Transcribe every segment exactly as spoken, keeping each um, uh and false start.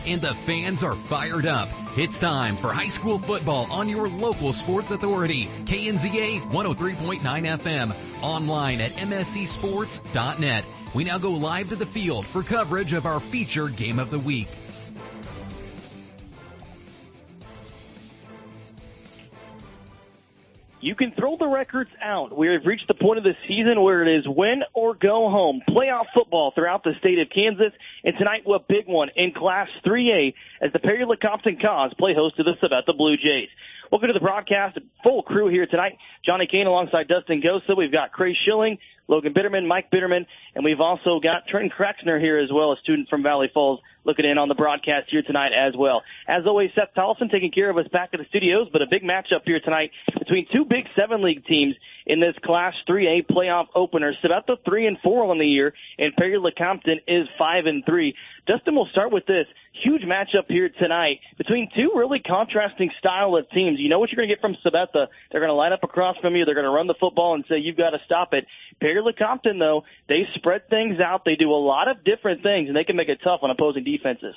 and the fans are fired up. It's time for high school football on your local sports authority, K N Z A one oh three point nine F M, online at m s c sports dot net. We now go live to the field for coverage of our featured game of the week. You can throw the records out. We have reached the point of the season where it is win or go home. Playoff football throughout the state of Kansas. And tonight, a big one in Class three A as the Perry-Lecompton Cause play host to the Sabetha Blue Jays. Welcome to the broadcast. Full crew here tonight. Johnny Kane alongside Dustin Gosa. We've got Cray Schilling, Logan Bitterman, Mike Bitterman, and we've also got Trenton Kraxner here as well, a student from Valley Falls, looking in on the broadcast here tonight as well. As always, Seth Tolleson taking care of us back at the studios, but a big matchup here tonight between two big seven-league teams in this Class three A playoff opener. Sabetha three and four on the year, and Perry-Lecompton is five and three. Dustin, we'll start with this. Huge matchup here tonight between two really contrasting style of teams. You know what you're going to get from Sabetha. They're going to line up across from you. They're going to run the football and say, you've got to stop it. Perry-Lecompton, though, they spread things out. They do a lot of different things, and they can make it tough on opposing defenses.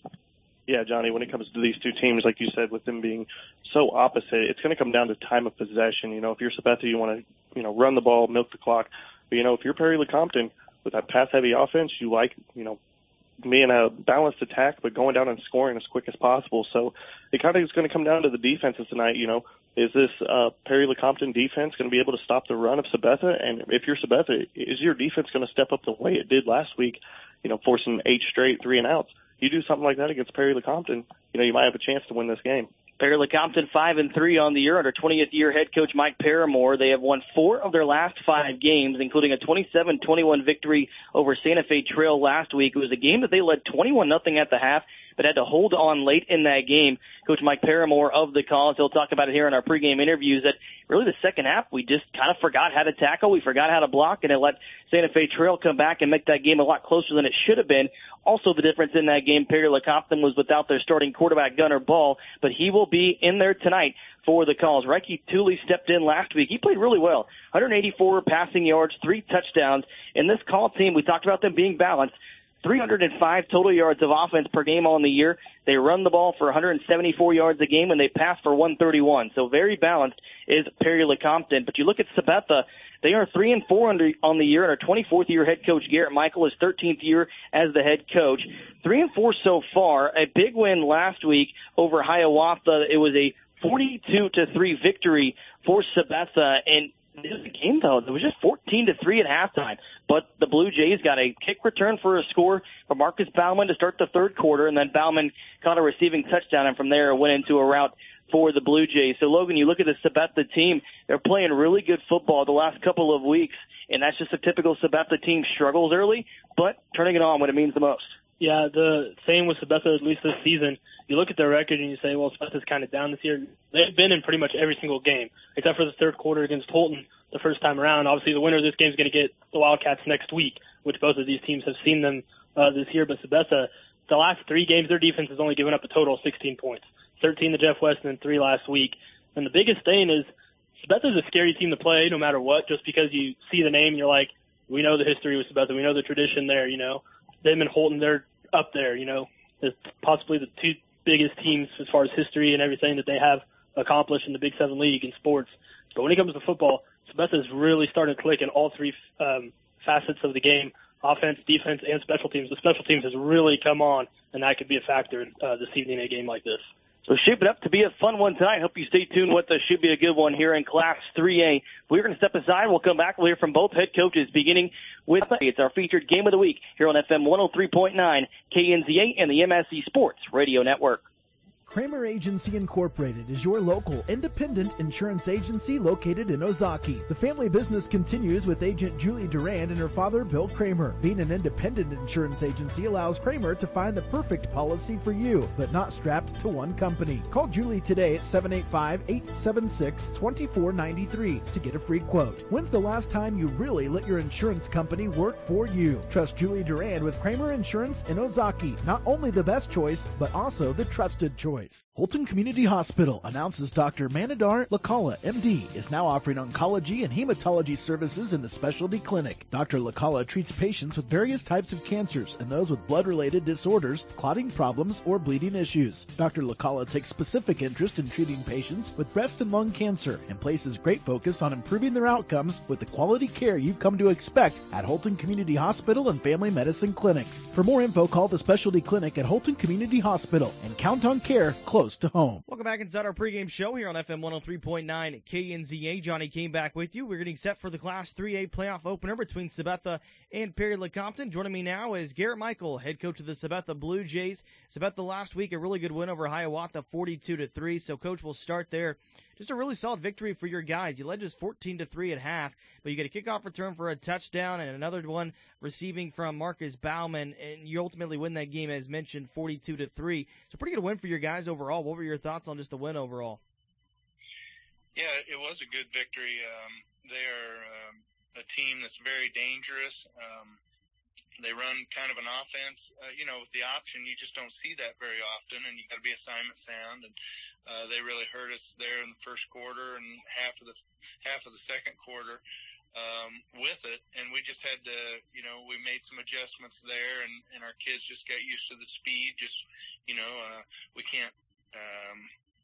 Yeah, Johnny, when it comes to these two teams, like you said, with them being so opposite, it's going to come down to time of possession. You know, if you're Sabetha, you want to, you know, run the ball, milk the clock. But, you know, if you're Perry-Lecompton with that pass-heavy offense, you like, you know, being a balanced attack, but going down and scoring as quick as possible. So it kind of is going to come down to the defenses tonight. You know, is this uh, Perry-Lecompton defense going to be able to stop the run of Sabetha? And if you're Sabetha, is your defense going to step up the way it did last week, you know, forcing eight straight three and outs? You do something like that against Perry-Lecompton, you know, you might have a chance to win this game. Perry-Lecompton five and three on the year under twentieth year head coach Mike Paramore. They have won four of their last five games, including a twenty-seven twenty-one victory over Santa Fe Trail last week. It was a game that they led twenty-one nothing at the half, but had to hold on late in that game. Coach Mike Paramore of the Cause, he'll talk about it here in our pregame interviews, that really the second half we just kind of forgot how to tackle, we forgot how to block, and it let Santa Fe Trail come back and make that game a lot closer than it should have been. Also the difference in that game, Perry-Lecompton was without their starting quarterback Gunnar Ball, but he will be in there tonight for the Cause. Reiki Tooley stepped in last week. He played really well. one eighty-four passing yards, three touchdowns. In this Call team, we talked about them being balanced. three hundred five total yards of offense per game on the year. They run the ball for one seventy-four yards a game, and they pass for one thirty-one. So very balanced is Perry-Lecompton. But you look at Sabetha, they are three and four on the year, and our twenty-fourth year head coach Garrett Michael is thirteenth year as the head coach. Three and four so far. A big win last week over Hiawatha. It was a forty-two to three victory for Sabetha, and it was a game, though. It was just fourteen to three at halftime. But the Blue Jays got a kick return for a score from Marcus Bauman to start the third quarter, and then Bauman caught a receiving touchdown, and from there went into a route for the Blue Jays. So, Logan, you look at the Sabetha team, they're playing really good football the last couple of weeks, and that's just a typical Sabetha team. Struggles early, but turning it on when it means the most. Yeah, the same with Sabetha, at least this season. You look at their record and you say, well, Sabetha's kind of down this year. They've been in pretty much every single game, except for the third quarter against Holton the first time around. Obviously, the winner of this game is going to get the Wildcats next week, which both of these teams have seen them uh, this year. But Sabetha, the last three games, their defense has only given up a total of sixteen points, thirteen to Jeff West and then three last week. And the biggest thing is Sabetha's a scary team to play no matter what, just because you see the name and you're like, we know the history with Sabetha. We know the tradition there, you know. Them and Holton, they're up there, you know. It's possibly the two biggest teams as far as history and everything that they have accomplished in the Big Seven League in sports. But when it comes to football, Sabetha's really started to click in all three um, facets of the game, offense, defense, and special teams. The special teams has really come on, and that could be a factor uh, this evening in a game like this. So shape it up to be a fun one tonight. Hope you stay tuned with us. Should be a good one here in Class three A. We're going to step aside. We'll come back. We'll hear from both head coaches, beginning with it's our featured game of the week here on F M one oh three point nine, K N Z A, and the M S C Sports Radio Network. Kramer Agency Incorporated is your local independent insurance agency located in Ozaki. The family business continues with agent Julie Durand and her father, Bill Kramer. Being an independent insurance agency allows Kramer to find the perfect policy for you, but not strapped to one company. Call Julie today at seven eight five, eight seven six, two four nine three to get a free quote. When's the last time you really let your insurance company work for you? Trust Julie Durand with Kramer Insurance in Ozaki. Not only the best choice, but also the trusted choice. Holton Community Hospital announces Doctor Manadar Lakala, M D, is now offering oncology and hematology services in the specialty clinic. Doctor Lakala treats patients with various types of cancers and those with blood-related disorders, clotting problems, or bleeding issues. Doctor Lakala takes specific interest in treating patients with breast and lung cancer and places great focus on improving their outcomes with the quality care you've come to expect at Holton Community Hospital and Family Medicine Clinics. For more info, call the specialty clinic at Holton Community Hospital and count on care close to home. Welcome back inside our pregame show here on F M one oh three point nine K N Z A. Johnny came back with you. We're getting set for the Class three A playoff opener between Sabetha and Perry-Lecompton. Joining me now is Garrett Michael, head coach of the Sabetha Blue Jays. Sabetha last week, a really good win over Hiawatha, forty-two to three. So, Coach, we'll start there. Just a really solid victory for your guys. You led just fourteen to three at half, but you get a kickoff return for a touchdown and another one receiving from Marcus Bauman, and you ultimately win that game, as mentioned, forty-two to three. It's a pretty good win for your guys overall. What were your thoughts on just the win overall? Yeah, it was a good victory. Um, they are um, a team that's very dangerous. Um, they run kind of an offense, uh, you know, with the option. You just don't see that very often, and you got to be assignment sound. And uh, they really hurt us there in the first quarter and half of the half of the second quarter um, with it. And we just had to, you know, we made some adjustments there, and, and our kids just got used to the speed. Just, you know, uh, we can't. Um,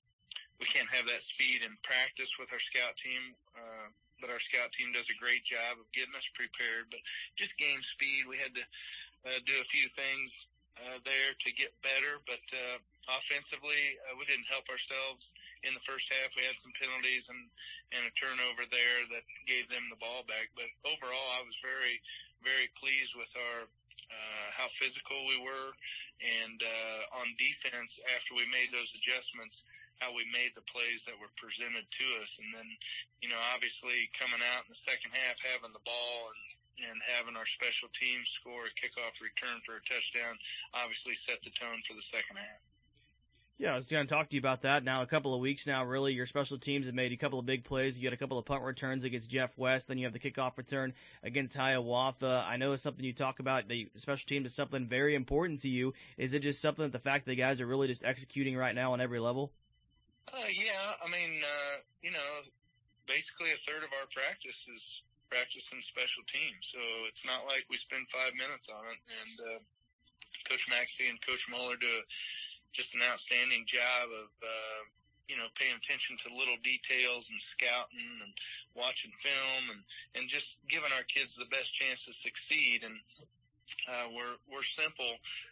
We can't have that speed in practice with our scout team, uh, but our scout team does a great job of getting us prepared. But just game speed, we had to uh, do a few things uh, there to get better. But uh, offensively, uh, we didn't help ourselves in the first half. We had some penalties and, and a turnover there that gave them the ball back. But overall, I was very, very pleased with our uh, how physical we were. And uh, on defense, after we made those adjustments, how we made the plays that were presented to us. And then, you know, obviously coming out in the second half, having the ball and, and having our special teams score a kickoff return for a touchdown obviously set the tone for the second half. Yeah, I was going to talk to you about that now. A couple of weeks now, really, your special teams have made a couple of big plays. You had a couple of punt returns against Jeff West. Then you have the kickoff return against Hiawatha. I know it's something you talk about. The special teams is something very important to you. Is it just something that the fact that the guys are really just executing right now on every level? Uh, yeah, I mean, uh, you know, basically a third of our practice is practicing special teams. So it's not like we spend five minutes on it. And uh, Coach Maxey and Coach Muller do a, just an outstanding job of, uh, you know, paying attention to little details and scouting and watching film and, and just giving our kids the best chance to succeed. And uh, we're we're simple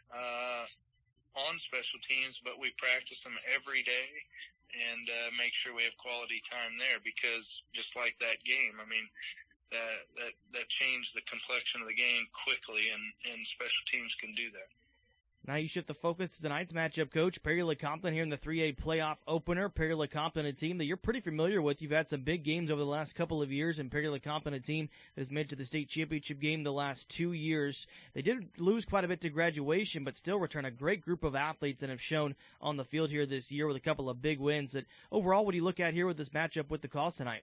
uh, on special teams, but we practice them every day. And uh, make sure we have quality time there, because just like that game, I mean, that that that changed the complexion of the game quickly, and, and special teams can do that. Now you shift the focus to tonight's matchup, Coach. Perry-Lecompton here in the three A playoff opener. Perry-Lecompton, a team that you're pretty familiar with. You've had some big games over the last couple of years, and Perry-Lecompton, a team that has made it to the state championship game the last two years. They did lose quite a bit to graduation, but still return a great group of athletes that have shown on the field here this year with a couple of big wins. That overall, what do you look at here with this matchup with the Calls tonight?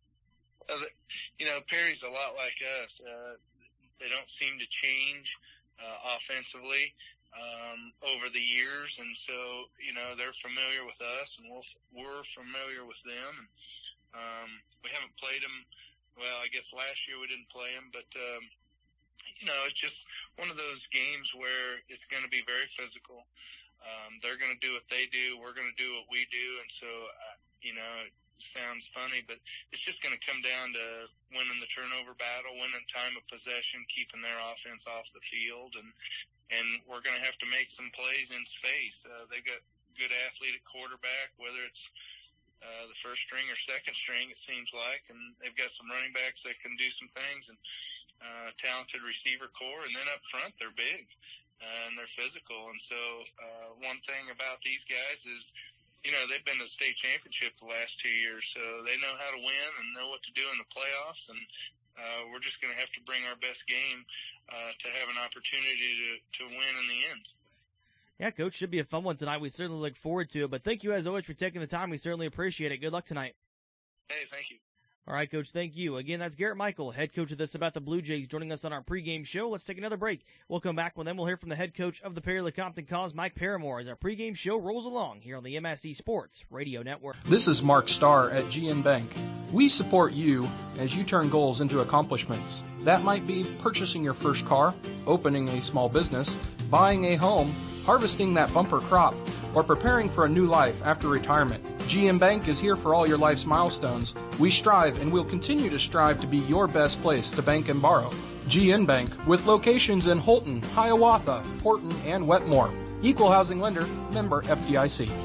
Uh, you know, Perry's a lot like us. Uh, they don't seem to change uh, offensively. Um, over the years, and so, you know, they're familiar with us, and we're, we're familiar with them. And, um, we haven't played them, well, I guess last year we didn't play them, but, um, you know, it's just one of those games where it's going to be very physical. Um, they're going to do what they do, we're going to do what we do, and so, uh, you know, it sounds funny, but it's just going to come down to winning the turnover battle, winning time of possession, keeping their offense off the field, and And we're going to have to make some plays in space. Uh, they've got good athlete at quarterback, whether it's uh, the first string or second string, it seems like. And they've got some running backs that can do some things, and uh, talented receiver core. And then up front, they're big uh, and they're physical. And so uh, one thing about these guys is, you know, they've been to the state championship the last two years, so they know how to win and know what to do in the playoffs. And uh, we're just going to have to bring our best game Uh, to have an opportunity to, to win in the end. Yeah, Coach, should be a fun one tonight. We certainly look forward to it. But thank you, as always, for taking the time. We certainly appreciate it. Good luck tonight. Hey, thank you. All right, Coach, thank you. Again, that's Garrett Michael, head coach of the Sabetha Blue Jays, joining us on our pregame show. Let's take another break. We'll come back, and then we'll hear from the head coach of the Perry-Lecompton Cause, Mike Paramore, as our pregame show rolls along here on the M S C Sports Radio Network. This is Mark Starr at G N Bank. We support you as you turn goals into accomplishments. That might be purchasing your first car, opening a small business, buying a home, harvesting that bumper crop, or preparing for a new life after retirement. G M Bank is here for all your life's milestones. We strive and will continue to strive to be your best place to bank and borrow. G N Bank, with locations in Holton, Hiawatha, Horton, and Wetmore. Equal housing lender, member F D I C.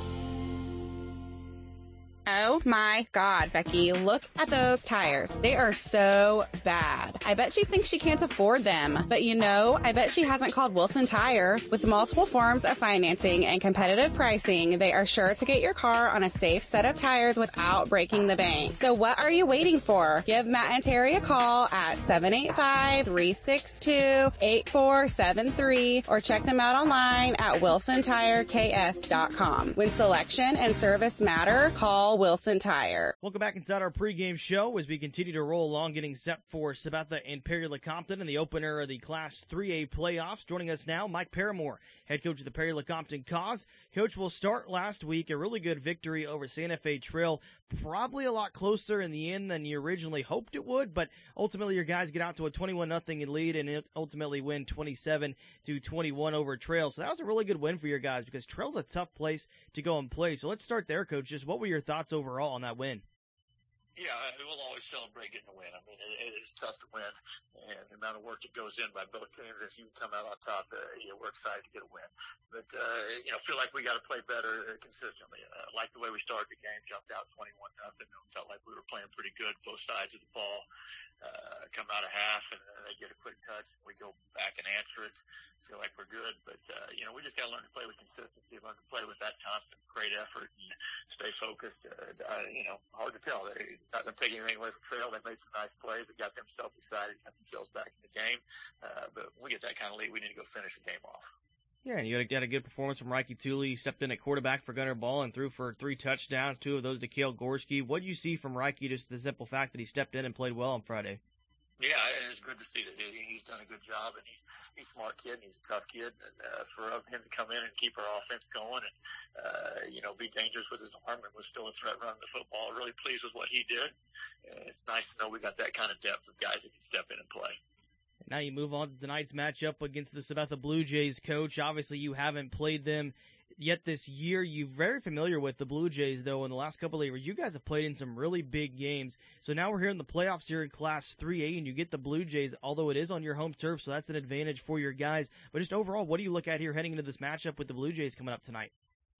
Oh my God, Becky, look at those tires. They are so bad. I bet she thinks she can't afford them. But you know, I bet she hasn't called Wilson Tire. With multiple forms of financing and competitive pricing, they are sure to get your car on a safe set of tires without breaking the bank. So what are you waiting for? Give Matt and Terry a call at seven eight five, three six two, eight four seven three or check them out online at wilson tire k s dot com. When selection and service matter, call Wilson Tire. Welcome back inside our pregame show as we continue to roll along, getting set for Sabetha and Perry-Lecompton in the opener of the Class three A playoffs. Joining us now, Mike Paramore, head coach of the Perry-Lecompton Cause. Coach, we'll start last week, a really good victory over Santa Fe Trail. Probably a lot closer in the end than you originally hoped it would, but ultimately your guys get out to a twenty-one nothing lead and ultimately win twenty-seven to twenty-one over Trail. So that was a really good win for your guys because Trail's a tough place to go and play. So let's start there, Coach. Just what were your thoughts overall on that win? Yeah, we'll always celebrate getting a win. I mean, it, it is tough to win, and the amount of work that goes in by both teams. If you come out on top, uh, you know, we're excited to get a win. But, uh, you know, feel like we got to play better consistently. Uh, like the way we started the game, jumped out twenty-one nothing. Felt like we were playing pretty good, both sides of the ball. Uh, come out of half, and uh, they get a quick touch, and we go back and answer it. Feel like we're good, but, uh, you know, we just got to learn to play with consistency, learn to play with that constant great effort and stay focused. Uh, uh, you know, hard to tell. They not going to take anything away from Trail. They made some nice plays. They got themselves excited, got themselves back in the game. Uh, but when we get that kind of lead, we need to go finish the game off. Yeah, and you had a good performance from Reiki Tooley. He stepped in at quarterback for Gunnar Ball and threw for three touchdowns, two of those to Cale Gorski. What do you see from Reiki, just the simple fact that he stepped in and played well on Friday? Yeah, it's good to see that he's done a good job, and he's he's a smart kid, and he's a tough kid. And uh, for him to come in and keep our offense going and, uh, you know, be dangerous with his arm and was still a threat running the football, really pleased with what he did. And it's nice to know we got that kind of depth of guys that can step in and play. Now you move on to tonight's matchup against the Sabetha Blue Jays, Coach. Obviously, you haven't played them yet this year. You're very familiar with the Blue Jays, though, in the last couple of years. You guys have played in some really big games. So now we're here in the playoffs here in Class three A, and you get the Blue Jays, although it is on your home turf, so that's an advantage for your guys. But just overall, what do you look at here heading into this matchup with the Blue Jays coming up tonight?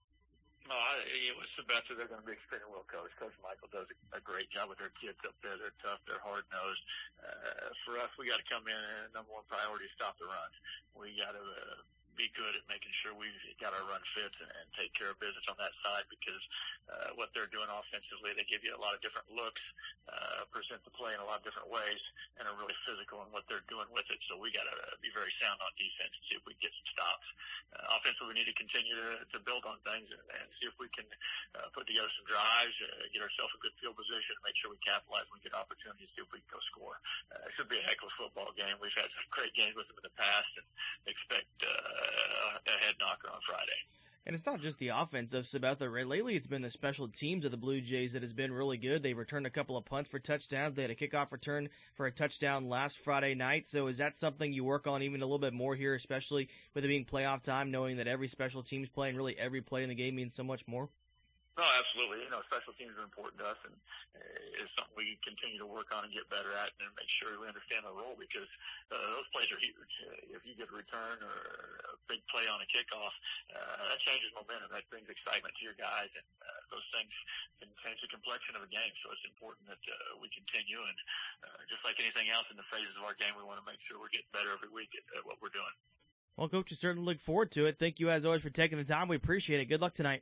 No, I, it was Sabetha. They're going to be extremely well coached. Coach Michael does a, a great job with their kids up there. They're tough. They're hard-nosed. Uh, for us, we got to come in and number one priority is stop the run. We got to uh, be good at making sure we got our run fits and, and take care of business on that side because uh, what they're doing offensively, they give you a lot of different looks, uh, present the play in a lot of different ways, and are really physical in what they're doing with it. So we got to be very sound on defense and see if we can get some stops. Uh, offensively, we need to continue to, to build on things and, and see if we can uh, put together some drives, uh, get ourselves a good field position, make sure we capitalize when we get opportunities, see if we can go score. Uh, it should be a heck of a football game. We've had some great games with them in the past and expect uh, a head knocker on Friday. And it's not just the offense of Sabetha. Lately, it's been the special teams of the Blue Jays that has been really good. They returned a couple of punts for touchdowns. They had a kickoff return for a touchdown last Friday night. So is that something you work on even a little bit more here, especially with it being playoff time, knowing that every special team's play and really every play in the game means so much more? No, absolutely. You know, special teams are important to us, and it's something we continue to work on and get better at and make sure we understand the role because uh, those plays are huge. Uh, if you get a return or a big play on a kickoff, uh, that changes momentum. That brings excitement to your guys, and uh, those things can change the complexion of a game. So it's important that uh, we continue, and uh, just like anything else in the phases of our game, we want to make sure we're getting better every week at, at what we're doing. Well, Coach, I certainly look forward to it. Thank you, as always, for taking the time. We appreciate it. Good luck tonight.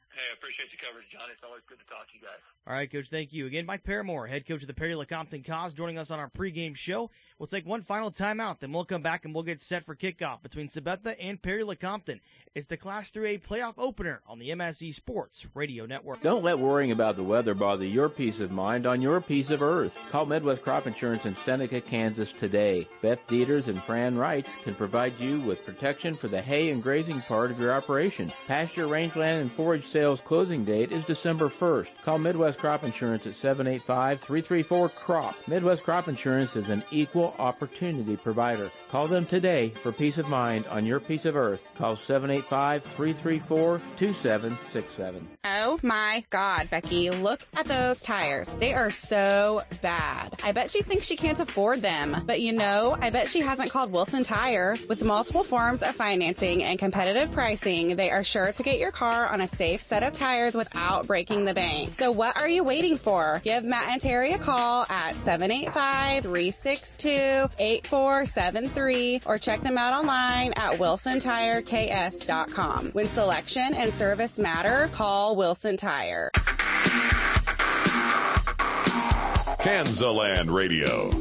Hey, I appreciate the coverage, Johnny. It's always good to talk to you guys. All right, Coach, thank you. Again, Mike Paramore, head coach of the Perry-Lecompton Cause, joining us on our pregame show. We'll take one final timeout, then we'll come back and we'll get set for kickoff between Sabetha and Perry-Lecompton. It's the Class three A playoff opener on the M S E Sports Radio Network. Don't let worrying about the weather bother your peace of mind on your piece of earth. Call Midwest Crop Insurance in Seneca, Kansas today. Beth Dieters and Fran Wrights can provide you with protection for the hay and grazing part of your operation. Pasture, rangeland, and forage sales closing date is December first. Call Midwest Crop Insurance at seven eight five, three three four, C R O P. Midwest Crop Insurance is an equal opportunity provider. Call them today for peace of mind on your piece of earth. Call seven eight five, three three four, two seven six seven. Oh my God, Becky, look at those tires. They are so bad. I bet she thinks she can't afford them. But you know, I bet she hasn't called Wilson Tire. With multiple forms of financing and competitive pricing, they are sure to get your car on a safe set of tires without breaking the bank. So what are you waiting for? Give Matt and Terry a call at seven eight five, three six two, eight four seven three or check them out online at wilson tire k s dot com. When selection and service matter, call Wilson Tire. Kansaland Radio.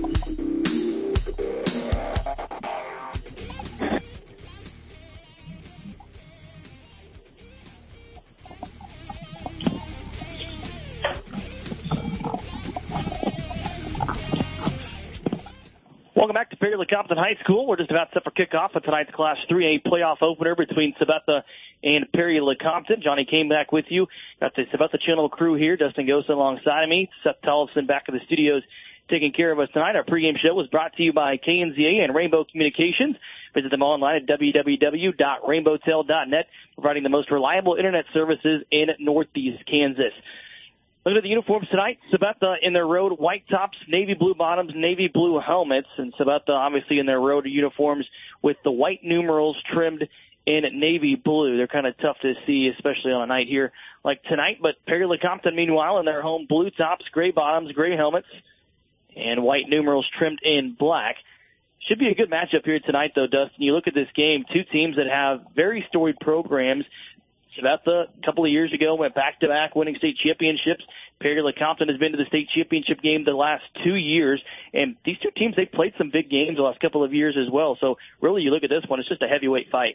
Welcome back to Perry-Lecompton High School. We're just about set for kickoff of tonight's Class three A playoff opener between Sabetha and Perry-Lecompton. Johnny came back with you. Got the Sabetha Channel crew here. Dustin Gosa alongside of me. Seth Tollefson back in the studios taking care of us tonight. Our pregame show was brought to you by K N Z A and Rainbow Communications. Visit them online at w w w dot rainbow tel dot net, providing the most reliable internet services in Northeast Kansas. Look at the uniforms tonight. Sabetha in their road white tops, navy blue bottoms, navy blue helmets. And Sabetha obviously in their road uniforms with the white numerals trimmed in navy blue. They're kind of tough to see, especially on a night here like tonight. But Perry-Lecompton, meanwhile, in their home blue tops, gray bottoms, gray helmets, and white numerals trimmed in black. Should be a good matchup here tonight, though, Dustin. You look at this game, two teams that have very storied programs. Sabetha, a couple of years ago, went back-to-back winning state championships. Perry-Lecompton has been to the state championship game the last two years. And these two teams, they've played some big games the last couple of years as well. So, really, you look at this one, it's just a heavyweight fight.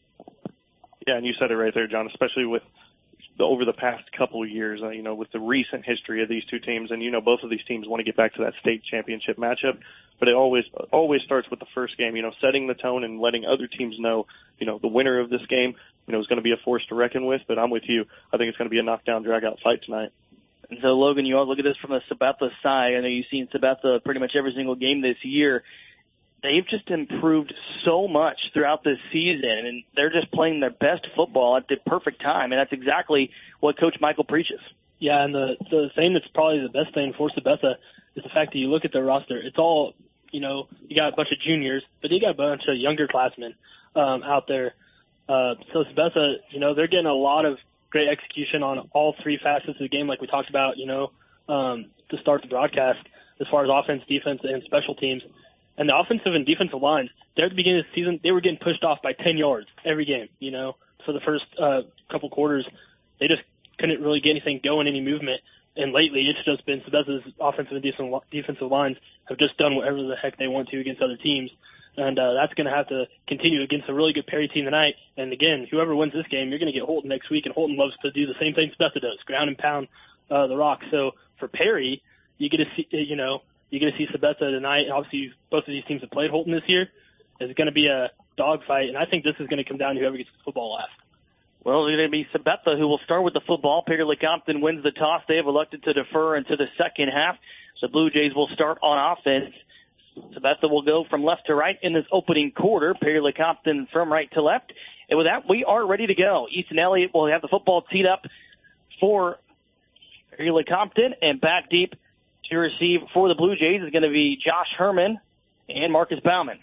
Yeah, and you said it right there, John, especially with the, over the past couple of years, uh, you know, with the recent history of these two teams. And, you know, both of these teams want to get back to that state championship matchup. But it always always starts with the first game, you know, setting the tone and letting other teams know, you know, the winner of this game, you know, is going to be a force to reckon with. But I'm with you. I think it's going to be a knockdown, drag-out fight tonight. And so, Logan, you all look at this from the Sabetha side. I know you've seen Sabetha pretty much every single game this year. They've just improved so much throughout this season, and they're just playing their best football at the perfect time, and that's exactly what Coach Michael preaches. Yeah, and the the thing that's probably the best thing for Sabetha is the fact that you look at their roster. It's all, you know, you got a bunch of juniors, but you got a bunch of younger classmen um, out there. Uh, so Sabetha, you know, they're getting a lot of great execution on all three facets of the game, like we talked about, you know, um, to start the broadcast, as far as offense, defense, and special teams. And the offensive and defensive lines, there at the beginning of the season, they were getting pushed off by ten yards every game, you know. For the first uh, couple quarters, they just couldn't really get anything going, any movement. And lately, it's just been Sabetha's offensive and defensive lines have just done whatever the heck they want to against other teams. And uh, that's going to have to continue against a really good Perry team tonight. And again, whoever wins this game, you're going to get Holton next week, and Holton loves to do the same thing Sabetha does, ground and pound uh, the rock. So for Perry, you get to see, you know, you get to see Sabetha tonight. Obviously, both of these teams have played Holton this year. It's going to be a dogfight, and I think this is going to come down to whoever gets the football last. Well, it's going to be Sabetha who will start with the football. Perry-Lecompton wins the toss. They have elected to defer into the second half. So Blue Jays will start on offense. Sabetha will go from left to right in this opening quarter. Perry-Lecompton from right to left. And with that, we are ready to go. Easton Elliott will have the football teed up for Perry-Lecompton, and back deep to receive for the Blue Jays is going to be Josh Herman and Marcus Bauman.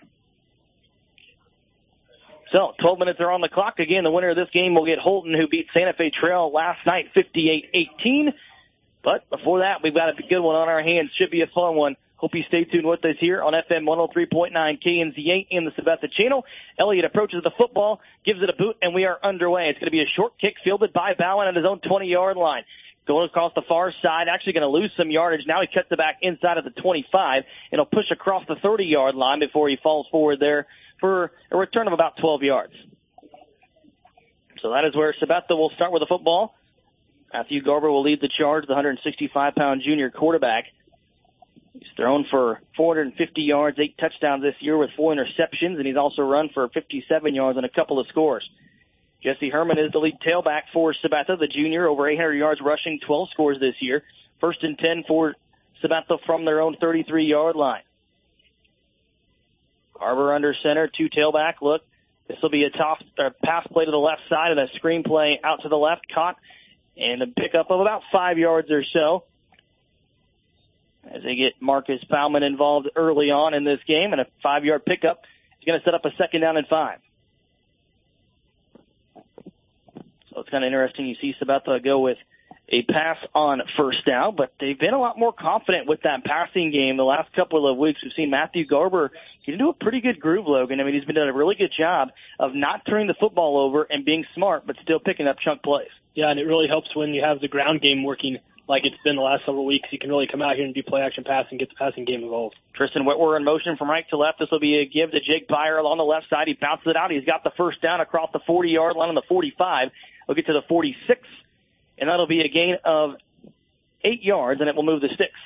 So, twelve minutes are on the clock. Again, the winner of this game will get Holton, who beat Santa Fe Trail last night, fifty-eight eighteen. But before that, we've got a good one on our hands. Should be a fun one. Hope you stay tuned with us here on F M one oh three point nine K N Z A in the Sabetha channel. Elliott approaches the football, gives it a boot, and we are underway. It's going to be a short kick fielded by Bowen at his own twenty-yard line. Going across the far side, actually going to lose some yardage. Now he cuts it back inside of the twenty-five, and he'll push across the thirty-yard line before he falls forward there for a return of about twelve yards. So that is where Sabetha will start with the football. Matthew Garber will lead the charge, the one hundred sixty-five pound junior quarterback. He's thrown for four hundred fifty yards, eight touchdowns this year with four interceptions, and he's also run for fifty-seven yards and a couple of scores. Jesse Herman is the lead tailback for Sabetha, the junior, over eight hundred yards rushing, twelve scores this year. First and ten for Sabetha from their own thirty-three-yard line. Garber under center, two tailback look. This will be a toss, uh, pass play to the left side and a screen play out to the left, caught, and a pickup of about five yards or so. As they get Marcus Bauman involved early on in this game, and a five-yard pickup is going to set up a second down and five. So it's kind of interesting. You see Sabetha go with a pass on first down, but they've been a lot more confident with that passing game the last couple of weeks. We've seen Matthew Garber get into a pretty good groove, Logan. I mean, he's been doing a really good job of not turning the football over and being smart, but still picking up chunk plays. Yeah, and it really helps when you have the ground game working like it's been the last several weeks. You can really come out here and do play-action passing, get the passing game involved. Tristan Whitwer in motion from right to left. This will be a give to Jake Byer along the left side. He bounces it out. He's got the first down across the forty-yard line on the forty-five. He'll get to the forty-six, and that'll be a gain of eight yards, and it will move the sticks.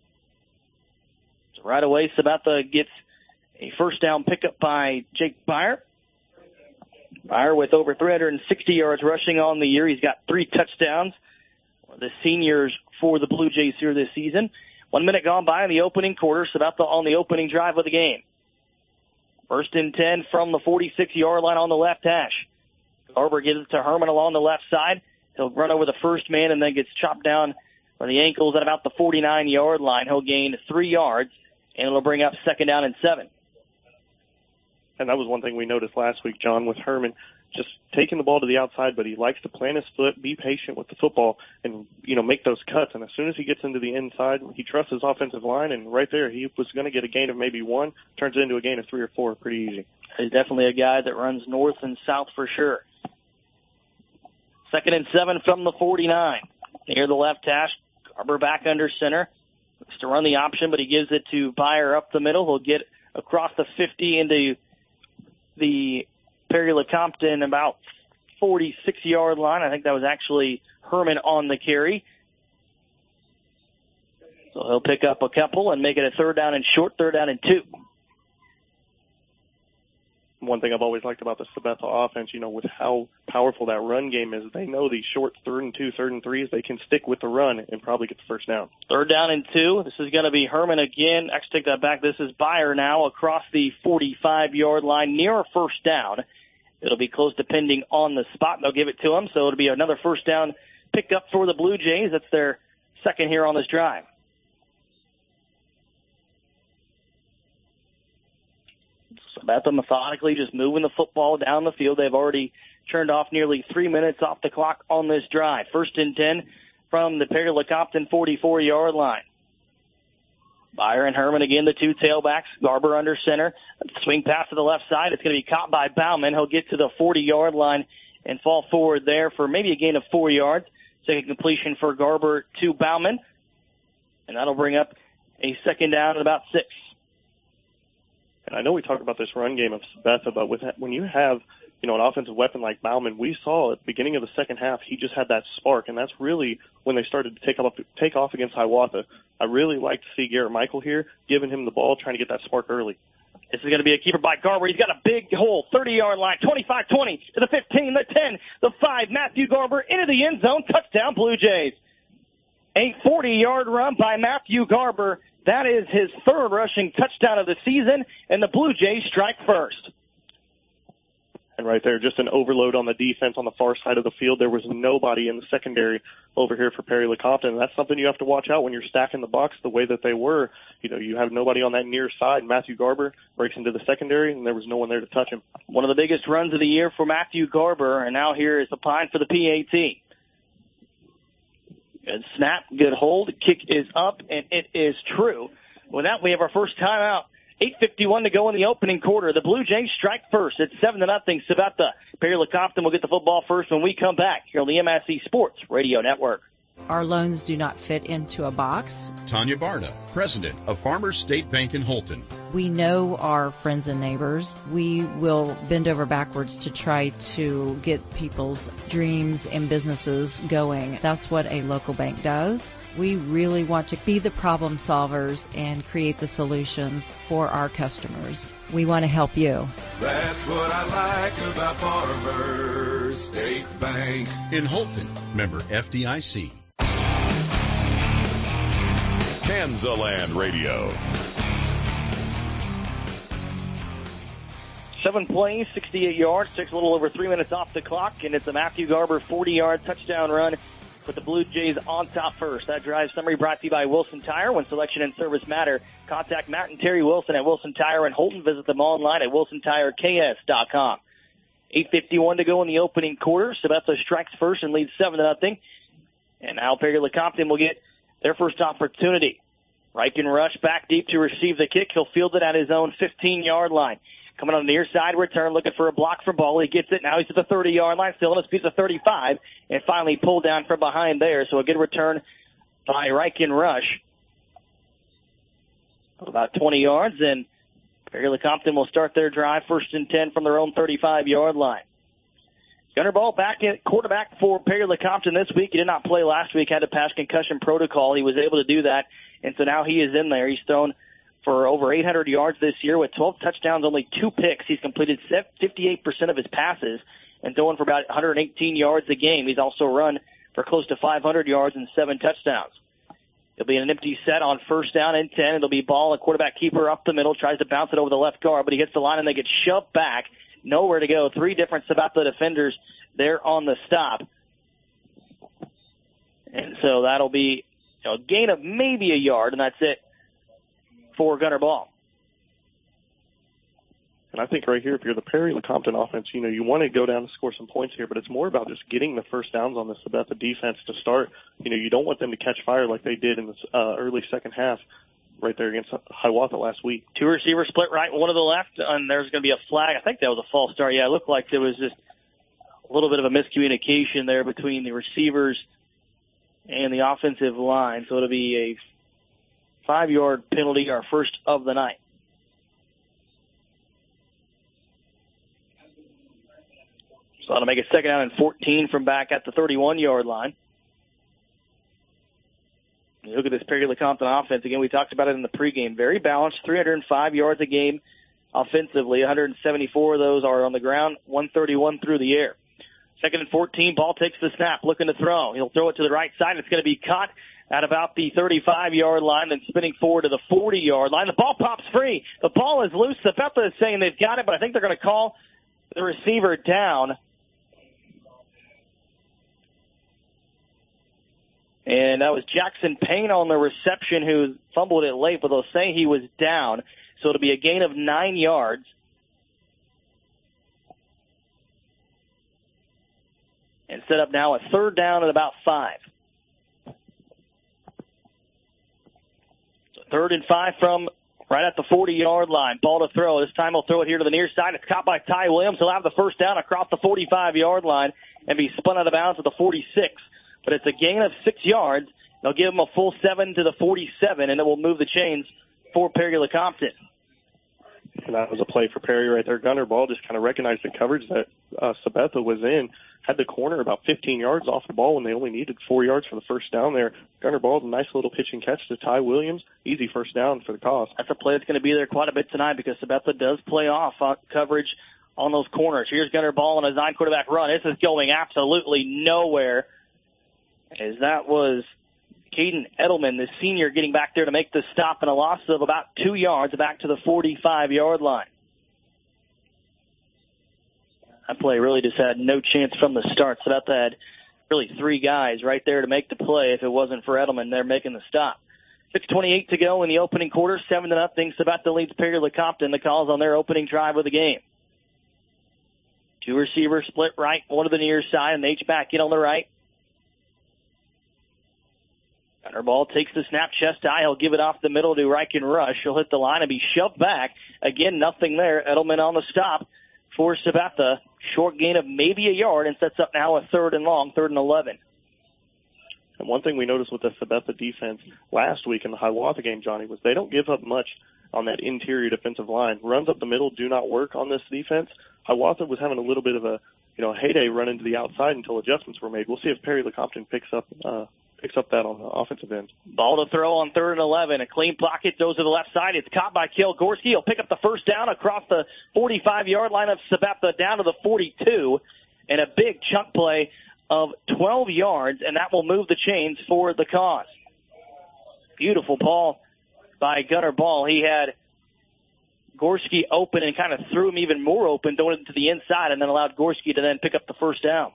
So right away, Sabetha gets a first down pickup by Jake Byer. Byer with over three hundred sixty yards rushing on the year. He's got three touchdowns. The seniors for the Blue Jays here this season. One minute gone by in the opening quarter. Sabetha on the opening drive of the game. First and ten from the forty-six-yard line on the left hash. Garber gives it to Herman along the left side. He'll run over the first man and then gets chopped down by the ankles at about the forty-nine-yard line. He'll gain three yards, and it'll bring up second down and seven. And that was one thing we noticed last week, John, with Herman, just taking the ball to the outside, but he likes to plant his foot, be patient with the football, and, you know, make those cuts. And as soon as he gets into the inside, he trusts his offensive line, and right there he was going to get a gain of maybe one, turns it into a gain of three or four pretty easy. He's definitely a guy that runs north and south for sure. Second and seven from the forty-nine. Near the left hash, Garber back under center. Looks to run the option, but he gives it to Byer up the middle. He'll get across the fifty into the Perry Lecompton about forty-six-yard line. I think that was actually Herman on the carry. So he'll pick up a couple and make it a third down and short, third down and two. One thing I've always liked about the Sabetha offense, you know, with how powerful that run game is, they know these short third and two, third and threes, they can stick with the run and probably get the first down. Third down and two. This is going to be Herman again. Actually, take that back. This is Byer now across the forty-five-yard line near a first down. It'll be close depending on the spot. They'll give it to him, so it'll be another first down pickup for the Blue Jays. That's their second here on this drive. Sabetha methodically just moving the football down the field. They've already turned off nearly three minutes off the clock on this drive. First and ten from the Perry Lecompton forty-four-yard line. Byer and Herman again, the two tailbacks. Garber under center. Swing pass to the left side. It's going to be caught by Bauman. He'll get to the forty-yard line and fall forward there for maybe a gain of four yards. Second completion for Garber to Bauman. And that'll bring up a second down at about six. And I know we talk about this run game of Sabetha, but with when you have, you know, an offensive weapon like Bauman, we saw at the beginning of the second half, he just had that spark, and that's really when they started to take off, take off against Hiawatha. I really like to see Garrett Michael here, giving him the ball, trying to get that spark early. This is going to be a keeper by Garber. He's got a big hole, thirty-yard line, twenty-five twenty to the fifteen, the ten, the five. Matthew Garber into the end zone, touchdown Blue Jays. A forty-yard run by Matthew Garber. That is his third rushing touchdown of the season, and the Blue Jays strike first. And right there, just an overload on the defense on the far side of the field. There was nobody in the secondary over here for Perry Lecompton, and that's something you have to watch out when you're stacking the box the way that they were. You know, you have nobody on that near side. Matthew Garber breaks into the secondary, and there was no one there to touch him. One of the biggest runs of the year for Matthew Garber, and now here is the pine for the P A T. Good snap, good hold. Kick is up, and it is true. With that, we have our first timeout. eight fifty-one to go in the opening quarter. The Blue Jays strike first. It's seven to nothing. Sabetha. Perry Lecompton will get the football first when we come back here on the M S C Sports Radio Network. Our loans do not fit into a box. Tanya Barna, president of Farmers State Bank in Holton. We know our friends and neighbors. We will bend over backwards to try to get people's dreams and businesses going. That's what a local bank does. We really want to be the problem solvers and create the solutions for our customers. We want to help you. That's what I like about Farmers State Bank. In Holton, member F D I C. Kansaland Radio. Seven plays, sixty-eight yards, takes a little over three minutes off the clock, and it's a Matthew Garber forty-yard touchdown run with the Blue Jays on top first. That drive summary brought to you by Wilson Tire. When selection and service matter, contact Matt and Terry Wilson at Wilson Tire in Holton. Visit them online at wilson tire k s dot com. eight fifty-one to go in the opening quarter. Sabetha strikes first and leads seven to nothing. And now Perry Lecompton will get their first opportunity. Reich can rush back deep to receive the kick. He'll field it at his own fifteen-yard line. Coming on the near side return, looking for a block for ball. He gets it. Now he's at the thirty-yard line, still in his piece of thirty-five, and finally pulled down from behind there. So a good return by Reich and rush. About twenty yards, and Perry Lecompton will start their drive first and ten from their own thirty-five-yard line. Gunner Ball back at quarterback for Perry Lecompton this week. He did not play last week, had to pass concussion protocol. He was able to do that, and so now he is in there. He's thrown for over eight hundred yards this year with twelve touchdowns, only two picks. He's completed fifty-eight percent of his passes and throwing for about one hundred eighteen yards a game. He's also run for close to five hundred yards and seven touchdowns. It'll be an empty set on first down and ten. It'll be ball, a quarterback keeper up the middle, tries to bounce it over the left guard, but he hits the line and they get shoved back. Nowhere to go. Three different Sabetha defenders there on the stop. And so that'll be, you know, a gain of maybe a yard, and that's it for Gunner Ball. And I think right here, if you're the Perry Lecompton offense, you know, you want to go down and score some points here, but it's more about just getting the first downs on the Sabetha defense to start. You know, you don't want them to catch fire like they did in the uh, early second half right there against Hiawatha last week. Two receivers split right, one to the left, and there's going to be a flag. I think that was a false start. Yeah, it looked like there was just a little bit of a miscommunication there between the receivers and the offensive line. So it'll be a five-yard penalty, our first of the night. So that'll make it second down and fourteen from back at the thirty-one-yard line. You look at this Perry Lecompton offense. Again, we talked about it in the pregame. Very balanced, three hundred five yards a game offensively. one hundred seventy-four of those are on the ground, one thirty-one through the air. Second and fourteen, ball takes the snap, looking to throw. He'll throw it to the right side. It's going to be caught at about the thirty-five-yard line, then spinning forward to the forty-yard line. The ball pops free. The ball is loose. Sabetha is saying they've got it, but I think they're going to call the receiver down. And that was Jackson Payne on the reception who fumbled it late, but they'll say he was down. So it'll be a gain of nine yards. And set up now a third down at about five. So third and five from right at the forty-yard line. Ball to throw. This time he'll throw it here to the near side. It's caught by Ty Williams. He'll have the first down across the forty-five-yard line and be spun out of bounds at the forty-six. But it's a gain of six yards. They'll give him a full seven to the forty-seven, and it will move the chains for Perry Lecompton. And that was a play for Perry right there. Gunner Ball just kind of recognized the coverage that uh, Sabetha was in. Had the corner about fifteen yards off the ball when they only needed four yards for the first down there. Gunner Ball, a nice little pitch and catch to Ty Williams. Easy first down for the cause. That's a play that's going to be there quite a bit tonight because Sabetha does play off uh, coverage on those corners. Here's Gunner Ball on a nine quarterback run. This is going absolutely nowhere. As that was Caden Edelman, the senior, getting back there to make the stop, and a loss of about two yards back to the forty-five-yard line. That play really just had no chance from the start. So that had really three guys right there to make the play if it wasn't for Edelman there making the stop. six twenty-eight to go in the opening quarter, seven to nothing. Sabetha leads Perry Lecompton. The calls on their opening drive of the game. Two receivers split right, one to the near side, and the H-back in on the right. Gunner Ball takes the snap, chest high. He'll give it off the middle to Riken Rush. He'll hit the line and be shoved back. Again, nothing there. Edelman on the stop for Sabatha. Short gain of maybe a yard and sets up now a third and long, third and eleven. And one thing we noticed with the Sabatha defense last week in the Hiawatha game, Johnny, was they don't give up much on that interior defensive line. Runs up the middle do not work on this defense. Hiawatha was having a little bit of a, you know, heyday run into the outside until adjustments were made. We'll see if Perry Lecompton picks up uh, picks up that on the offensive end. Ball to throw on third and eleven. A clean pocket, throws to the left side. It's caught by Kale Gorski. He'll pick up the first down across the forty-five-yard line of Sabatha down to the forty-two. And a big chunk play of twelve yards, and that will move the chains for the Cause. Beautiful ball by Gunner Ball. He had Gorski open and kind of threw him even more open, throwing it to the inside, and then allowed Gorski to then pick up the first down.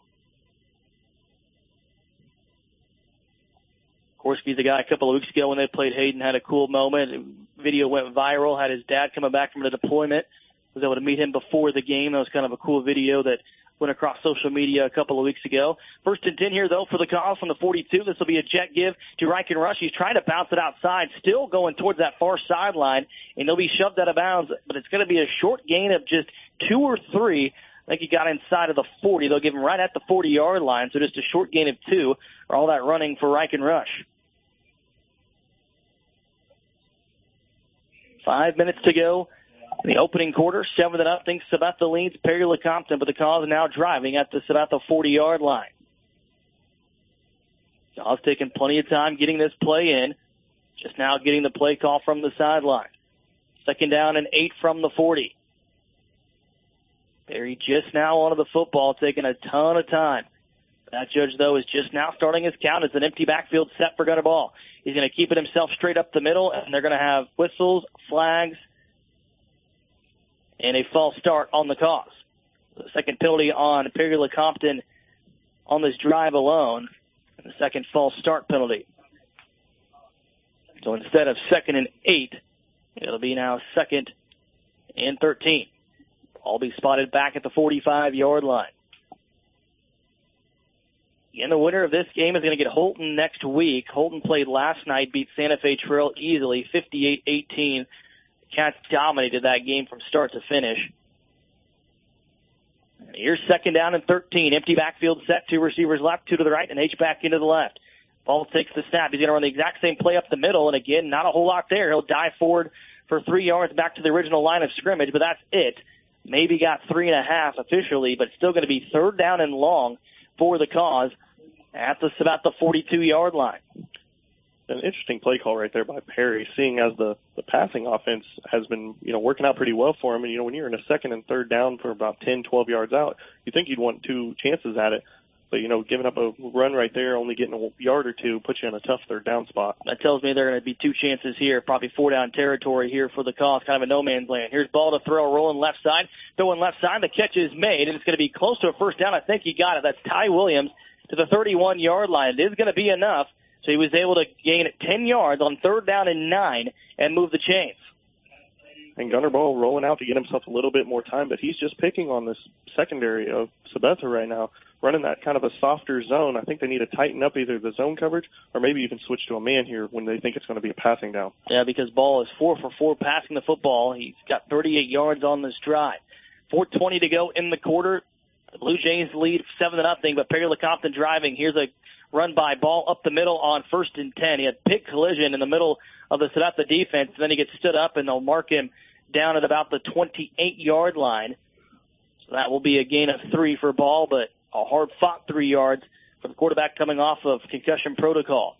Gorski's the guy a couple of weeks ago when they played Hayden, had a cool moment. Video went viral, had his dad coming back from the deployment. Was able to meet him before the game. That was kind of a cool video that went across social media a couple of weeks ago. First and ten here, though, for the Cause from the forty-two. This will be a jet give to Riken Rush. He's trying to bounce it outside, still going towards that far sideline, and he'll be shoved out of bounds, but it's going to be a short gain of just two or three. I think he got inside of the forty. They'll give him right at the forty-yard line, so just a short gain of two, or all that running for Riken Rush. Five minutes to go in the opening quarter, seven to nothing. Sabatha leads Perry Lecompton, but the Cause now driving at the Sabatha forty-yard line. Cause taking plenty of time getting this play in. Just now getting the play call from the sideline. Second down and eight from the forty. Perry just now onto the football, taking a ton of time. That judge, though, is just now starting his count. It's an empty backfield set for Gunner Ball. He's going to keep it himself straight up the middle, and they're going to have whistles, flags, and a false start on the Cause. The second penalty on Perry Lecompton on this drive alone, and the second false start penalty. So instead of second and eight, it'll be now second and thirteen. All be spotted back at the forty-five-yard line. And the winner of this game is going to get Holton next week. Holton played last night, beat Santa Fe Trail easily, fifty-eight eighteen. Cats dominated that game from start to finish. Here's second down and thirteen. Empty backfield set. Two receivers left, two to the right, and H-back into the left. Ball takes the snap. He's going to run the exact same play up the middle, and again, not a whole lot there. He'll dive forward for three yards back to the original line of scrimmage, but that's it. Maybe got three and a half officially, but still going to be third down and long for the Cause at the about the forty-two-yard line. An interesting play call right there by Perry, seeing as the, the passing offense has been, you know, working out pretty well for him. And, you know, when you're in a second and third down for about ten, twelve yards out, you think you'd want two chances at it. But, you know, giving up a run right there, only getting a yard or two, puts you in a tough third down spot. That tells me there are going to be two chances here, probably four down territory here for the Cause, kind of a no-man's land. Here's ball to throw, rolling left side, throwing left side. The catch is made, and it's going to be close to a first down. I think he got it. That's Ty Williams to the thirty-one-yard line. It is going to be enough. So he was able to gain ten yards on third down and nine and move the chains. And Gunner Ball rolling out to get himself a little bit more time, but he's just picking on this secondary of Sabatha right now, running that kind of a softer zone. I think they need to tighten up either the zone coverage or maybe even switch to a man here when they think it's going to be a passing down. Yeah, because Ball is four for four passing the football. He's got thirty-eight yards on this drive. four twenty to go in the quarter. The Blue Jays lead seven to nothing, but Perry Lecompton driving. Here's a run by Ball up the middle on first and ten. He had big collision in the middle of the Sabatha defense. Then he gets stood up, and they'll mark him down at about the twenty-eight-yard line. So that will be a gain of three for Ball, but a hard-fought three yards for the quarterback coming off of concussion protocol.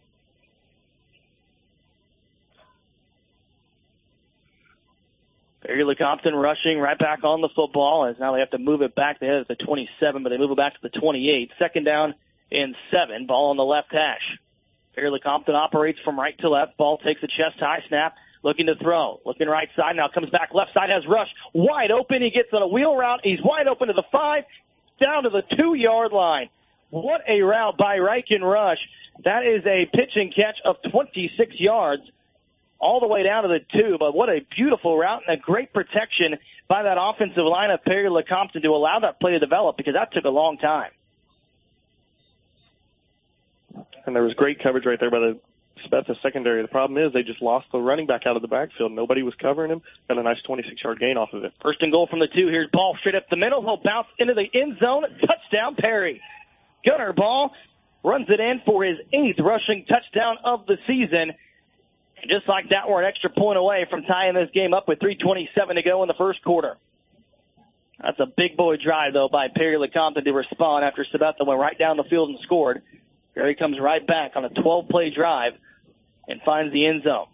Perry Lecompton rushing right back on the football, as now they have to move it back. They had it at the twenty-seven, but they move it back to the twenty-eight. Second down and seven. Ball on the left hash. Perry Lecompton operates from right to left. Ball takes a chest high snap, looking to throw. Looking right side, now comes back left side, has Rush wide open. He gets on a wheel route. He's wide open to the five, down to the two-yard line. What a route by Riken Rush. That is a pitch and catch of twenty-six yards all the way down to the two, but what a beautiful route and a great protection by that offensive line of Perry Lecompton to allow that play to develop, because that took a long time. And there was great coverage right there by the Sabetha secondary. The problem is they just lost the running back out of the backfield. Nobody was covering him. Got a nice twenty-six-yard gain off of it. First and goal from the two. Here's ball straight up the middle. He'll bounce into the end zone. Touchdown, Perry. Gunner Ball runs it in for his eighth rushing touchdown of the season. And just like that, we're an extra point away from tying this game up with three twenty-seven to go in the first quarter. That's a big boy drive, though, by Perry Lecompton to respond after Sabetha went right down the field and scored. Perry comes right back on a twelve-play drive and finds the end zone.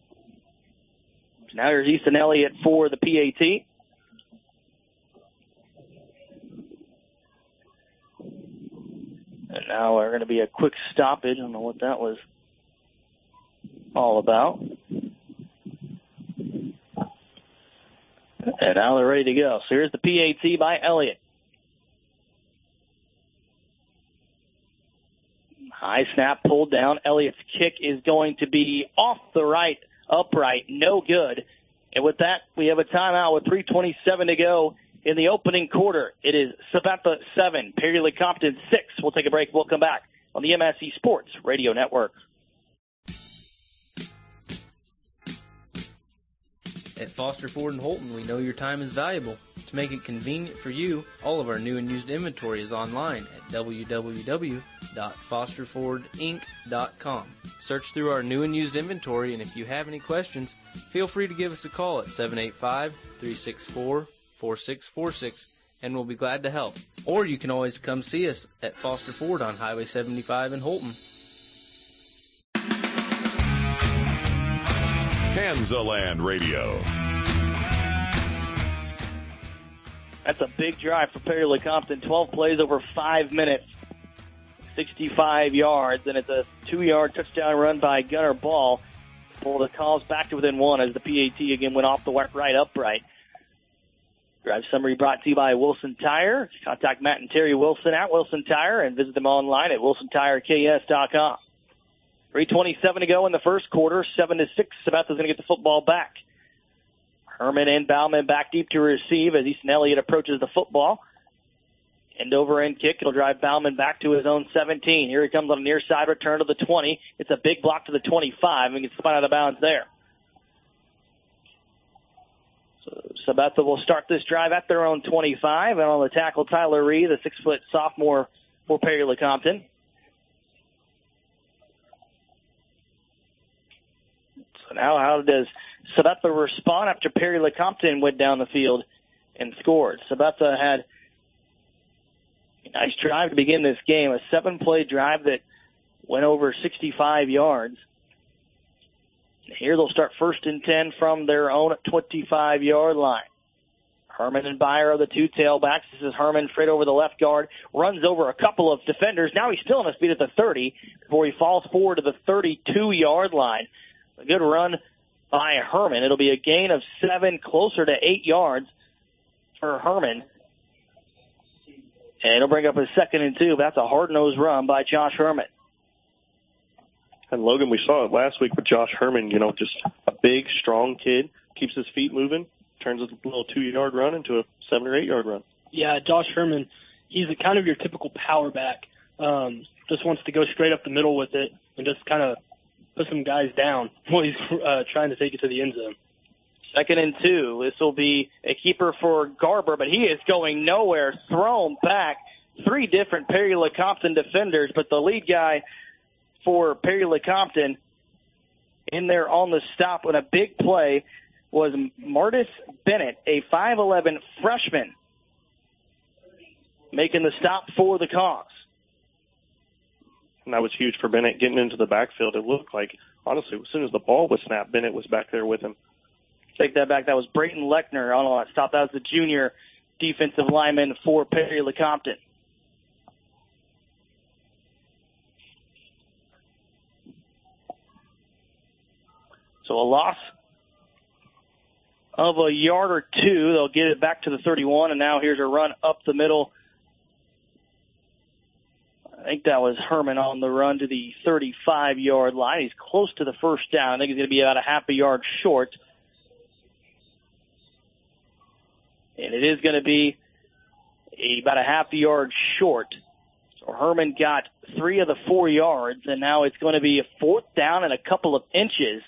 Now here's Easton Elliott for the P A T. And now we're going to be a quick stoppage. I don't know what that was all about. And now they're ready to go. So here's the P A T by Elliott. High snap pulled down. Elliott's kick is going to be off the right upright. No good. And with that, we have a timeout with three twenty-seven to go in the opening quarter. It is Sabetha seven, Perry Lecompton six. We'll take a break. We'll come back on the M S C Sports Radio Network. At Foster Ford in Holton, we know your time is valuable. To make it convenient for you, all of our new and used inventory is online at w w w dot foster ford inc dot com. Search through our new and used inventory, and if you have any questions, feel free to give us a call at seven eight five, three six four, four six four six, and we'll be glad to help. Or you can always come see us at Foster Ford on Highway seventy-five in Holton. Kansaland Radio. That's a big drive for Perry Lecompton. twelve plays over five minutes, sixty-five yards, and it's a two-yard touchdown run by Gunner Ball. Pull the calls back to within one as the P A T again went off the right upright. Drive summary brought to you by Wilson Tire. Contact Matt and Terry Wilson at Wilson Tire and visit them online at wilson tire k s dot com. three twenty-seven to go in the first quarter, seven to six. Sabetha's going to get the football back. Herman and Bauman back deep to receive as Easton Elliott approaches the football. End over end kick. It'll drive Bauman back to his own seventeen. Here he comes on a near side return to the twenty. It's a big block to the twenty-five and gets spun out of bounds there. So Sabetha will start this drive at their own twenty-five, and on the tackle, Tyler Reed, the six-foot sophomore for Perry Lecompton. So now how does Sabetha respond after Perry Lecompton went down the field and scored? Sabetha had a nice drive to begin this game, a seven-play drive that went over sixty-five yards. And here they'll start first and ten from their own twenty-five-yard line. Herman and Byer are the two tailbacks. This is Herman straight over the left guard, runs over a couple of defenders. Now he's still on his feet at the thirty before he falls forward to the thirty-two-yard line. A good run by Herman. It'll be a gain of seven, closer to eight yards for Herman. And it'll bring up a second and two. That's a hard-nosed run by Josh Herman. And, Logan, we saw it last week with Josh Herman, you know, just a big, strong kid, keeps his feet moving, turns a little two-yard run into a seven- or eight-yard run. Yeah, Josh Herman, he's a kind of your typical power back. Um, just wants to go straight up the middle with it and just kind of put some guys down while he's uh, trying to take it to the end zone. Second and two. This will be a keeper for Garber, but he is going nowhere. Thrown back. Three different Perry Lecompton defenders, but the lead guy for Perry Lecompton in there on the stop with a big play was Martis Bennett, a five eleven freshman, making the stop for the cause. And that was huge for Bennett getting into the backfield. It looked like, honestly, as soon as the ball was snapped, Bennett was back there with him. Take that back. That was Brayton Lechner on that stop. That was the junior defensive lineman for Perry Lecompton. So a loss of a yard or two. They'll get it back to the thirty-one, and now here's a run up the middle. I think that was Herman on the run to the thirty-five-yard line. He's close to the first down. I think he's going to be about a half a yard short. And it is going to be a, about a half a yard short. So Herman got three of the four yards, and now it's going to be a fourth down and a couple of inches.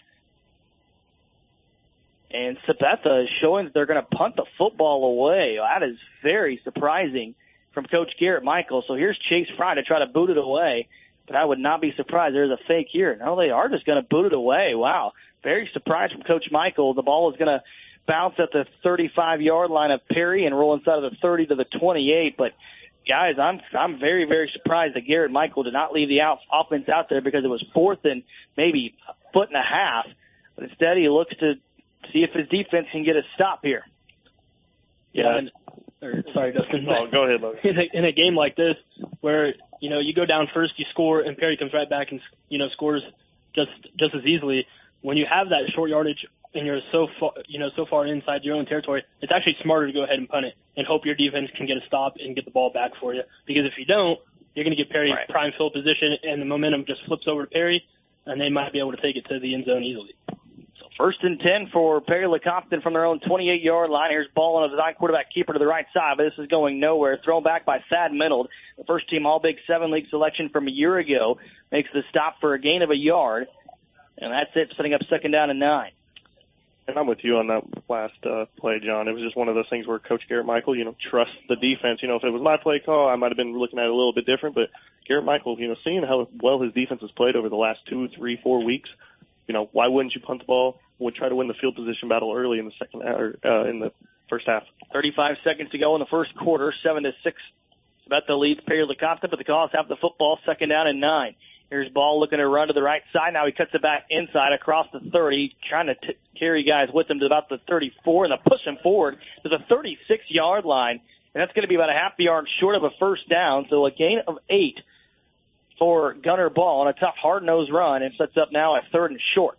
And Sabetha is showing that they're going to punt the football away. That is very surprising from Coach Garrett Michael. So here's Chase Fry to try to boot it away, but I would not be surprised. There's a fake here. No, they are just going to boot it away. Wow. Very surprised from Coach Michael. The ball is going to bounce at the thirty-five-yard line of Perry and roll inside of the thirty to the twenty-eight. But, guys, I'm I'm very, very surprised that Garrett Michael did not leave the out, offense out there because it was fourth and maybe a foot and a half. But instead he looks to see if his defense can get a stop here. Yeah. And, or, sorry, Dustin. Oh, go ahead, Logan. In a, in a game like this where, you know, you go down first, you score, and Perry comes right back and, you know, scores just just as easily. When you have that short yardage and you're so far, you know, so far inside your own territory, it's actually smarter to go ahead and punt it and hope your defense can get a stop and get the ball back for you. Because if you don't, you're going to get Perry right. prime field position, and the momentum just flips over to Perry, and they might be able to take it to the end zone easily. First and ten for Perry Lecompton from their own twenty-eight-yard line. Here's ball on a design quarterback keeper to the right side, but this is going nowhere. Thrown back by Thad Minold, the first team All-Big Seven League selection from a year ago. Makes the stop for a gain of a yard, and that's it, setting up second down and nine. And I'm with you on that last uh, play, John. It was just one of those things where Coach Garrett Michael, you know, trusts the defense. You know, if it was my play call, I might have been looking at it a little bit different, but Garrett Michael, you know, seeing how well his defense has played over the last two, three, four weeks, you know, why wouldn't you punt the ball? Would try to win the field position battle early in the second or uh, in the first half. thirty-five seconds to go in the first quarter, seven to six. Sabetha leads Perry Lecompton, but the Cause have the football, second down and nine. Here's ball looking to run to the right side. Now he cuts it back inside across the thirty, trying to t- carry guys with him to about the thirty-four, and they push him forward to the thirty-six-yard line, and that's going to be about a half yard short of a first down. So a gain of eight for Gunnar Ball on a tough, hard-nosed run, and sets up now a third and short.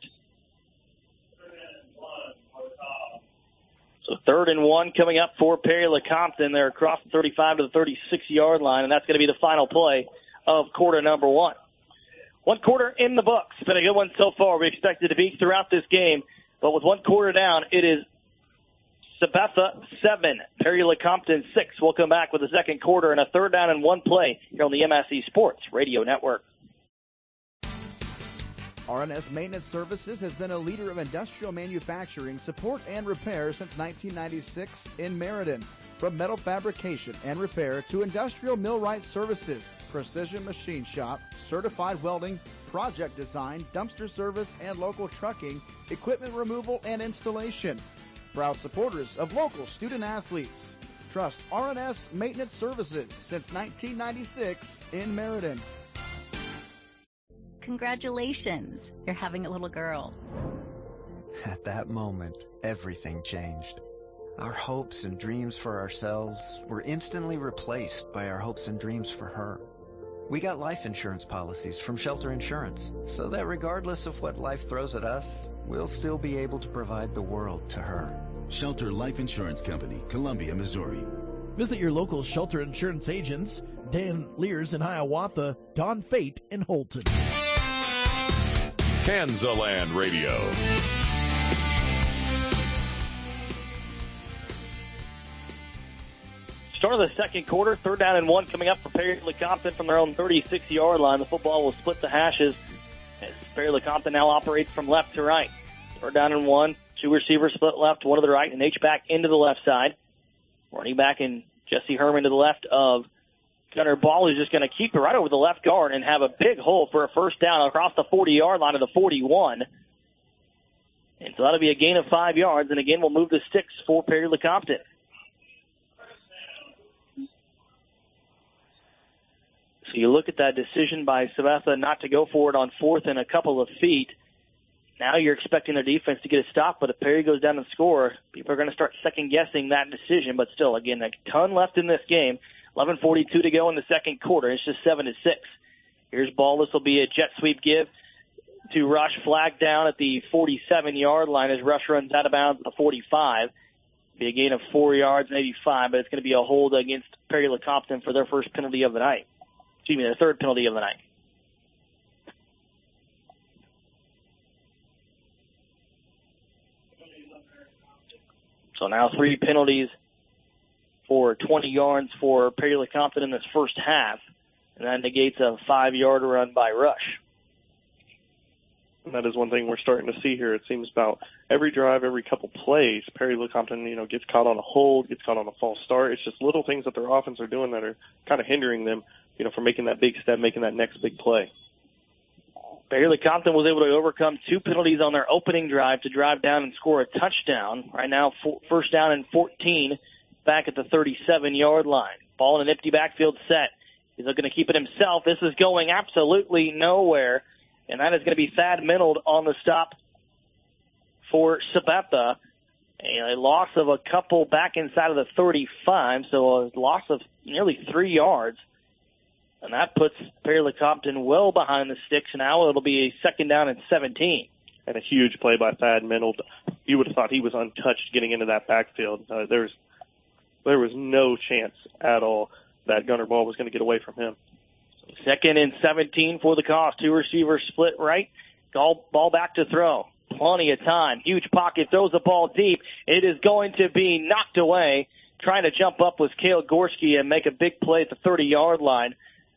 So third and one coming up for Perry Lecompton. They're across the thirty-five to the thirty-six-yard line, and that's going to be the final play of quarter number one. One quarter in the books. It's been a good one so far. We expected to be throughout this game, but with one quarter down, it is Sabetha seven, Perry Lecompton six. We'll come back with a second quarter and a third down and one play here on the M S C Sports Radio Network. R N S Maintenance Services has been a leader of industrial manufacturing, support, and repair since nineteen ninety-six in Meriden. From metal fabrication and repair to industrial millwright services, precision machine shop, certified welding, project design, dumpster service, and local trucking, equipment removal and installation. Proud supporters of local student athletes. Trust R N S Maintenance Services since nineteen ninety-six in Meriden. Congratulations, you're having a little girl. At that moment, everything changed. Our hopes and dreams for ourselves were instantly replaced by our hopes and dreams for her. We got life insurance policies from Shelter Insurance, so that regardless of what life throws at us, we'll still be able to provide the world to her. Shelter Life Insurance Company, Columbia, Missouri. Visit your local Shelter Insurance agents, Dan Lears in Hiawatha, Don Fate in Holton. Kansaland Radio. Start of the second quarter, third down and one coming up for Perry Lecompton from their own thirty-six-yard line. The football will split the hashes as Perry Lecompton now operates from left to right. Third down and one, two receivers split left, one to the right, and H back into the left side. Running back in Jesse Herman to the left of Gunnar Ball, is just going to keep it right over the left guard and have a big hole for a first down across the forty-yard line of the forty-one. And so that'll be a gain of five yards, and again we'll move the sticks for Perry Lecompton. So you look at that decision by Sabetha not to go for it on fourth and a couple of feet. Now you're expecting their defense to get a stop, but if Perry goes down and score, people are going to start second-guessing that decision. But still, again, a ton left in this game. eleven forty-two to go in the second quarter. It's just seven to six. Here's ball. This will be a jet sweep give to Rush. Flag down at the forty-seven-yard line as Rush runs out of bounds at the forty-five. Be a gain of four yards, maybe five, but it's going to be a hold against Perry Lecompton for their first penalty of the night. Excuse me, their third penalty of the night. So now three penalties for twenty yards for Perry Lecompton in this first half. and that negates a five-yard run by Rush. And that is one thing we're starting to see here. It seems about every drive, every couple plays, Perry Lecompton, you know, gets caught on a hold, gets caught on a false start. It's just little things that their offense are doing that are kind of hindering them, you know, from making that big step, making that next big play. Perry Lecompton was able to overcome two penalties on their opening drive to drive down and score a touchdown. Right now, four, first down and fourteen back at the thirty-seven-yard line. Ball in an empty backfield set. He's looking to keep it himself. This is going absolutely nowhere. And that is going to be Thad Minold on the stop for Sabetha. A loss of a couple back inside of the thirty-five, so a loss of nearly three yards. And that puts Perry Lecompton well behind the sticks. Now it'll be a second down and seventeen. And a huge play by Thad Minold. You would have thought he was untouched getting into that backfield. Uh, there was, there was no chance at all that Gunner Ball was going to get away from him. Second and seventeen for the Cause. Two receivers split right. Ball, ball back to throw. Plenty of time. Huge pocket. Throws the ball deep. It is going to be knocked away. Trying to jump up was Cale Gorski and make a big play at the thirty-yard line.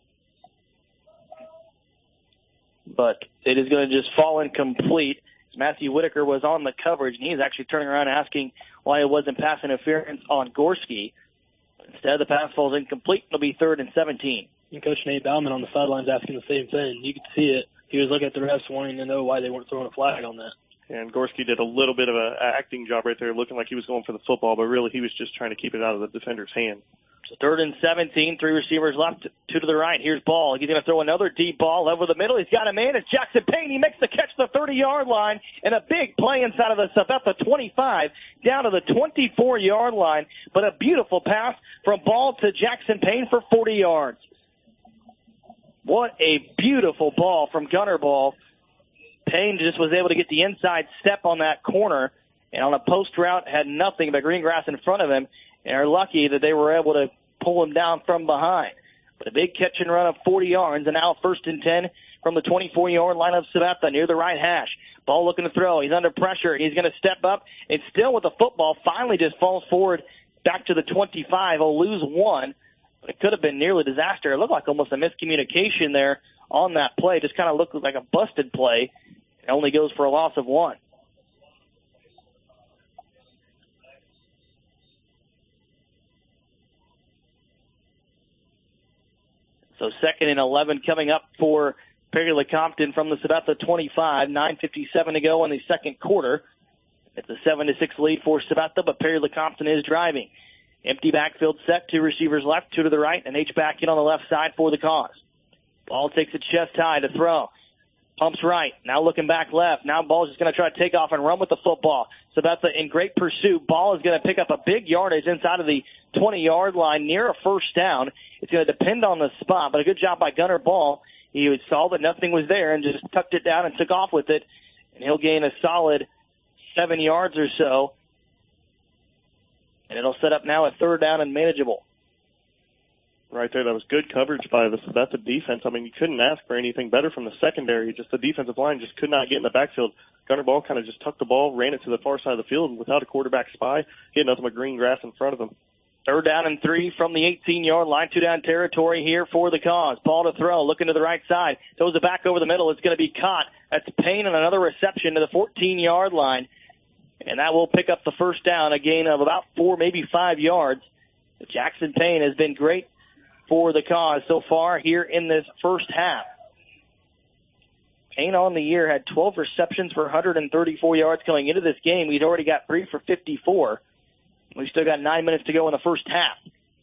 But it is going to just fall incomplete. Matthew Whitaker was on the coverage, and he's actually turning around asking why it wasn't pass interference on Gorski. Instead, the pass falls incomplete. It'll be third and seventeen. And Coach Nate Bauman on the sidelines asking the same thing. You could see it. He was looking at the refs wanting to know why they weren't throwing a flag on that. And Gorski did a little bit of an acting job right there, looking like he was going for the football, but really he was just trying to keep it out of the defender's hand. So third and seventeen, three receivers left, two to the right. Here's Ball. He's going to throw another deep ball over the middle. He's got a man. It's Jackson Payne. He makes the catch at the thirty-yard line, and a big play inside of the Sabetha twenty-five down to the twenty-four-yard line. But a beautiful pass from Ball to Jackson Payne for forty yards. What a beautiful ball from Gunner Ball. Payne just was able to get the inside step on that corner, and on a post route had nothing but green grass in front of him, and are lucky that they were able to pull him down from behind. But a big catch and run of forty yards, and now first and ten from the twenty-four-yard line of Sabetha near the right hash. Ball looking to throw. He's under pressure, and he's going to step up, and still with the football, finally just falls forward back to the twenty-five. He'll lose one. But it could have been nearly disaster. It looked like almost a miscommunication there on that play. Just kind of looked like a busted play. It only goes for a loss of one. So second and eleven coming up for Perry Lecompton from the Sabetha twenty-five. nine fifty-seven to go in the second quarter. It's a seven to six lead for Sabetha, but Perry Lecompton is driving. Empty backfield set, two receivers left, two to the right, and H-back in on the left side for the Cause. Ball takes it chest high to throw. Pumps right. Now looking back left. Now Ball's just going to try to take off and run with the football. Sabetha in great pursuit. Ball is going to pick up a big yardage inside of the twenty-yard line near a first down. It's going to depend on the spot, but a good job by Gunner Ball. He saw that nothing was there and just tucked it down and took off with it, and he'll gain a solid seven yards or so. And it'll set up now a third down and manageable. Right there, that was good coverage by the Sabetha defense. I mean, you couldn't ask for anything better from the secondary. Just the defensive line just could not get in the backfield. Gunner Ball kind of just tucked the ball, ran it to the far side of the field, and without a quarterback spy, he had nothing but green grass in front of him. Third down and three from the eighteen-yard line. Two-down territory here for the Cause. Ball to throw, looking to the right side. Throws it back over the middle. It's going to be caught. That's Payne on another reception to the fourteen-yard line. And that will pick up the first down, a gain of about four, maybe five yards. Jackson Payne has been great for the Cause so far here in this first half. Payne on the year had twelve receptions for one hundred thirty-four yards coming into this game. He's already got three for fifty-four. We've still got nine minutes to go in the first half.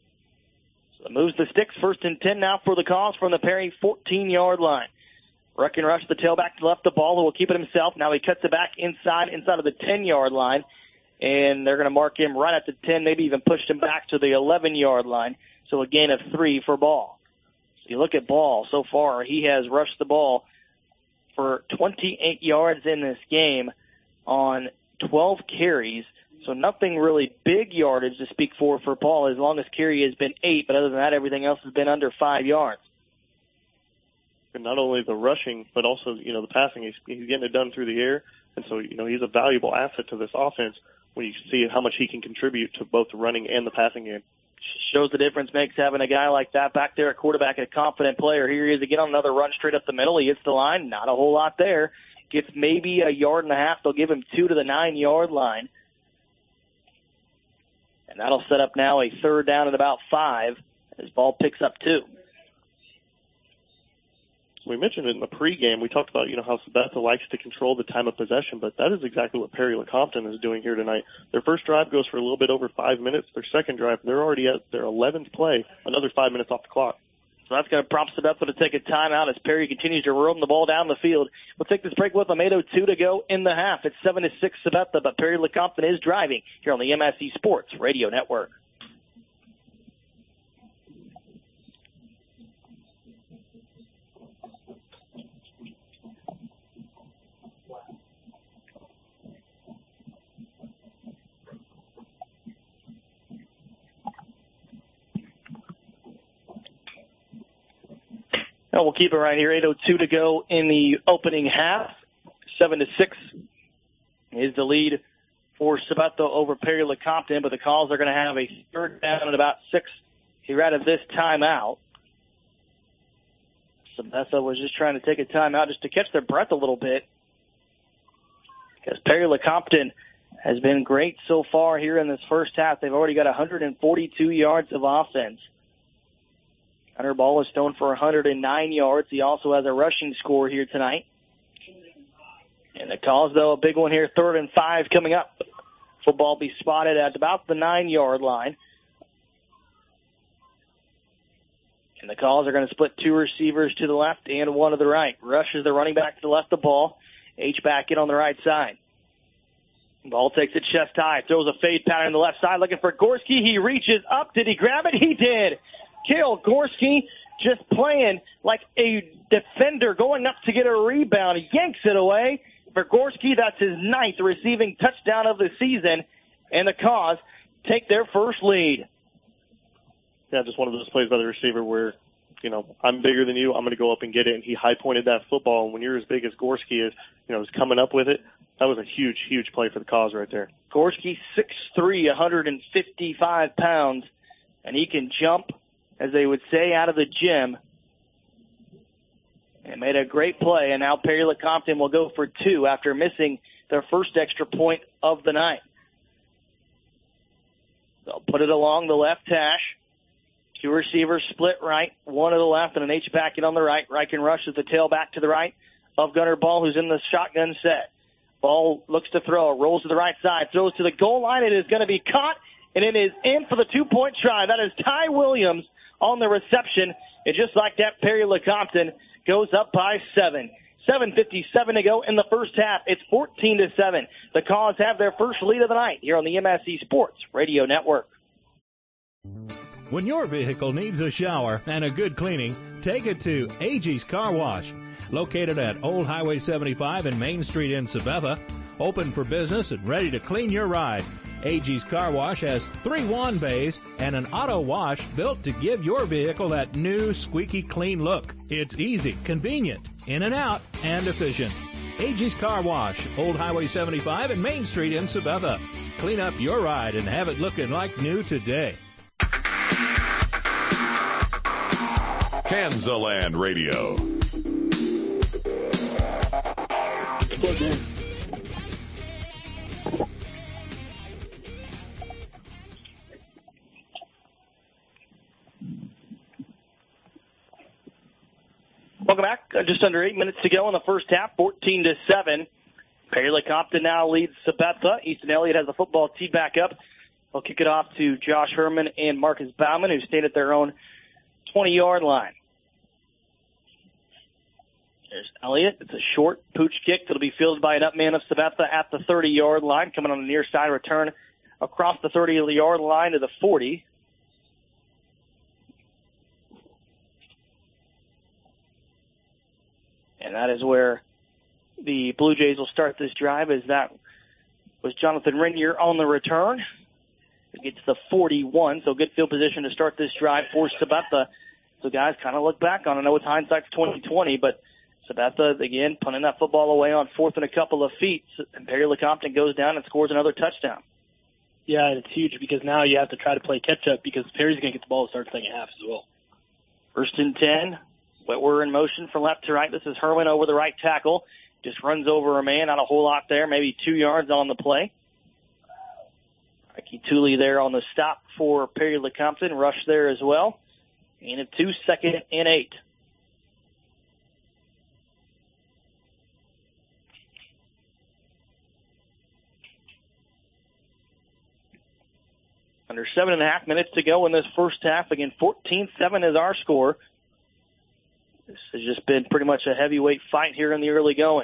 So it moves the sticks. First and ten now for the Cause from the Perry fourteen-yard line. Ruckin Rush, the tailback, left the ball, who will keep it himself. Now he cuts it back inside, inside of the ten-yard line, and they're going to mark him right at the ten, maybe even push him back to the eleven-yard line. So a gain of three for Ball. So you look at Ball so far, he has rushed the ball for twenty-eight yards in this game on twelve carries. So nothing really big yardage to speak for for Ball. His longest carry has been eight, but other than that, everything else has been under five yards. And not only the rushing, but also, you know, the passing. He's, he's getting it done through the air. And so, you know, he's a valuable asset to this offense when you see how much he can contribute to both the running and the passing game. Shows the difference makes having a guy like that back there at quarterback, a confident player. Here he is again on another run straight up the middle. He hits the line. Not a whole lot there. Gets maybe a yard and a half. They'll give him two to the nine-yard line. And that'll set up now a third down at about five as ball picks up two. We mentioned it in the pregame. We talked about, you know, how Sabetha likes to control the time of possession, but that is exactly what Perry LeCompton is doing here tonight. Their first drive goes for a little bit over five minutes. Their second drive, they're already at their eleventh play, another five minutes off the clock. So that's going to prompt Sabetha to take a timeout as Perry continues to roam the ball down the field. We'll take this break with them. eight oh two to go in the half. It's seven to six Sabetha, but Perry LeCompton is driving here on the M S C Sports Radio Network. And we'll keep it right here. eight oh two to go in the opening half. seven to six is the lead for Sabetha over Perry LeCompton, but the Calls are going to have a third down at about six here out of this timeout. Sabetha was just trying to take a timeout just to catch their breath a little bit, because Perry LeCompton has been great so far here in this first half. They've already got one hundred forty-two yards of offense. Gunnar Ball is thrown for one hundred nine yards. He also has a rushing score here tonight. And the Calls, though, a big one here, third and five coming up. Football be spotted at about the nine-yard line. And the Calls are going to split two receivers to the left and one to the right. Rush is the running back to the left of the ball. H-back in on the right side. Ball takes it chest high, throws a fade pattern on the left side, looking for Gorski. He reaches up. Did he grab it? He did. Kale Gorski just playing like a defender going up to get a rebound. He yanks it away. For Gorski, that's his ninth receiving touchdown of the season, and the Cause take their first lead. Yeah, just one of those plays by the receiver where, you know, I'm bigger than you, I'm going to go up and get it, and he high-pointed that football, and when you're as big as Gorski is, you know, is coming up with it, that was a huge, huge play for the Cause right there. Gorski, six three, one hundred fifty-five pounds, and he can jump, as they would say, out of the gym. And made a great play, and now Perry LeCompton will go for two after missing their first extra point of the night. They'll put it along the left hash. Two receivers split right, one to the left and an H-back in on the right. Riken rushes the tailback to the right of Gunnar Ball, who's in the shotgun set. Ball looks to throw, rolls to the right side, throws to the goal line. It is going to be caught, and it is in for the two-point try. That is Ty Williams on the reception. And just like that, Perry LeCompton goes up by seven. seven fifty-seven to go in the first half. It's fourteen to seven. The Cause have their first lead of the night here on the M S C Sports Radio Network. When your vehicle needs a shower and a good cleaning, take it to A G's Car Wash. Located at Old Highway seventy-five and Main Street in Sabetha. Open for business and ready to clean your ride. A G's Car Wash has three wand bays and an auto wash built to give your vehicle that new squeaky clean look. It's easy, convenient, in and out, and efficient. A G's Car Wash, Old Highway seventy-five and Main Street in Sabetha. Clean up your ride and have it looking like new today. Kansaland Radio. Welcome back. Uh, just under eight minutes to go in the first half, fourteen to seven. Perry LeCompton now leads Sabetha. Easton Elliott has the football teed back up. They'll kick it off to Josh Herman and Marcus Bauman, who stayed at their own twenty-yard line. There's Elliott. It's a short pooch kick that'll be fielded by an up man of Sabetha at the thirty-yard line, coming on the near side return across the thirty-yard line to the forty. And that is where the Blue Jays will start this drive, as that was Jonathan Renier on the return. It gets to the forty-one, so good field position to start this drive for Sabetha. So guys kind of look back on it. I know it's hindsight's twenty twenty, but Sabetha, again, punting that football away on fourth and a couple of feet. And Perry LeCompton goes down and scores another touchdown. Yeah, and it's huge because now you have to try to play catch-up because Perry's going to get the ball to start the second half as well. First and ten. We're in motion from left to right. This is Herman over the right tackle. Just runs over a man, not a whole lot there, maybe two yards on the play. Ricky Tooley there on the stop for Perry Lecompton. Rush there as well. And a two, second and eight. Under seven and a half minutes to go in this first half. Again, fourteen seven is our score. This has just been pretty much a heavyweight fight here in the early going.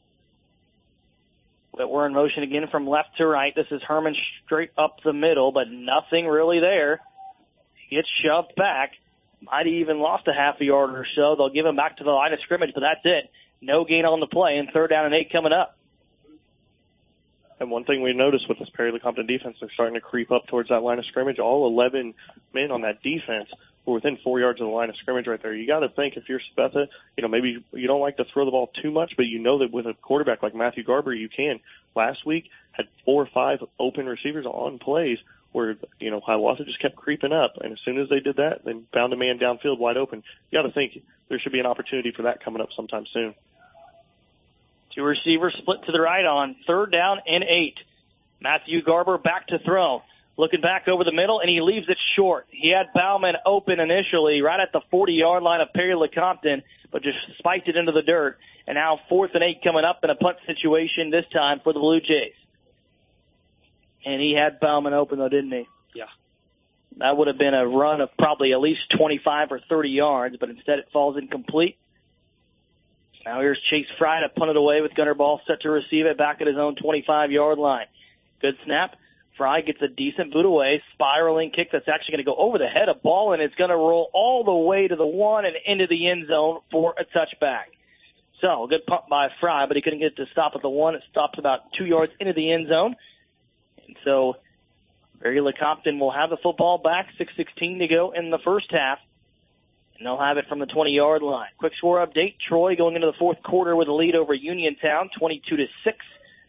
But we're in motion again from left to right. This is Herman straight up the middle, but nothing really there. He gets shoved back. Might have even lost a half a yard or so. They'll give him back to the line of scrimmage, but that's it. No gain on the play, and third down and eight coming up. And one thing we noticed with this Perry Lecompton defense, they're starting to creep up towards that line of scrimmage. All eleven men on that defense were within four yards of the line of scrimmage right there. You got to think if you're Sabetha, you know, maybe you don't like to throw the ball too much, but you know that with a quarterback like Matthew Garber, you can. Last week, had four or five open receivers on plays where, you know, Hiawatha just kept creeping up. And as soon as they did that, they found a man downfield wide open. You got to think there should be an opportunity for that coming up sometime soon. Two receivers split to the right on third down and eight. Matthew Garber back to throw. Looking back over the middle, and he leaves it short. He had Bauman open initially right at the forty-yard line of Perry Lecompton, but just spiked it into the dirt. And now fourth and eight coming up in a punt situation this time for the Blue Jays. And he had Bauman open, though, didn't he? Yeah. That would have been a run of probably at least twenty-five or thirty yards, but instead it falls incomplete. Now here's Chase Fry to punt it away with Gunnar Ball set to receive it back at his own twenty-five-yard line. Good snap. Fry gets a decent boot away, spiraling kick that's actually going to go over the head of Ball, and it's going to roll all the way to the one and into the end zone for a touchback. So, a good punt by Fry, but he couldn't get to stop at the one. It stopped about two yards into the end zone. And so, Perry Lecompton will have the football back, six sixteen to go in the first half. And they'll have it from the twenty-yard line. Quick score update, Troy going into the fourth quarter with a lead over Uniontown, twenty-two to six.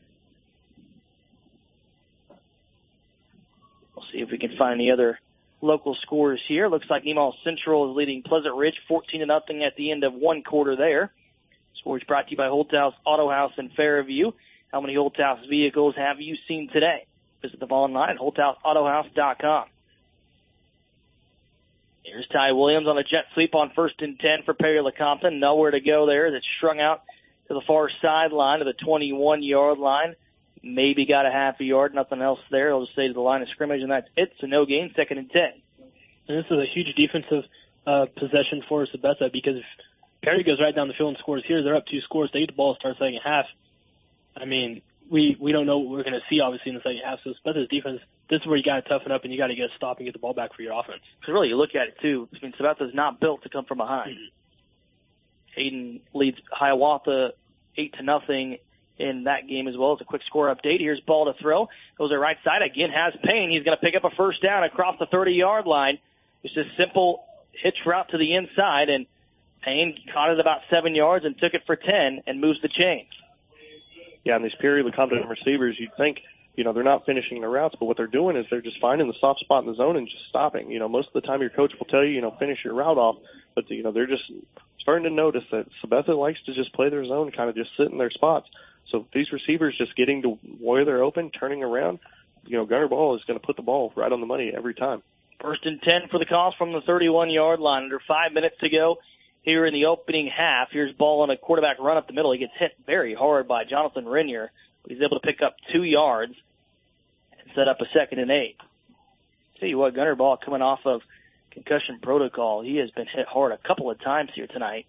We'll see if we can find the other local scores here. Looks like Nemaha Central is leading Pleasant Ridge fourteen to nothing at the end of one quarter there. Scores brought to you by Holthouse Auto House in Fairview. How many Holthouse vehicles have you seen today? Visit them online at holthouse auto house dot com. Here's Ty Williams on a jet sweep on first and ten for Perry Lecompton. Nowhere to go there. It's strung out to the far sideline to the twenty-one-yard line. Maybe got a half a yard, nothing else there. I'll just say to the line of scrimmage, and that's it. So no gain, second and ten. And this is a huge defensive uh, possession for Sabetha because if Perry goes right down the field and scores here, they're up two scores. They get the ball to start second half. I mean, we we don't know what we're going to see, obviously, in the second half. So Sabetha's defense, this is where you got to toughen up and you got to get a stop and get the ball back for your offense. Because really, you look at it, too. I mean, Sabetha's not built to come from behind. Mm-hmm. Hayden leads Hiawatha eight to nothing in that game as well. As a quick score update, here's ball to throw. Goes to right side. Again, has Payne. He's going to pick up a first down across the thirty-yard line. It's just simple hitch route to the inside, and Payne caught it about seven yards and took it for ten and moves the chains. Yeah, and these Perry Lecompton receivers, you'd think, you know, they're not finishing their routes, but what they're doing is they're just finding the soft spot in the zone and just stopping. You know, most of the time your coach will tell you, you know, finish your route off, but, you know, they're just starting to notice that Sabetha likes to just play their zone, kind of just sit in their spots. So these receivers just getting to where they're open, turning around, you know, Gunnar Ball is going to put the ball right on the money every time. First and ten for the Cause from the thirty-one-yard line. Under five minutes to go here in the opening half. Here's ball on a quarterback run up the middle. He gets hit very hard by Jonathan Renier, but he's able to pick up two yards and set up a second and eight. Tell you what, Gunnar Ball coming off of concussion protocol. He has been hit hard a couple of times here tonight.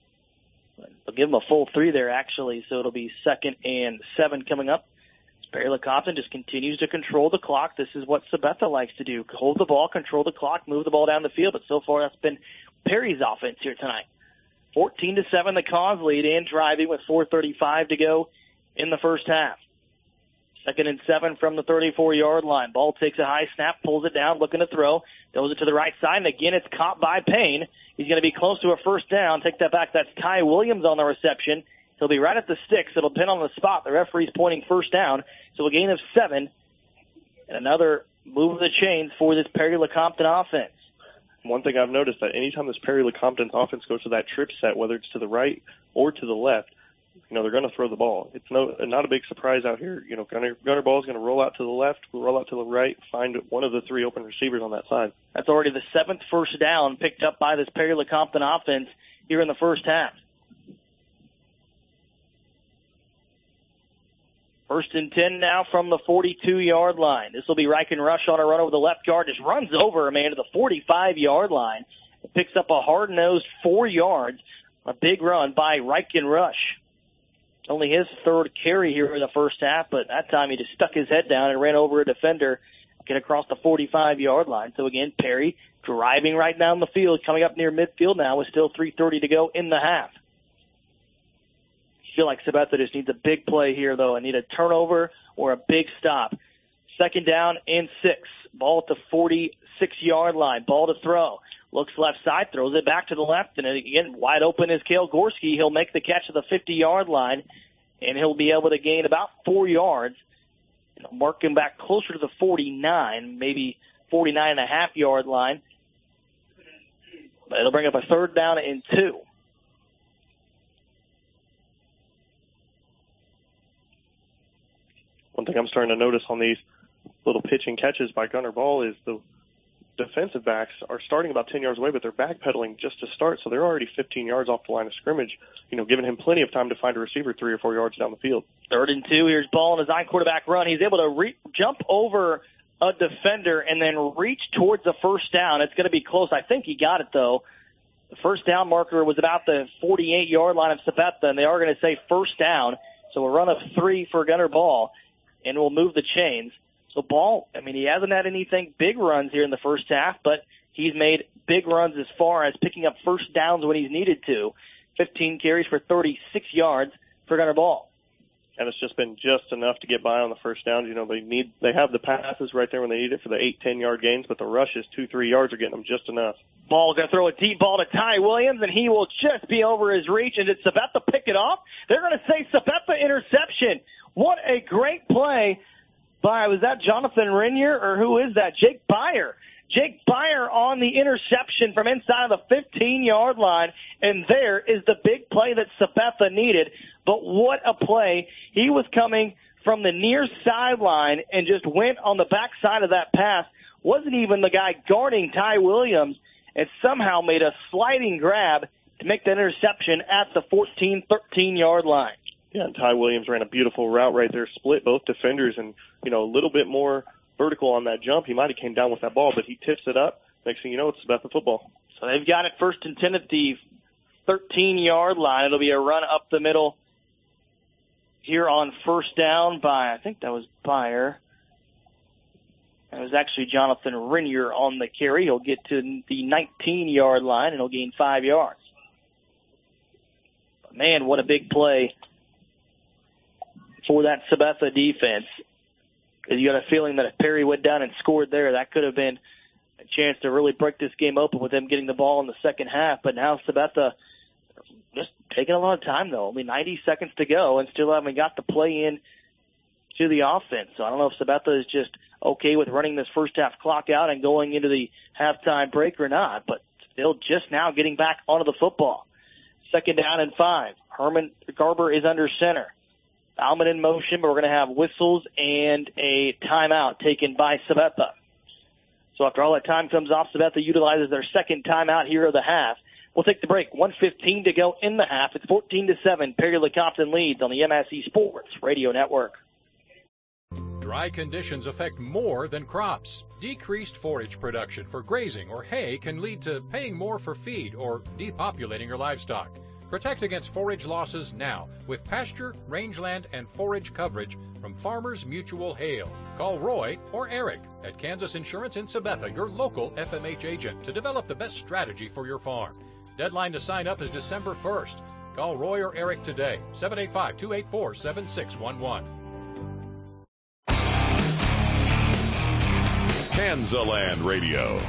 They'll give him a full three there, actually, so it'll be second and seven coming up. Perry Lecompton just continues to control the clock. This is what Sabetha likes to do. Hold the ball, control the clock, move the ball down the field, but so far that's been Perry's offense here tonight. fourteen to seven, the Cause lead and driving with four thirty-five to go in the first half. Second and seven from the thirty-four-yard line. Ball takes a high snap, pulls it down, looking to throw. Throws it to the right side, and again it's caught by Payne. He's going to be close to a first down. Take that back. That's Ty Williams on the reception. He'll be right at the sticks. It'll pin on the spot. The referee's pointing first down. So a gain of seven. and another move of the chains for this Perry Lecompton offense. One thing I've noticed that anytime this Perry Lecompton offense goes to that trip set, whether it's to the right or to the left, you know, they're going to throw the ball. It's no not a big surprise out here. You know, Gunner, Gunner Ball is going to roll out to the left, roll out to the right, find one of the three open receivers on that side. That's already the seventh first down picked up by this Perry Lecompton offense here in the first half. First and ten now from the forty-two-yard line. This will be Reichen Rush on a run over the left guard. Just runs over a man to the forty-five-yard line. It picks up a hard-nosed four yards. A big run by Reichen Rush. Only his third carry here in the first half, but that time he just stuck his head down and ran over a defender, get across the forty-five-yard line. So again, Perry driving right down the field, coming up near midfield now with still three thirty to go in the half. I feel like Sabetha just needs a big play here, though. I need a turnover or a big stop. Second down and six. Ball at the forty-six-yard line. Ball to throw. Looks left side, throws it back to the left, and again, wide open is Cale Gorski. He'll make the catch at the fifty-yard line, and he'll be able to gain about four yards. It'll mark him back closer to the forty-nine, maybe forty-nine and a half yard line. But it'll bring up a third down and two. One thing I'm starting to notice on these little pitch and catches by Gunner Ball is the defensive backs are starting about ten yards away, but they're backpedaling just to start, so they're already fifteen yards off the line of scrimmage, you know, giving him plenty of time to find a receiver three or four yards down the field. Third and two. Here's Ball on his own quarterback run. He's able to re- jump over a defender and then reach towards the first down. It's going to be close. I think he got it, though. The first down marker was about the forty-eight-yard line of Sabetha, and they are going to say first down. So a run of three for Gunner Ball, and we'll move the chains. So Ball, I mean, he hasn't had anything big runs here in the first half, but he's made big runs as far as picking up first downs when he's needed to. fifteen carries for thirty-six yards for Gunner Ball. And it's just been just enough to get by on the first down. You know, they need they have the passes right there when they need it for the eight, ten-yard gains, but the rushes, two, three yards are getting them just enough. Ball going to throw a deep ball to Ty Williams, and he will just be over his reach. And did Sabetha pick it off? They're going to say Sabetha interception. What a great play by, was that Jonathan Renier, or who is that? Jake Byer. Jake Byer on the interception from inside of the fifteen-yard line, and there is the big play that Sabetha needed. But what a play. He was coming from the near sideline and just went on the backside of that pass. Wasn't even the guy guarding Ty Williams, and somehow made a sliding grab to make that interception at the fourteen, thirteen-yard line. Yeah, and Ty Williams ran a beautiful route right there, split both defenders, and, you know, a little bit more vertical on that jump. He might have came down with that ball, but he tips it up. Next thing you know, it's Sabetha football. So they've got it first and ten at the thirteen-yard line. It'll be a run up the middle here on first down by, I think that was Byer. It was actually Jonathan Renier on the carry. He'll get to the nineteen-yard line, and he'll gain five yards. But man, what a big play for that Sabetha defense. You got a feeling that if Perry went down and scored there, that could have been a chance to really break this game open with them getting the ball in the second half. But now Sabetha just taking a lot of time, though. Only ninety seconds to go and still haven't got the play in to the offense. So I don't know if Sabetha is just okay with running this first half clock out and going into the halftime break or not, but still just now getting back onto the football. Second down and five. Herman Garber is under center. Bauman in motion, but we're going to have whistles and a timeout taken by Sabetha. So after all that time comes off, Sabetha utilizes their second timeout here of the half. We'll take the break. one fifteen to go in the half. It's fourteen to seven. Perry Lecompton leads on the M S E Sports Radio Network. Dry conditions affect more than crops. Decreased forage production for grazing or hay can lead to paying more for feed or depopulating your livestock. Protect against forage losses now with pasture, rangeland, and forage coverage from Farmers Mutual Hail. Call Roy or Eric at Kansas Insurance in Sabetha, your local F M H agent, to develop the best strategy for your farm. Deadline to sign up is December first. Call Roy or Eric today, seven eight five, two eight four, seven six one one. Kansaland Radio.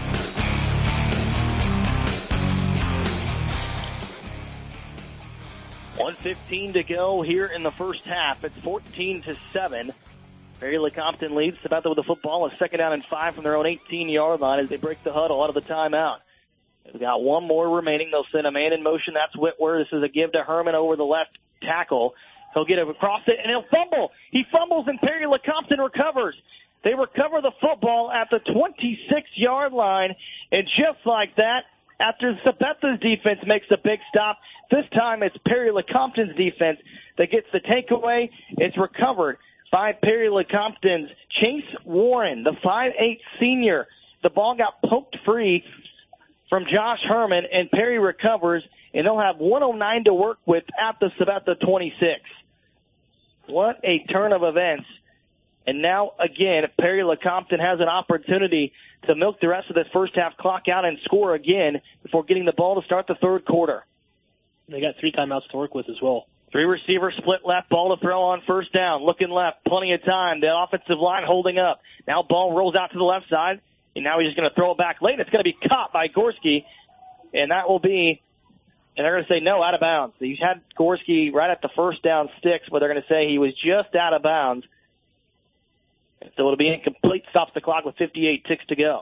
one fifteen to go here in the first half. It's fourteen to seven. Perry Lecompton leads Sabetha with the football. A second down and five from their own eighteen-yard line as they break the huddle out of the timeout. They've got one more remaining. They'll send a man in motion. That's Whitworth. This is a give to Herman over the left tackle. He'll get across it, and he'll fumble. He fumbles, and Perry Lecompton recovers. They recover the football at the twenty-six-yard line, and just like that, after Sabetha's defense makes a big stop, this time it's Perry Lecompton's defense that gets the takeaway. It's recovered by Perry Lecompton's Chase Warren, the five eight senior. The ball got poked free from Josh Herman, and Perry recovers, and they'll have one oh nine to work with at the Sabetha twenty-six. What a turn of events. And now, again, Perry Lecompton has an opportunity to milk the rest of this first half clock out and score again before getting the ball to start the third quarter. They got three timeouts to work with as well. Three receivers split left, ball to throw on first down. Looking left, plenty of time. The offensive line holding up. Now ball rolls out to the left side, and now he's just going to throw it back late. It's going to be caught by Gorski, and that will be, and they're going to say no, out of bounds. He's had Gorski right at the first down sticks, but they're going to say he was just out of bounds. So it'll be incomplete, stops the clock with fifty-eight ticks to go.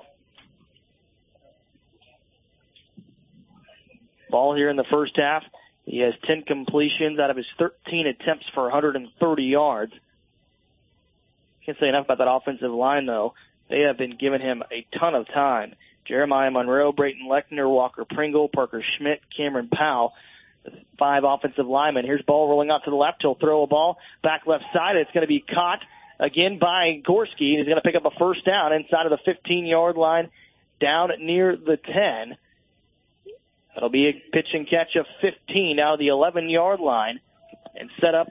Ball here in the first half. He has ten completions out of his thirteen attempts for one hundred thirty yards. Can't say enough about that offensive line, though. They have been giving him a ton of time. Jeremiah Monroe, Brayton Lechner, Walker Pringle, Parker Schmidt, Cameron Powell, five offensive linemen. Here's ball rolling out to the left. He'll throw a ball back left side. It's going to be caught again by Gorski. He's going to pick up a first down inside of the fifteen-yard line down near the ten. That'll be a pitch and catch of fifteen out of the eleven-yard line and set up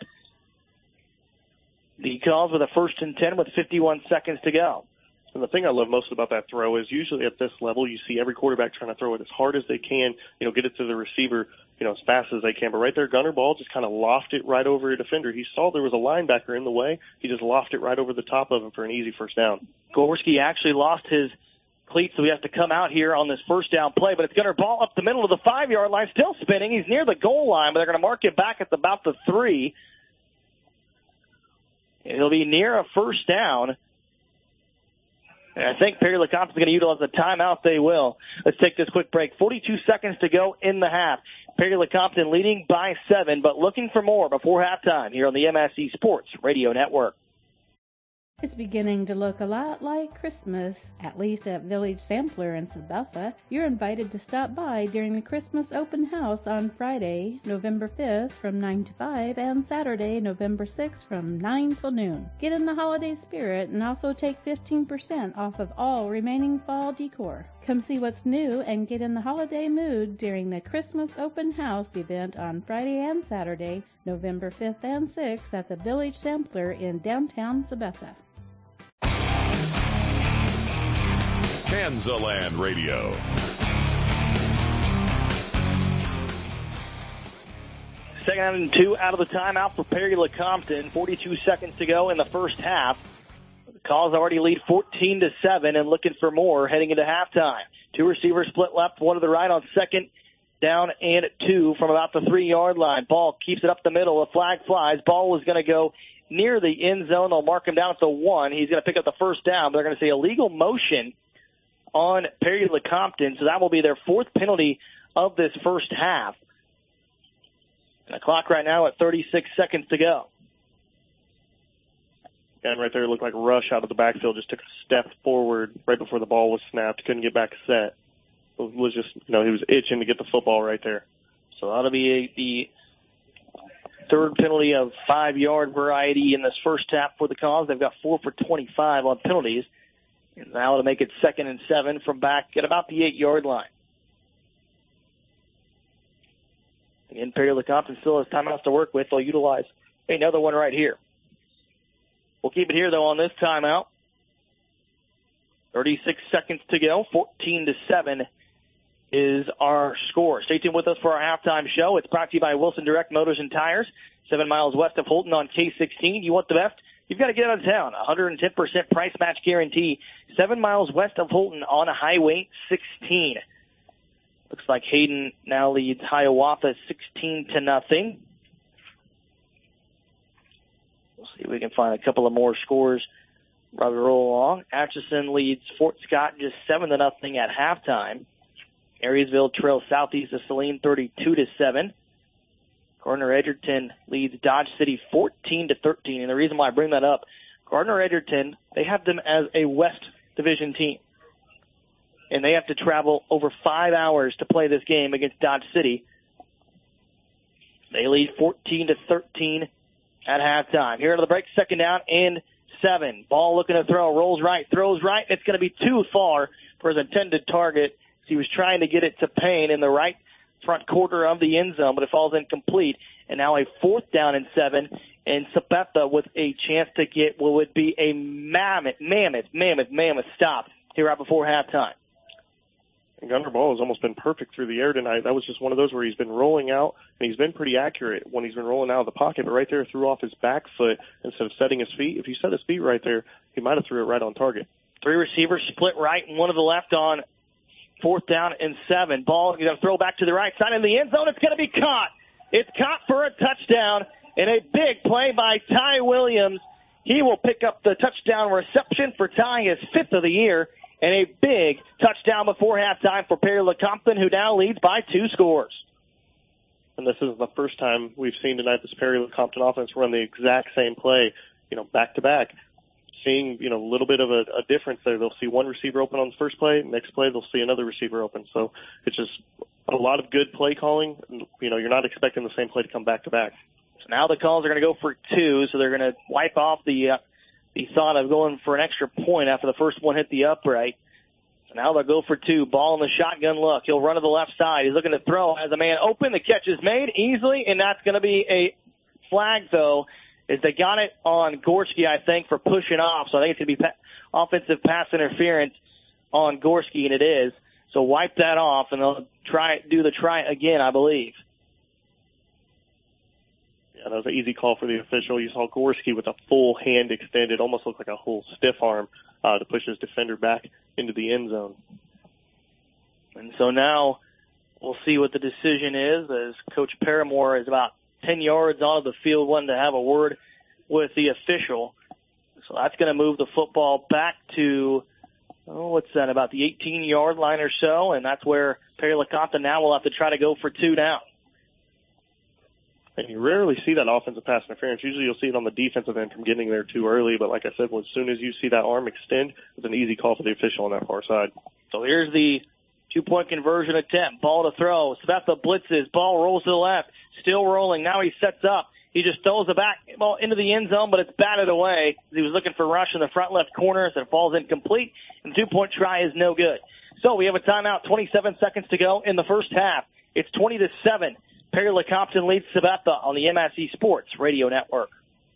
the calls with a first and ten with fifty-one seconds to go. And the thing I love most about that throw is usually at this level you see every quarterback trying to throw it as hard as they can, you know, get it to the receiver, you know, as fast as they can. But right there, Gunner Ball just kind of lofted it right over a defender. He saw there was a linebacker in the way. He just lofted it right over the top of him for an easy first down. Gorski actually lost his cleats, so we have to come out here on this first down play. But it's Gunner Ball up the middle of the five-yard line, still spinning. He's near the goal line, but they're going to mark it back at about the three. It'll be near a first down. And I think Perry Lecompton's going to utilize the timeout. They will. Let's take this quick break. forty-two seconds to go in the half. Perry Lecompton leading by seven, but looking for more before halftime here on the M S E Sports Radio Network. It's beginning to look a lot like Christmas, at least at Village Sampler in Sabetha. You're invited to stop by during the Christmas open house on Friday, November fifth from nine to five and Saturday, November sixth from nine till noon. Get in the holiday spirit and also take fifteen percent off of all remaining fall decor. Come see what's new and get in the holiday mood during the Christmas open house event on Friday and Saturday, November fifth and sixth at the Village Sampler in downtown Sabetha. Kansaland Radio. Second and two out of the timeout for Perry Lecompton. forty-two seconds to go in the first half. The Calls already lead fourteen to seven and looking for more heading into halftime. Two receivers split left, one to the right on second down and two from about the three-yard line. Ball keeps it up the middle. A flag flies. Ball is going to go near the end zone. They'll mark him down at the one. He's going to pick up the first down, but they're going to say illegal motion on Perry Lecompton, so that will be their fourth penalty of this first half. And the clock right now at thirty-six seconds to go. And right there, it looked like Rush out of the backfield just took a step forward right before the ball was snapped. Couldn't get back set. It was just, you know, he was itching to get the football right there. So that'll be a, the third penalty of five-yard variety in this first half for the Calls. They've got four for twenty-five on penalties. And now to make it second and seven from back at about the eight-yard line. Again, Perry Lecompton still has timeouts to work with. They'll utilize another one right here. We'll keep it here, though, on this timeout. thirty-six seconds to go. fourteen to seven is our score. Stay tuned with us for our halftime show. It's brought to you by Wilson Direct Motors and Tires, seven miles west of Holton on K sixteen. You want the best? You've got to get out of town. one hundred ten percent price match guarantee. Seven miles west of Holton on Highway sixteen. Looks like Hayden now leads Hiawatha sixteen to nothing. We'll see See if we can find a couple of more scores while we roll along. Atchison leads Fort Scott just seven to nothing at halftime. Marysville trails Southeast of Saline thirty-two to seven. Gardner-Edgerton leads Dodge City fourteen to thirteen. And the reason why I bring that up, Gardner-Edgerton, they have them as a West Division team. And they have to travel over five hours to play this game against Dodge City. They lead fourteen to thirteen at halftime. Here to the break, second down and seven. Ball looking to throw, rolls right, throws right. It's going to be too far for his intended target. He was trying to get it to Payne in the right front quarter of the end zone, but it falls incomplete. And now a fourth down and seven, and Sabetha with a chance to get what would be a mammoth, mammoth, mammoth, mammoth stop here right before halftime. And Gunnar Ball has almost been perfect through the air tonight. That was just one of those where he's been rolling out, and he's been pretty accurate when he's been rolling out of the pocket, but right there threw off his back foot instead of setting his feet. If he set his feet right there, he might have threw it right on target. Three receivers split right and one to the left on fourth down and seven. Ball going to throw back to the right side in the end zone. It's going to be caught. It's caught for a touchdown, and a big play by Ty Williams. He will pick up the touchdown reception for Ty, his fifth of the year, and a big touchdown before halftime for Perry Lecompton, who now leads by two scores. And this is the first time we've seen tonight this Perry Lecompton offense run the exact same play, you know, back to back. Seeing, you know, a little bit of a, a difference there. They'll see one receiver open on the first play. Next play, they'll see another receiver open. So it's just a lot of good play calling. You know, you're not expecting the same play to come back to back. So now the calls are going to go for two. So they're going to wipe off the uh, the thought of going for an extra point after the first one hit the upright. So now they'll go for two. Ball in the shotgun look. He'll run to the left side. He's looking to throw. Has a man open. The catch is made easily, and that's going to be a flag, though, is they got it on Gorski, I think, for pushing off. So I think it's going to be pa- offensive pass interference on Gorski, and it is. So wipe that off, and they'll try do the try again, I believe. Yeah, that was an easy call for the official. You saw Gorski with a full hand extended, almost looked like a whole stiff arm uh, to push his defender back into the end zone. And so now we'll see what the decision is, as Coach Paramore is about ten yards out of the field, wanting to have a word with the official. So that's going to move the football back to, oh, what's that, about the eighteen-yard line or so, and that's where Perry Lecompton now will have to try to go for two down. And you rarely see that offensive pass interference. Usually you'll see it on the defensive end from getting there too early, but like I said, as soon as you see that arm extend, it's an easy call for the official on that far side. So here's the two-point conversion attempt. Ball to throw. Sabetha blitzes. Ball rolls to the left. Still rolling. Now he sets up. He just throws the back ball into the end zone, but it's batted away. He was looking for rush in the front left corner, so it falls incomplete, and the two-point try is no good. So we have a timeout, twenty-seven seconds to go in the first half. It's twenty to seven. Perry Lecompton leads Sabetha on the M S E Sports Radio Network.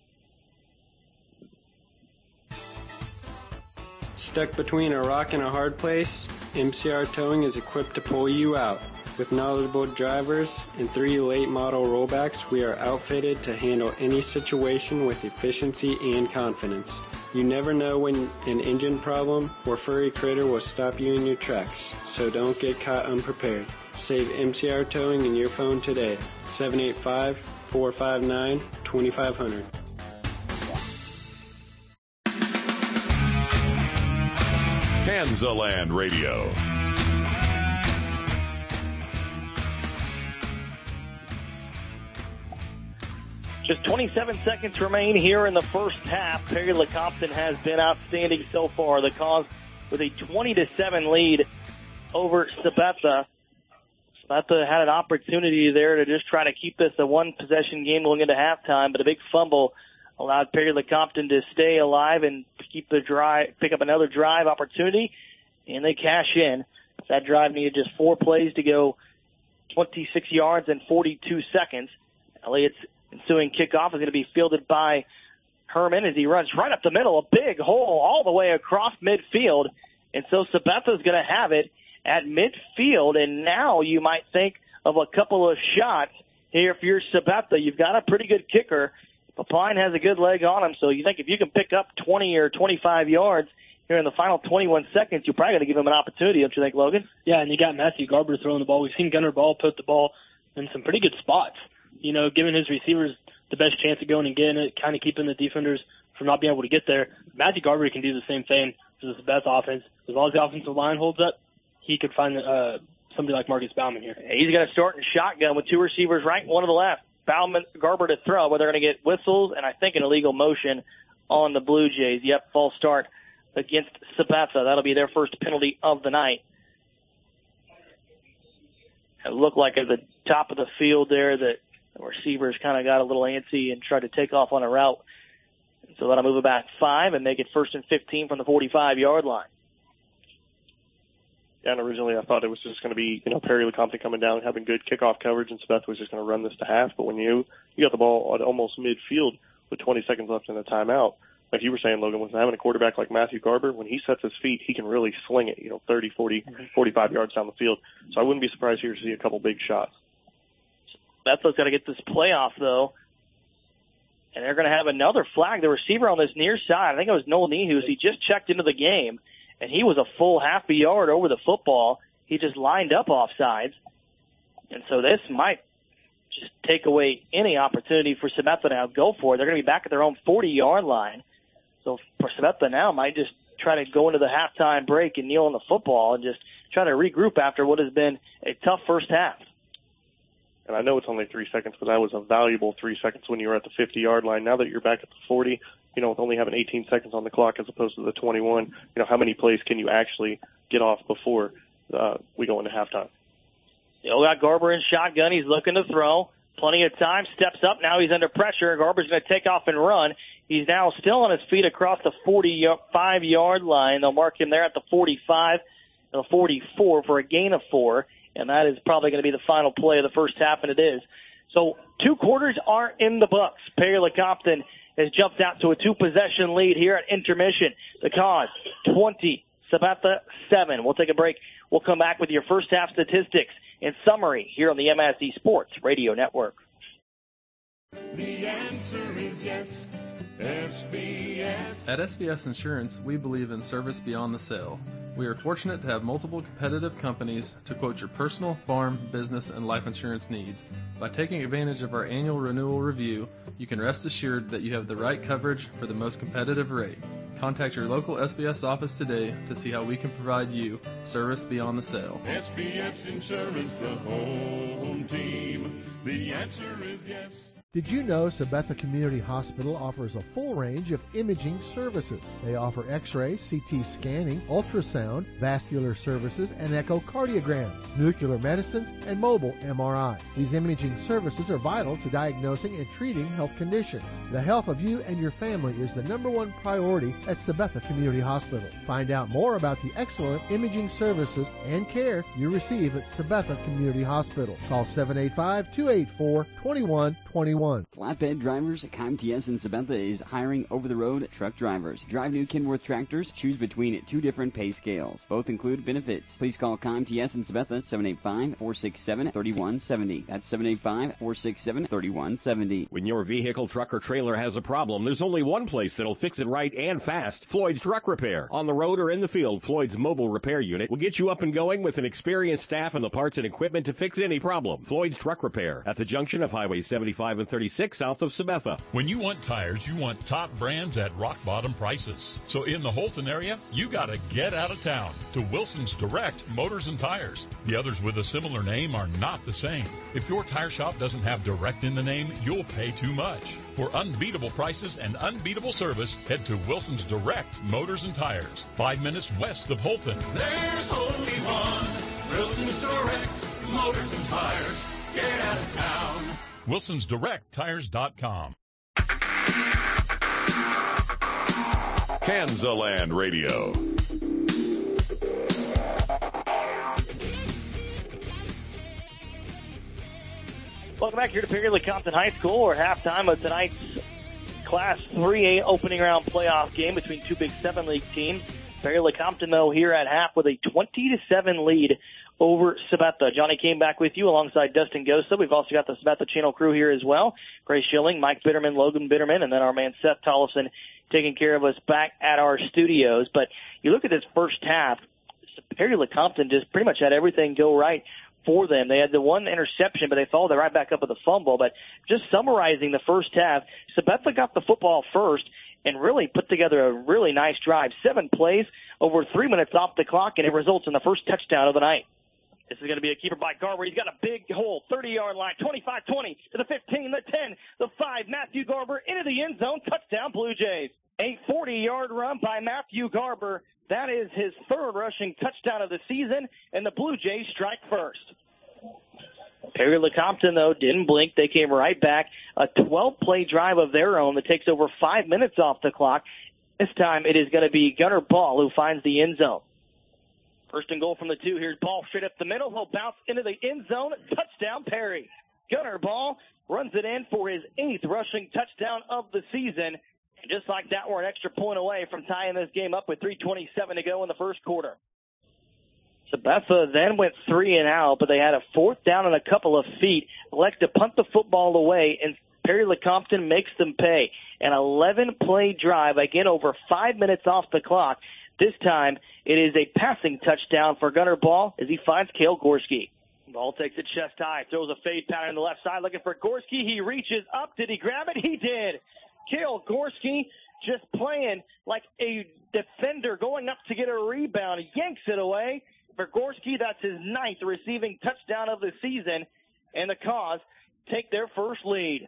Stuck between a rock and a hard place? M C R Towing is equipped to pull you out. With knowledgeable drivers and three late model rollbacks, we are outfitted to handle any situation with efficiency and confidence. You never know when an engine problem or furry critter will stop you in your tracks, so don't get caught unprepared. Save M C R Towing in your phone today, seven eight five, four five nine, two five zero zero. Kansaland Radio. Just twenty-seven seconds remain here in the first half. Perry Lecompton has been outstanding so far. The Cause with a twenty to seven lead over Sabetha. Sabetha had an opportunity there to just try to keep this a one-possession game going into halftime, but a big fumble allowed Perry Lecompton to stay alive and keep the drive, pick up another drive opportunity, and they cash in. That drive needed just four plays to go twenty-six yards and forty-two seconds. Elliott's ensuing kickoff is going to be fielded by Herman as he runs right up the middle, a big hole all the way across midfield. And so Sabetha's going to have it at midfield, and now you might think of a couple of shots here. If you're Sabetha, you've got a pretty good kicker. Papine has a good leg on him, so you think if you can pick up twenty or twenty-five yards here in the final twenty-one seconds, you're probably going to give him an opportunity, don't you think, Logan? Yeah, and you got Matthew Garber throwing the ball. We've seen Gunnar Ball put the ball in some pretty good spots. You know, giving his receivers the best chance of going and getting it, kind of keeping the defenders from not being able to get there. Matthew Garber can do the same thing for the best offense. As long as the offensive line holds up, he could find uh, somebody like Marcus Bauman here. He's going to start in shotgun with two receivers right and one to the left. Bauman, Garber to throw, but they're going to get whistles and I think an illegal motion on the Blue Jays. Yep, false start against Sabetha. That'll be their first penalty of the night. It looked like at the top of the field there that the receivers kind of got a little antsy and tried to take off on a route. So that'll move it back five and make it first and fifteen from the forty-five-yard line. Yeah, and originally I thought it was just going to be, you know, Perry Lecompton coming down and having good kickoff coverage, and Sabetha was just going to run this to half. But when you you got the ball at almost midfield with twenty seconds left in the timeout, like you were saying, Logan, with having a quarterback like Matthew Garber, when he sets his feet, he can really sling it, you know, thirty, forty, forty-five yards down the field. So I wouldn't be surprised here to see a couple big shots. Sabetha's got to get this playoff, though. And they're going to have another flag. The receiver on this near side, I think it was Noel Nehus, he just checked into the game, and he was a full half a yard over the football. He just lined up offsides. And so this might just take away any opportunity for Sabetha to now go for it. They're going to be back at their own forty-yard line. So for Sabetha now might just try to go into the halftime break and kneel on the football and just try to regroup after what has been a tough first half. And I know it's only three seconds, but that was a valuable three seconds when you were at the fifty-yard line. Now that you're back at the forty, you know, with only having eighteen seconds on the clock as opposed to the twenty-one, you know, how many plays can you actually get off before uh, we go into halftime? Still got Garber in shotgun. He's looking to throw. Plenty of time. Steps up. Now he's under pressure. Garber's going to take off and run. He's now still on his feet across the forty-five-yard line. They'll mark him there at the forty-five, the forty-four for a gain of four. And that is probably going to be the final play of the first half, and it is. So two quarters are in the books. Perry Lecompton has jumped out to a two-possession lead here at intermission. The Cause, twenty, Sabetha, seven. We'll take a break. We'll come back with your first half statistics and summary here on the M S E Sports Radio Network. The answer is yes, S B S. At S B S Insurance, we believe in service beyond the sale. We are fortunate to have multiple competitive companies to quote your personal, farm, business, and life insurance needs. By taking advantage of our annual renewal review, you can rest assured that you have the right coverage for the most competitive rate. Contact your local S B S office today to see how we can provide you service beyond the sale. S B S Insurance, the home team. The answer is yes. Did you know Sabetha Community Hospital offers a full range of imaging services? They offer x-ray, C T scanning, ultrasound, vascular services, and echocardiograms, nuclear medicine, and mobile M R I. These imaging services are vital to diagnosing and treating health conditions. The health of you and your family is the number one priority at Sabetha Community Hospital. Find out more about the excellent imaging services and care you receive at Sabetha Community Hospital. Call seven eight five, two eight four, two one two one. Flatbed Drivers at C O M T S in Sabetha is hiring over-the-road truck drivers. Drive new Kenworth tractors. Choose between two different pay scales. Both include benefits. Please call C O M T S in Sabetha, seven eight five, four six seven, three one seven zero. That's seven eight five, four six seven, three one seven zero. When your vehicle, truck, or trailer has a problem, there's only one place that'll fix it right and fast. Floyd's Truck Repair. On the road or in the field, Floyd's mobile repair unit will get you up and going with an experienced staff and the parts and equipment to fix any problem. Floyd's Truck Repair at the junction of Highway seventy-five and thirty-six south of Sabetha. When you want tires, you want top brands at rock bottom prices. So in the Holton area, you got to get out of town to Wilson's Direct Motors and Tires. The others with a similar name are not the same. If your tire shop doesn't have Direct in the name, you'll pay too much. For unbeatable prices and unbeatable service, head to Wilson's Direct Motors and Tires, five minutes west of Holton. There's only one Wilson's Direct Motors and Tires. Get out of town. Wilsons Direct Tires dot com. Kansaland Radio. Welcome back here to Perry Lecompton High School. We're at halftime of tonight's Class three A opening round playoff game between two Big Seven League teams. Perry Lecompton, though, here at half with a twenty to seven lead over Sabetha. Johnny came back with you alongside Dustin Gosa. We've also got the Sabetha Channel crew here as well. Grace Schilling, Mike Bitterman, Logan Bitterman, and then our man Seth Tollefson taking care of us back at our studios. But you look at this first half, Perry Lecompton just pretty much had everything go right for them. They had the one interception, but they followed it right back up with a fumble. But just summarizing the first half, Sabetha got the football first and really put together a really nice drive. Seven plays, over three minutes off the clock, and it results in the first touchdown of the night. This is going to be a keeper by Garber. He's got a big hole, thirty-yard line, twenty-five twenty to the fifteen, the ten, the five. Matthew Garber into the end zone, touchdown Blue Jays. A forty-yard run by Matthew Garber. That is his third rushing touchdown of the season, and the Blue Jays strike first. Perry Lecompton, though, didn't blink. They came right back. A twelve-play drive of their own that takes over five minutes off the clock. This time it is going to be Gunnar Ball who finds the end zone. First and goal from the two. Here's Ball straight up the middle. He'll bounce into the end zone. Touchdown, Perry. Gunnar Ball runs it in for his eighth rushing touchdown of the season. And just like that, we're an extra point away from tying this game up with three twenty-seven to go in the first quarter. Sabetha then went three and out, but they had a fourth down and a couple of feet. Elect to punt the football away, and Perry Lecompton makes them pay. An eleven-play drive, again over five minutes off the clock. This time, it is a passing touchdown for Gunnar Ball as he finds Cale Gorski. Ball takes it chest high, throws a fade pattern on the left side, looking for Gorski. He reaches up. Did he grab it? He did. Cale Gorski just playing like a defender going up to get a rebound. He yanks it away. For Gorski, that's his ninth receiving touchdown of the season, and the Cause take their first lead.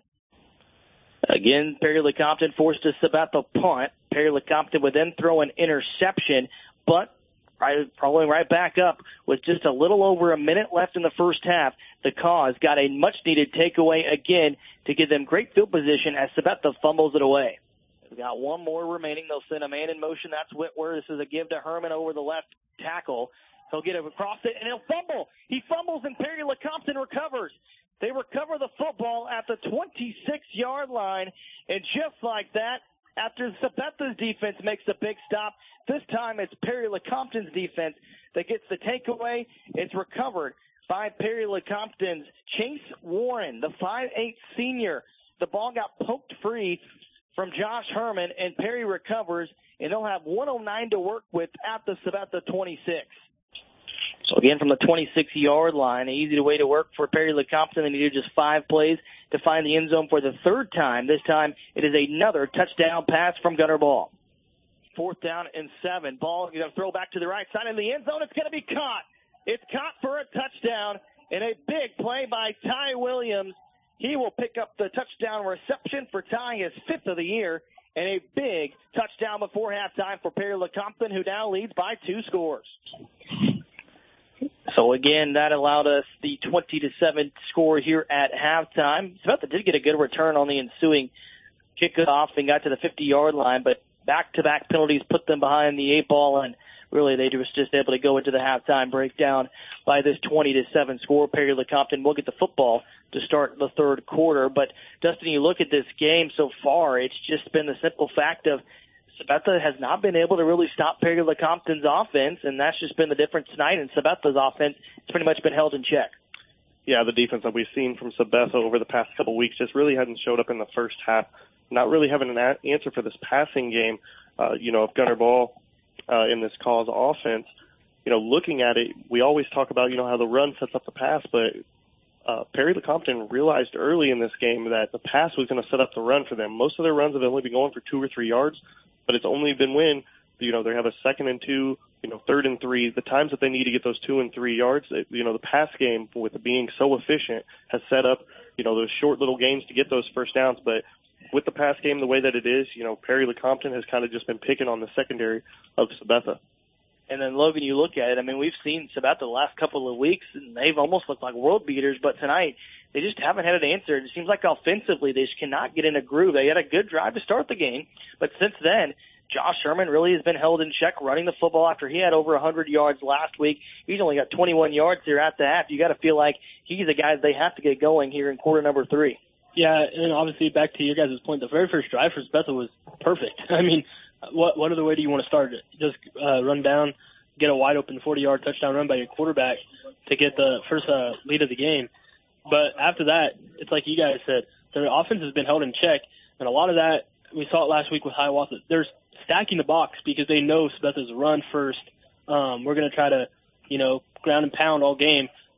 Again, Perry Lecompton forced a Sabetha punt. Perry Lecompton would then throw an interception, but right, rolling right back up with just a little over a minute left in the first half, the Cause got a much-needed takeaway again to give them great field position as Sabetha fumbles it away. We've got one more remaining. They'll send a man in motion. That's Whitwer. This is a give to Herman over the left tackle. He'll get across it, and he'll fumble. He fumbles, and Perry Lecompton recovers. They recover the football at the twenty-six-yard line, and just like that, after Sabetha's defense makes a big stop, this time it's Perry Lecompton's defense that gets the takeaway. It's recovered by Perry Lecompton's Chase Warren, the five eight senior. The ball got poked free from Josh Herman, and Perry recovers, and they'll have one oh nine to work with at the Sabetha twenty-six. So again, from the twenty-six-yard line, an easy way to work for Perry Lecompton. They needed just five plays to find the end zone for the third time. This time, it is another touchdown pass from Gunnar Ball. Fourth down and seven. Ball going to throw back to the right side of the end zone. It's going to be caught. It's caught for a touchdown, and a big play by Ty Williams. He will pick up the touchdown reception for Ty, his fifth of the year, and a big touchdown before halftime for Perry Lecompton, who now leads by two scores. So, again, that allowed us the twenty to seven score here at halftime. Sabetha did get a good return on the ensuing kickoff and got to the fifty-yard line, but back-to-back penalties put them behind the eight ball, and really they was just able to go into the halftime breakdown by this twenty to seven score. Perry Lecompton will get the football to start the third quarter. But, Dustin, you look at this game so far, it's just been the simple fact of Sabetha has not been able to really stop Perry Lecompton's offense, and that's just been the difference tonight. And Sabetha's offense has pretty much been held in check. Yeah, the defense that we've seen from Sabetha over the past couple of weeks just really hasn't showed up in the first half, not really having an a- answer for this passing game. Uh, you know, if Gunnar Ball uh, in this Cause offense, you know, looking at it, we always talk about, you know, how the run sets up the pass, but uh, Perry Lecompton realized early in this game that the pass was going to set up the run for them. Most of their runs have only been going for two or three yards, but it's only been when, you know, they have a second and two, you know, third and three. The times that they need to get those two and three yards, it, you know, the pass game, with it being so efficient, has set up, you know, those short little gains to get those first downs. But with the pass game the way that it is, you know, Perry Lecompton has kind of just been picking on the secondary of Sabetha. And then, Logan, you look at it, I mean, we've seen Sabetha the last couple of weeks, and they've almost looked like world beaters, but tonight they just haven't had an answer. It seems like offensively they just cannot get in a groove. They had a good drive to start the game, but since then, Josh Herman really has been held in check running the football after he had over one hundred yards last week. He's only got twenty-one yards here at the half. You got to feel like he's a guy they have to get going here in quarter number three. Yeah, and obviously back to your guys' point, the very first drive for Sabetha was perfect. I mean, what what other way do you want to start it? Just uh, run down, get a wide open forty-yard touchdown run by your quarterback to get the first uh, lead of the game. But after that, it's like you guys said, their offense has been held in check, and a lot of that, we saw it last week with Hiawatha. They're stacking the box because they know Sabetha's run first. Um, we're going to try to, you know, ground and pound all game.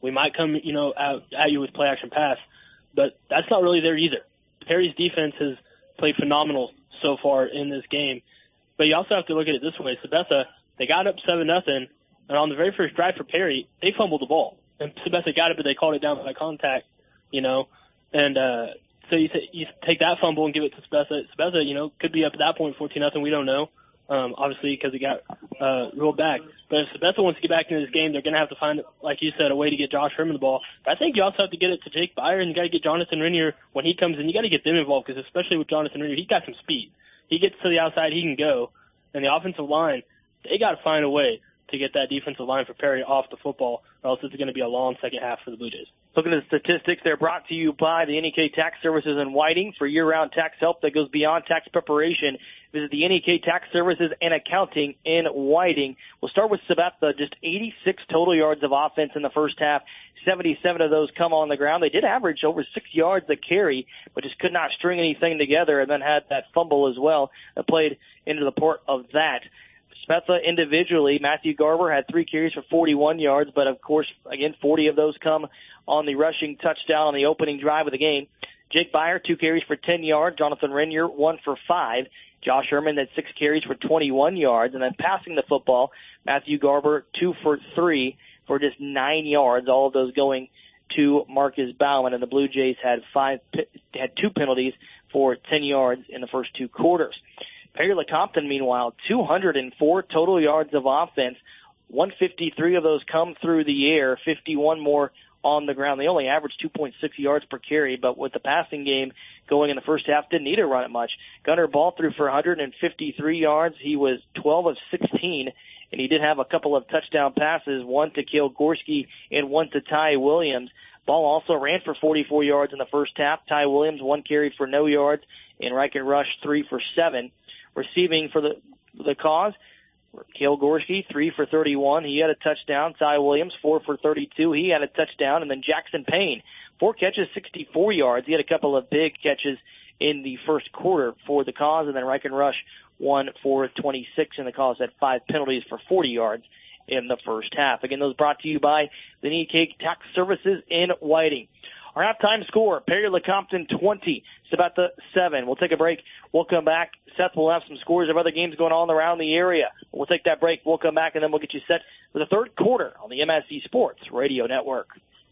We might come, you know, out at you with play action pass, but that's not really there either. Perry's defense has played phenomenal so far in this game, but you also have to look at it this way. Sabetha, they got up seven nothing, and on the very first drive for Perry, they fumbled the ball, and Sabetha got it, but they called it down by contact, you know, and uh, so you, t- you take that fumble and give it to Sabetha. Sabetha, you know, could be up at that point fourteen nothing. We don't know. Um, obviously, because it got uh, ruled back. But if Sabetha wants to get back into this game, they're going to have to find, like you said, a way to get Josh Herman the ball. But I think you also have to get it to Jake Byer, and you got to get Jonathan Renier when he comes in. You got to get them involved, because especially with Jonathan Renier, he's got some speed. He gets to the outside, he can go. And the offensive line, they got to find a way to get that defensive line for Perry off the football, or else it's going to be a long second half for the Blue Jays. Looking at the statistics, they're brought to you by the N E K Tax Services in Whiting. For year-round tax help that goes beyond tax preparation, visit the N E K Tax Services and Accounting in Whiting. We'll start with Sabetha, just eighty-six total yards of offense in the first half. seventy-seven of those come on the ground. They did average over six yards a carry, but just could not string anything together, and then had that fumble as well that played into the port of that. Sabetha individually, Matthew Garber had three carries for forty-one yards, but of course, again, forty of those come on the rushing touchdown on the opening drive of the game. Jake Byer, two carries for ten yards. Jonathan Renier, one for five. Josh Herman had six carries for twenty-one yards. And then passing the football, Matthew Garber, two for three for just nine yards, all of those going to Marcus Baumann. And the Blue Jays had five, had two penalties for ten yards in the first two quarters. Perry Lecompton, meanwhile, two hundred four total yards of offense. one hundred fifty-three of those come through the air, fifty-one more on the ground. They only averaged two point six yards per carry, but with the passing game going in the first half, didn't need to run it much. Gunnar Ball threw for one hundred fifty-three yards. He was twelve of sixteen, and he did have a couple of touchdown passes, one to Cale Gorski and one to Ty Williams. Ball also ran for forty-four yards in the first half. Ty Williams, one carry for no yards, and Riken Rush, three for seven. Receiving for the the cause, Cale Gorski, three for thirty-one. He had a touchdown. Ty Williams, four for thirty-two. He had a touchdown. And then Jackson Payne, four catches, sixty-four yards. He had a couple of big catches in the first quarter for the cause. And then Riken Rush, one for twenty-six. And the cause had five penalties for forty yards in the first half. Again, those brought to you by the N E K Tax Services in Whiting. Our halftime score, Perry Lecompton twenty, Sabetha seven. We'll take a break. We'll come back. Seth will have some scores of other games going on around the area. We'll take that break. We'll come back, and then we'll get you set for the third quarter on the M S C Sports Radio Network.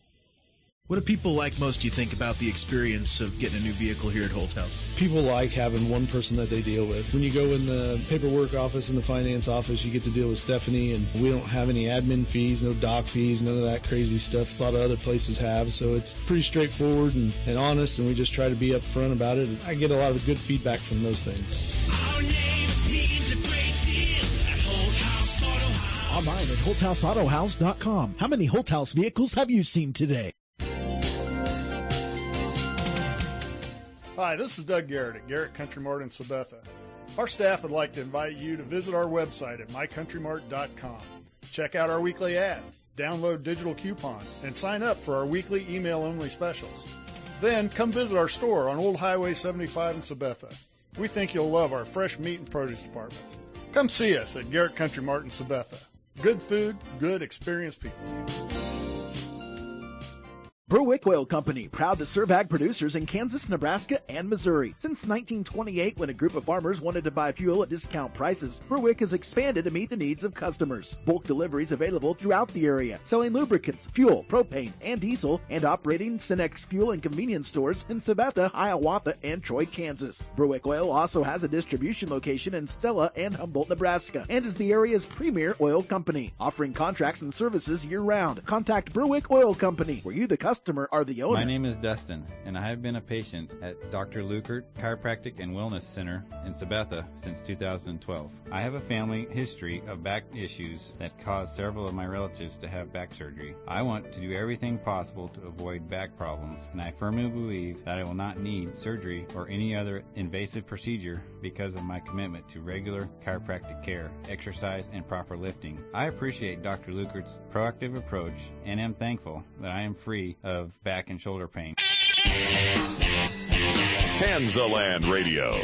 What do people like most, do you think, about the experience of getting a new vehicle here at Holt House? People like having one person that they deal with. When you go in the paperwork office and the finance office, you get to deal with Stephanie, and we don't have any admin fees, no doc fees, none of that crazy stuff a lot of other places have. So it's pretty straightforward and, and honest, and we just try to be upfront about it. And I get a lot of good feedback from those things. Online at Holt House Auto House dot com. How many Holt House vehicles have you seen today? Hi, this is Doug Garrett at Garrett Country Mart in Sabetha. Our staff would like to invite you to visit our website at my country mart dot com. Check out our weekly ads, download digital coupons, and sign up for our weekly email-only specials. Then come visit our store on Old Highway seventy-five in Sabetha. We think you'll love our fresh meat and produce departments. Come see us at Garrett Country Mart in Sabetha. Good food, good experienced people. Berwick Oil Company, proud to serve ag producers in Kansas, Nebraska, and Missouri. Since nineteen twenty-eight, when a group of farmers wanted to buy fuel at discount prices, Berwick has expanded to meet the needs of customers. Bulk deliveries available throughout the area, selling lubricants, fuel, propane, and diesel, and operating Cenex fuel and convenience stores in Sabetha, Hiawatha, and Troy, Kansas. Berwick Oil also has a distribution location in Stella and Humboldt, Nebraska, and is the area's premier oil company, offering contracts and services year-round. Contact Berwick Oil Company, where you, the customer, are the owner. My name is Dustin, and I have been a patient at Doctor Lukert Chiropractic and Wellness Center in Sabetha since two thousand twelve. I have a family history of back issues that caused several of my relatives to have back surgery. I want to do everything possible to avoid back problems, and I firmly believe that I will not need surgery or any other invasive procedure because of my commitment to regular chiropractic care, exercise, and proper lifting. I appreciate Doctor Lukert's proactive approach and am thankful that I am free of back and shoulder pain. Kansaland Radio.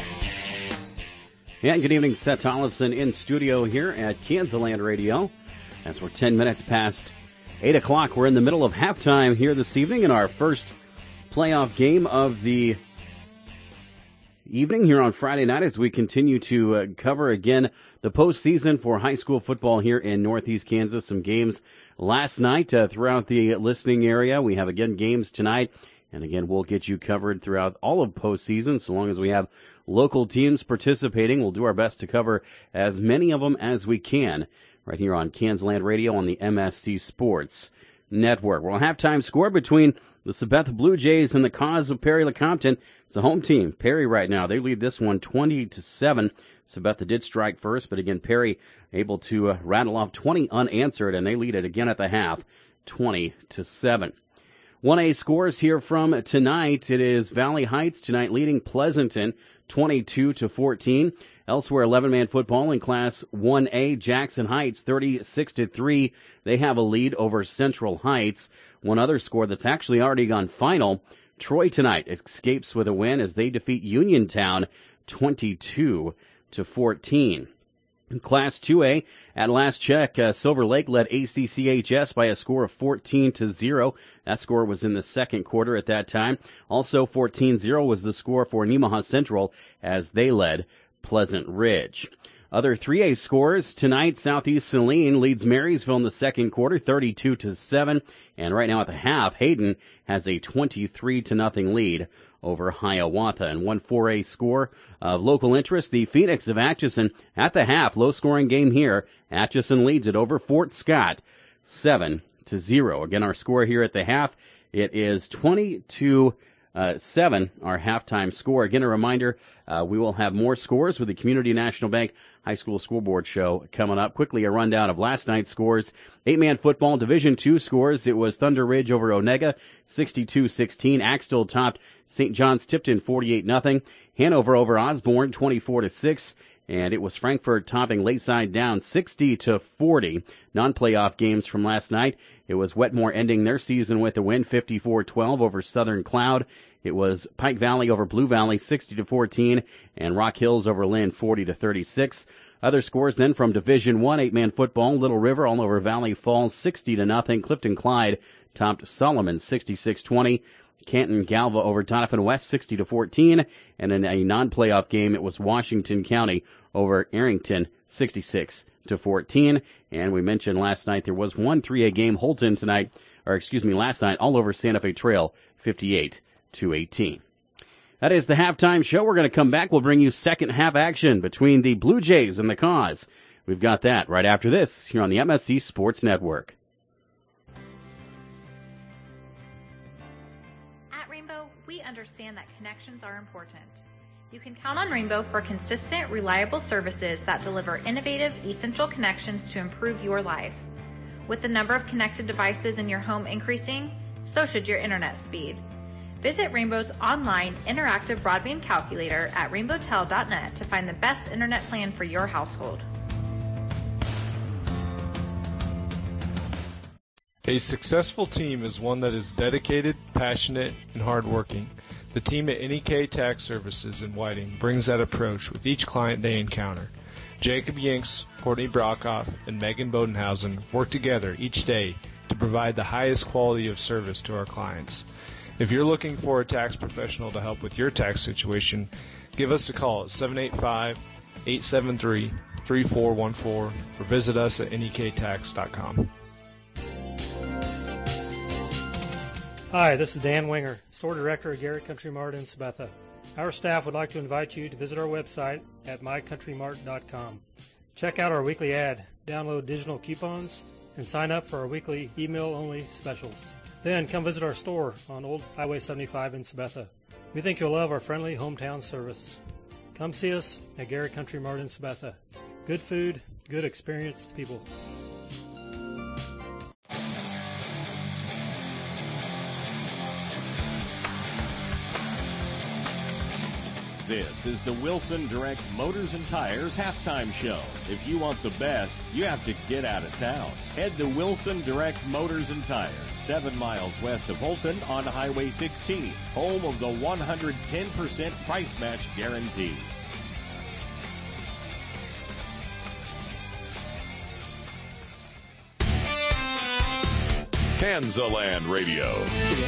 And good evening, Seth Tollefson in studio here at Kansaland Radio. As we're ten minutes past eight o'clock, we're in the middle of halftime here this evening in our first playoff game of the evening here on Friday night as we continue to uh, cover again the postseason for high school football here in Northeast Kansas. Some games last night uh, throughout the listening area. We have, again, games tonight. And, again, we'll get you covered throughout all of postseason. So long as we have local teams participating, we'll do our best to cover as many of them as we can right here on Kansland Radio on the M S C Sports Network. Well, halftime score between the Sabetha Blue Jays and the Cause of Perry Lecompton. It's a home team. Perry right now, they lead this one twenty to seven. Sabetha did strike first, but again, Perry able to uh, rattle off twenty unanswered, and they lead it again at the half, twenty to seven. one A scores here from tonight. It is Valley Heights tonight leading Pleasanton twenty-two to fourteen. Elsewhere, eleven-man football in Class one A, Jackson Heights thirty-six to three. They have a lead over Central Heights. One other score that's actually already gone final. Troy tonight escapes with a win as they defeat Uniontown twenty-two to fourteen. In Class two A, at last check, uh, Silver Lake led A C C H S by a score of fourteen to zero. That score was in the second quarter at that time. Also, fourteen zero was the score for Nemaha Central as they led Pleasant Ridge. Other three A scores tonight, Southeast Saline leads Marysville in the second quarter, thirty-two to seven, and right now at the half, Hayden has a twenty-three to nothing lead over Hiawatha. And one four A score of local interest, the Phoenix of Atchison at the half, low-scoring game here. Atchison leads it over Fort Scott, seven to zero. Again, our score here at the half, it is twenty-two Uh, seven, our halftime score. Again, a reminder, uh, we will have more scores with the Community National Bank High School Scoreboard Show coming up. Quickly, a rundown of last night's scores. Eight-man football, Division two scores. It was Thunder Ridge over Onega, sixty-two sixteen. Axtell topped Saint John's Tipton, forty-eight nothing. Hanover over Osborne, twenty-four to six. And it was Frankfort topping Lakeside down sixty to forty. Non-playoff games from last night. It was Wetmore ending their season with a win, fifty-four twelve over Southern Cloud. It was Pike Valley over Blue Valley, sixty to fourteen, and Rock Hills over Lynn, forty to thirty-six. Other scores then from Division one, eight-man football, Little River all over Valley Falls, sixty to nothing. Clifton Clyde topped Solomon, sixty-six twenty. Canton Galva over Doniphan West, sixty to fourteen, and in a non-playoff game, it was Washington County over Arrington, sixty-six to fourteen. And we mentioned last night there was one three A game, Holton tonight, or excuse me, last night, all over Santa Fe Trail, fifty-eight to eighteen. That is the halftime show. We're going to come back. We'll bring you second half action between the Blue Jays and the Cause. We've got that right after this here on the M S C Sports Network. We understand that connections are important. You can count on Rainbow for consistent, reliable services that deliver innovative, essential connections to improve your life. With the number of connected devices in your home increasing, so should your internet speed. Visit Rainbow's online interactive broadband calculator at rainbow tel dot net to find the best internet plan for your household. A successful team is one that is dedicated, passionate, and hardworking. The team at N E K Tax Services in Whiting brings that approach with each client they encounter. Jacob Yinks, Courtney Brockhoff, and Megan Bodenhausen work together each day to provide the highest quality of service to our clients. If you're looking for a tax professional to help with your tax situation, give us a call at seven eight five, eight seven three, three four one four or visit us at N E K tax dot com. Hi, this is Dan Winger, Store Director of Garrett Country Mart in Sabetha. Our staff would like to invite you to visit our website at my country mart dot com. Check out our weekly ad, download digital coupons, and sign up for our weekly email-only specials. Then come visit our store on Old Highway seventy-five in Sabetha. We think you'll love our friendly hometown service. Come see us at Garrett Country Mart in Sabetha. Good food, good experienced people. This is the Wilson Direct Motors and Tires halftime show. If you want the best, you have to get out of town. Head to Wilson Direct Motors and Tires, seven miles west of Holton on Highway sixteen, home of the one hundred ten percent price match guarantee. Kansaland Radio.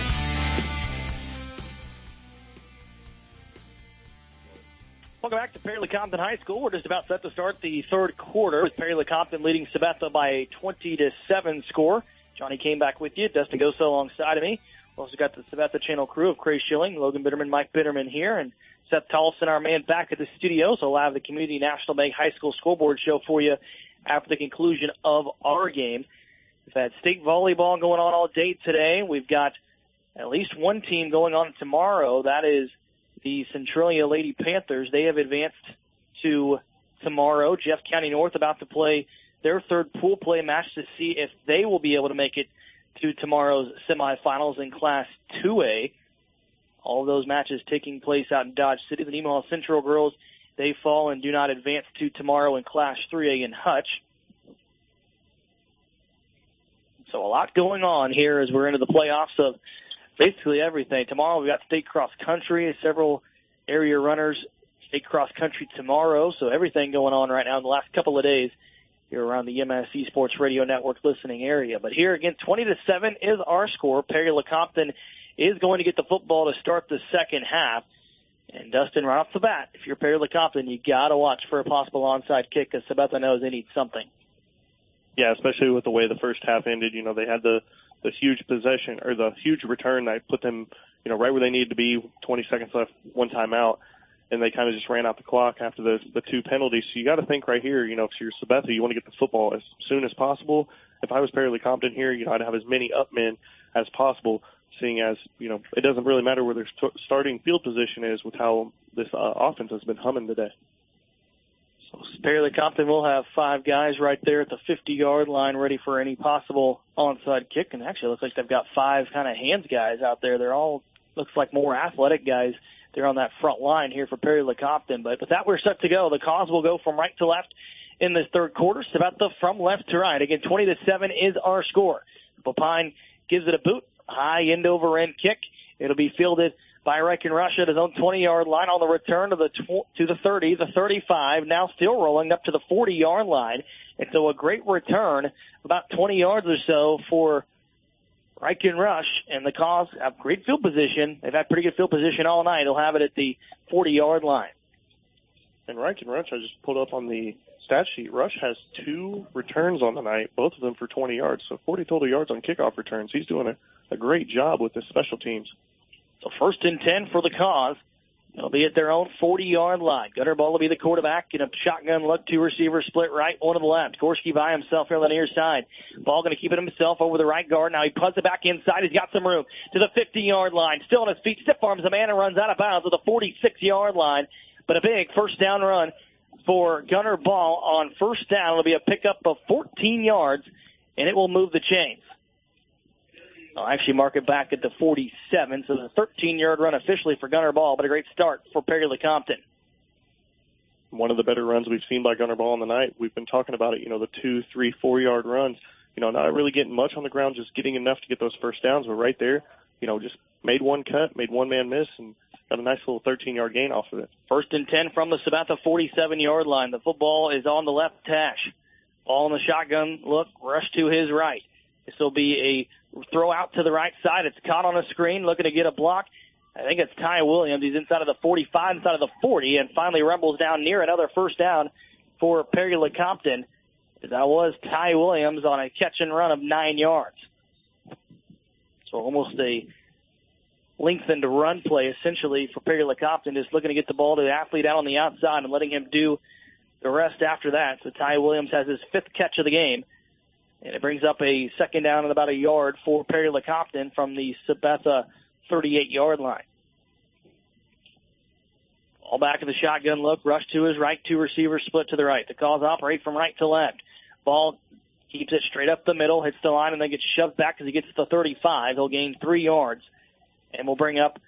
Welcome back to Perry-Lecompton High School. We're just about set to start the third quarter with Perry-Lecompton leading Sabetha by a twenty to seven score. Johnny came back with you. Dustin Goso alongside of me. We've also got the Sabetha Channel crew of Cray Schilling, Logan Bitterman, Mike Bitterman here, and Seth Tolson, our man, back at the studio. So we'll have the Community National Bank High School scoreboard show for you after the conclusion of our game. We've had state volleyball going on all day today. We've got at least one team going on tomorrow. That is the Centralia Lady Panthers. They have advanced to tomorrow. Jeff County North about to play their third pool play match to see if they will be able to make it to tomorrow's semifinals in Class two A. All of those matches taking place out in Dodge City. The Nemaha Central girls, they fall and do not advance to tomorrow in Class three A in Hutch. So a lot going on here as we're into the playoffs of basically everything. Tomorrow we've got state cross country, several area runners, state cross country tomorrow. So everything going on right now in the last couple of days here around the M S C Sports Radio Network listening area. But here again, twenty to seven is our score. Perry-Lecompton is going to get the football to start the second half. And Dustin, right off the bat, if you're Perry-Lecompton, you got to watch for a possible onside kick because Sabetha knows they need something. Yeah, especially with the way the first half ended. You know, they had the the huge possession or the huge return that put them, you know, right where they needed to be, twenty seconds left, one timeout, and they kind of just ran out the clock after the the two penalties. So you got to think right here, you know, if you're Sabetha, you want to get the football as soon as possible. If I was Perry-Lecompton here, you know, I'd have as many up men as possible, seeing as, you know, it doesn't really matter where their st- starting field position is with how this uh, offense has been humming today. So Perry-Lecompton will have five guys right there at the fifty-yard line ready for any possible onside kick. And actually it looks like they've got five kind of hands guys out there. They're all, looks like more athletic guys. They're on that front line here for Perry-Lecompton. But with that, we're set to go. The Cause will go from right to left in this third quarter. Sabetha from left to right. Again, twenty to seven is our score. Popine gives it a boot. High end over end kick. It'll be fielded by Riken Rush at his own twenty-yard line on the return to the tw- to the thirty, the thirty-five, now still rolling up to the forty-yard line. And so a great return, about twenty yards or so for Riken Rush, and the Cause have great field position. They've had pretty good field position all night. They'll have it at the forty-yard line. And Riken Rush, I just pulled up on the stat sheet. Rush has two returns on the night, both of them for twenty yards, so forty total yards on kickoff returns. He's doing a, a great job with his special teams. So first and ten for the Cause. They'll be at their own forty-yard line. Gunnar Ball will be the quarterback in a shotgun look, two receiver split right, one to the left. Gorski by himself here on the near side. Ball going to keep it himself over the right guard. Now he punts it back inside. He's got some room to the fifty-yard line. Still on his feet, stiff arms the man and runs out of bounds to the forty-six-yard line. But a big first down run for Gunnar Ball on first down. It'll be a pickup of fourteen yards, and it will move the chains. I'll actually mark it back at the forty-seven, so the thirteen-yard run officially for Gunnar Ball, but a great start for Perry-Lecompton. One of the better runs we've seen by Gunnar Ball on the night. We've been talking about it, you know, the two, three, four-yard runs. You know, not really getting much on the ground, just getting enough to get those first downs, but right there, you know, just made one cut, made one man miss, and got a nice little thirteen-yard gain off of it. First and ten from the Sabetha forty-seven-yard line. The football is on the left hash. Ball in the shotgun look, rush to his right. This will be a throw out to the right side. It's caught on a screen, looking to get a block. I think it's Ty Williams. He's inside of the forty-five, inside of the forty, and finally rumbles down near another first down for Perry-Lecompton. That was Ty Williams on a catch and run of nine yards. So almost a lengthened run play, essentially, for Perry-Lecompton, just looking to get the ball to the athlete out on the outside and letting him do the rest after that. So Ty Williams has his fifth catch of the game. And it brings up a second down and about a yard for Perry-Lecompton from the Sabetha thirty-eight-yard line. All back in the shotgun look, rush to his right, two receivers split to the right. The Cause operate from right to left. Ball keeps it straight up the middle, hits the line, and then gets shoved back as he gets to the thirty-five. He'll gain three yards, and we'll bring up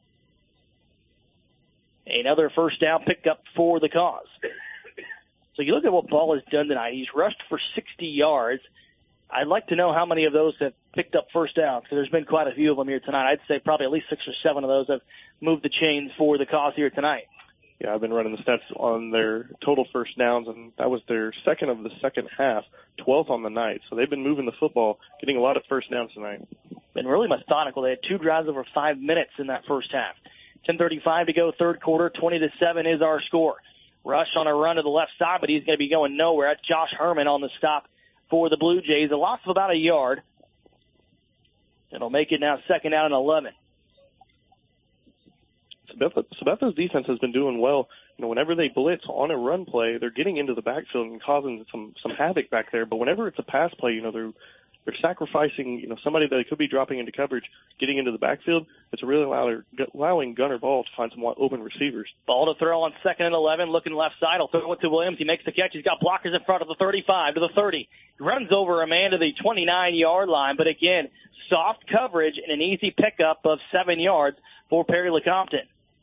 another first down pickup for the Cause. So you look at what Ball has done tonight. He's rushed for sixty yards. I'd like to know how many of those have picked up first downs, because there's been quite a few of them here tonight. I'd say probably at least six or seven of those have moved the chains for the Cause here tonight. Yeah, I've been running the stats on their total first downs, and that was their second of the second half, twelfth on the night. So they've been moving the football, getting a lot of first downs tonight. Been really methodical. They had two drives over five minutes in that first half. ten thirty-five to go, third quarter, twenty to seven is our score. Rush on a run to the left side, but he's going to be going nowhere. That's Josh Herman on the stop for the Blue Jays. A loss of about a yard. It'll make it now second down and eleven. Sabetha's defense has been doing well. You know, whenever they blitz on a run play, they're getting into the backfield and causing some some havoc back there. But whenever it's a pass play, you know, they're they're sacrificing, you know, somebody that could be dropping into coverage, getting into the backfield. It's really allowing, allowing Gunnar Ball to find some open receivers. Ball to throw on second and eleven, looking left side. He'll throw it to Williams. He makes the catch. He's got blockers in front of the thirty-five to the thirty. He runs over a man to the twenty-nine-yard line. But again, soft coverage and an easy pickup of seven yards for Perry Lecompton.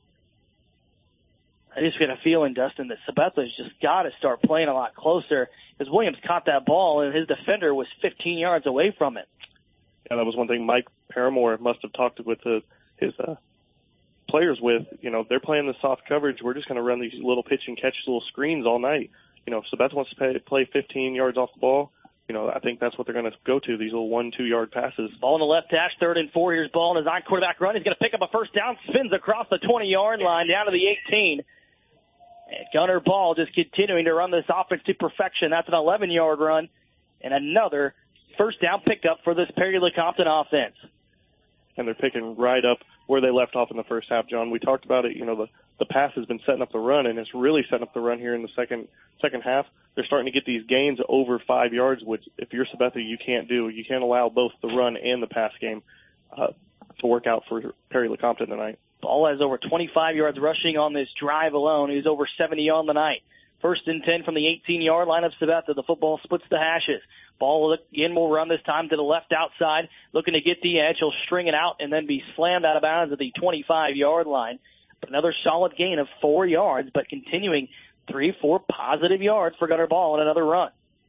I just get a feeling, Dustin, that Sabetha's just got to start playing a lot closer because Williams caught that ball and his defender was fifteen yards away from it. Yeah, that was one thing Mike Paramore must have talked with the, his uh, players with. You know, they're playing the soft coverage. We're just going to run these little pitch and catch little screens all night. You know, if Sabetha wants to play, play fifteen yards off the ball, you know, I think that's what they're going to go to, these little one, two-yard passes. Ball in the left hash, third and four. Here's ball in his on-quarterback run. He's going to pick up a first down, spins across the twenty-yard line down to the eighteen. And Gunnar Ball just continuing to run this offense to perfection. That's an eleven-yard run and another first down pickup for this Perry Lecompton offense. And they're picking right up where they left off in the first half, John. We talked about it. You know, the, the pass has been setting up the run, and it's really setting up the run here in the second second half. They're starting to get these gains over five yards, which if you're Sabetha, you can't do. You can't allow both the run and the pass game uh, to work out for Perry Lecompton tonight. Ball has over twenty-five yards rushing on this drive alone. He's over seventy on the night. First and ten from the eighteen-yard line of Sabetha. The football splits the hashes. Ball again will run this time to the left outside, looking to get the edge. He'll string it out and then be slammed out of bounds at the twenty-five-yard line. But another solid gain of four yards, but continuing three, four positive yards for Gunnar Ball and another run.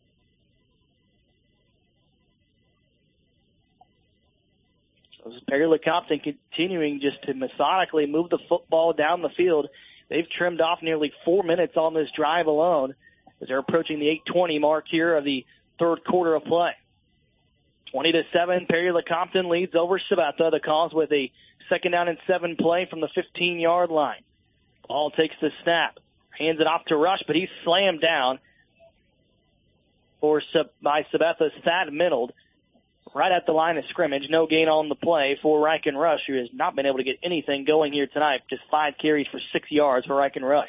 This is Perry Lecompton continuing just to methodically move the football down the field. They've trimmed off nearly four minutes on this drive alone as they're approaching the eight twenty mark here of the third quarter of play. twenty to seven, Perry Lecompton leads over Sabetha. The Cause with a second down and seven play from the fifteen-yard line. Ball takes the snap, hands it off to Rush, but he's slammed down for by Sabetha's Thad Minold. Right at the line of scrimmage, no gain on the play for Riken Rush, who has not been able to get anything going here tonight. Just five carries for six yards for Riken Rush.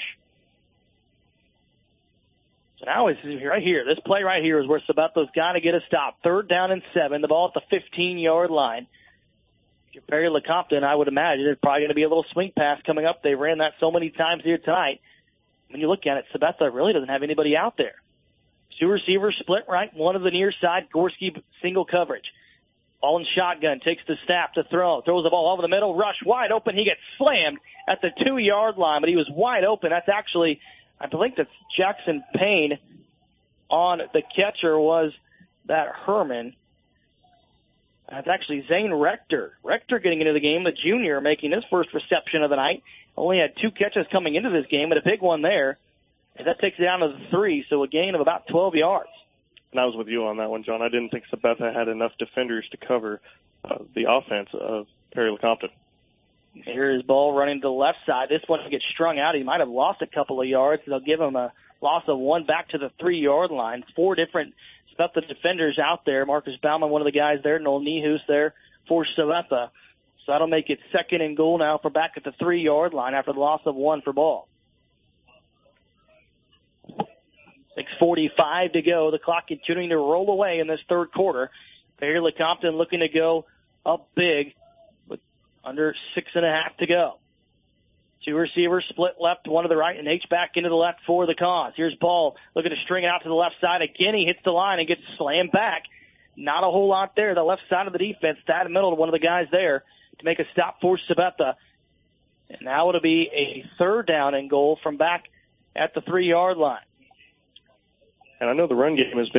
So now it's right here. This play right here is where Sabetha's got to get a stop. Third down and seven, the ball at the fifteen-yard line. Perry Lecompton, I would imagine, is probably going to be a little swing pass coming up. They ran that so many times here tonight. When you look at it, Sabetha really doesn't have anybody out there. Two receivers split right, one of the near side, Gorski single coverage. Ball in shotgun, takes the snap to throw, throws the ball over the middle, Rush wide open. He gets slammed at the two-yard line, but he was wide open. That's actually, I believe that's Jackson Payne on the catcher was that Herman. That's actually Zane Rector. Rector getting into the game, the junior, making his first reception of the night. Only had two catches coming into this game, but a big one there. And that takes it down to the three, so a gain of about twelve yards. And I was with you on that one, John. I didn't think Sabetha had enough defenders to cover uh, the offense of Perry Lecompton. Here is ball running to the left side. This one gets strung out. He might have lost a couple of yards. They'll give him a loss of one back to the three-yard line. Four different Sabetha defenders out there. Marcus Bauman, one of the guys there. Noel Nehus there for Sabetha. So that'll make it second and goal now for back at the three-yard line after the loss of one for ball. six forty-five to go. The clock continuing to roll away in this third quarter. Perry Lecompton looking to go up big with under six and a half to go. Two receivers split left, one to the right, and H back into the left for the Cause. Here's Ball looking to string it out to the left side. Again, he hits the line and gets slammed back. Not a whole lot there. The left side of the defense, Thad Middle, one of the guys there to make a stop for Sabetha. And now it'll be a third down and goal from back at the three-yard line. And I know the run game has been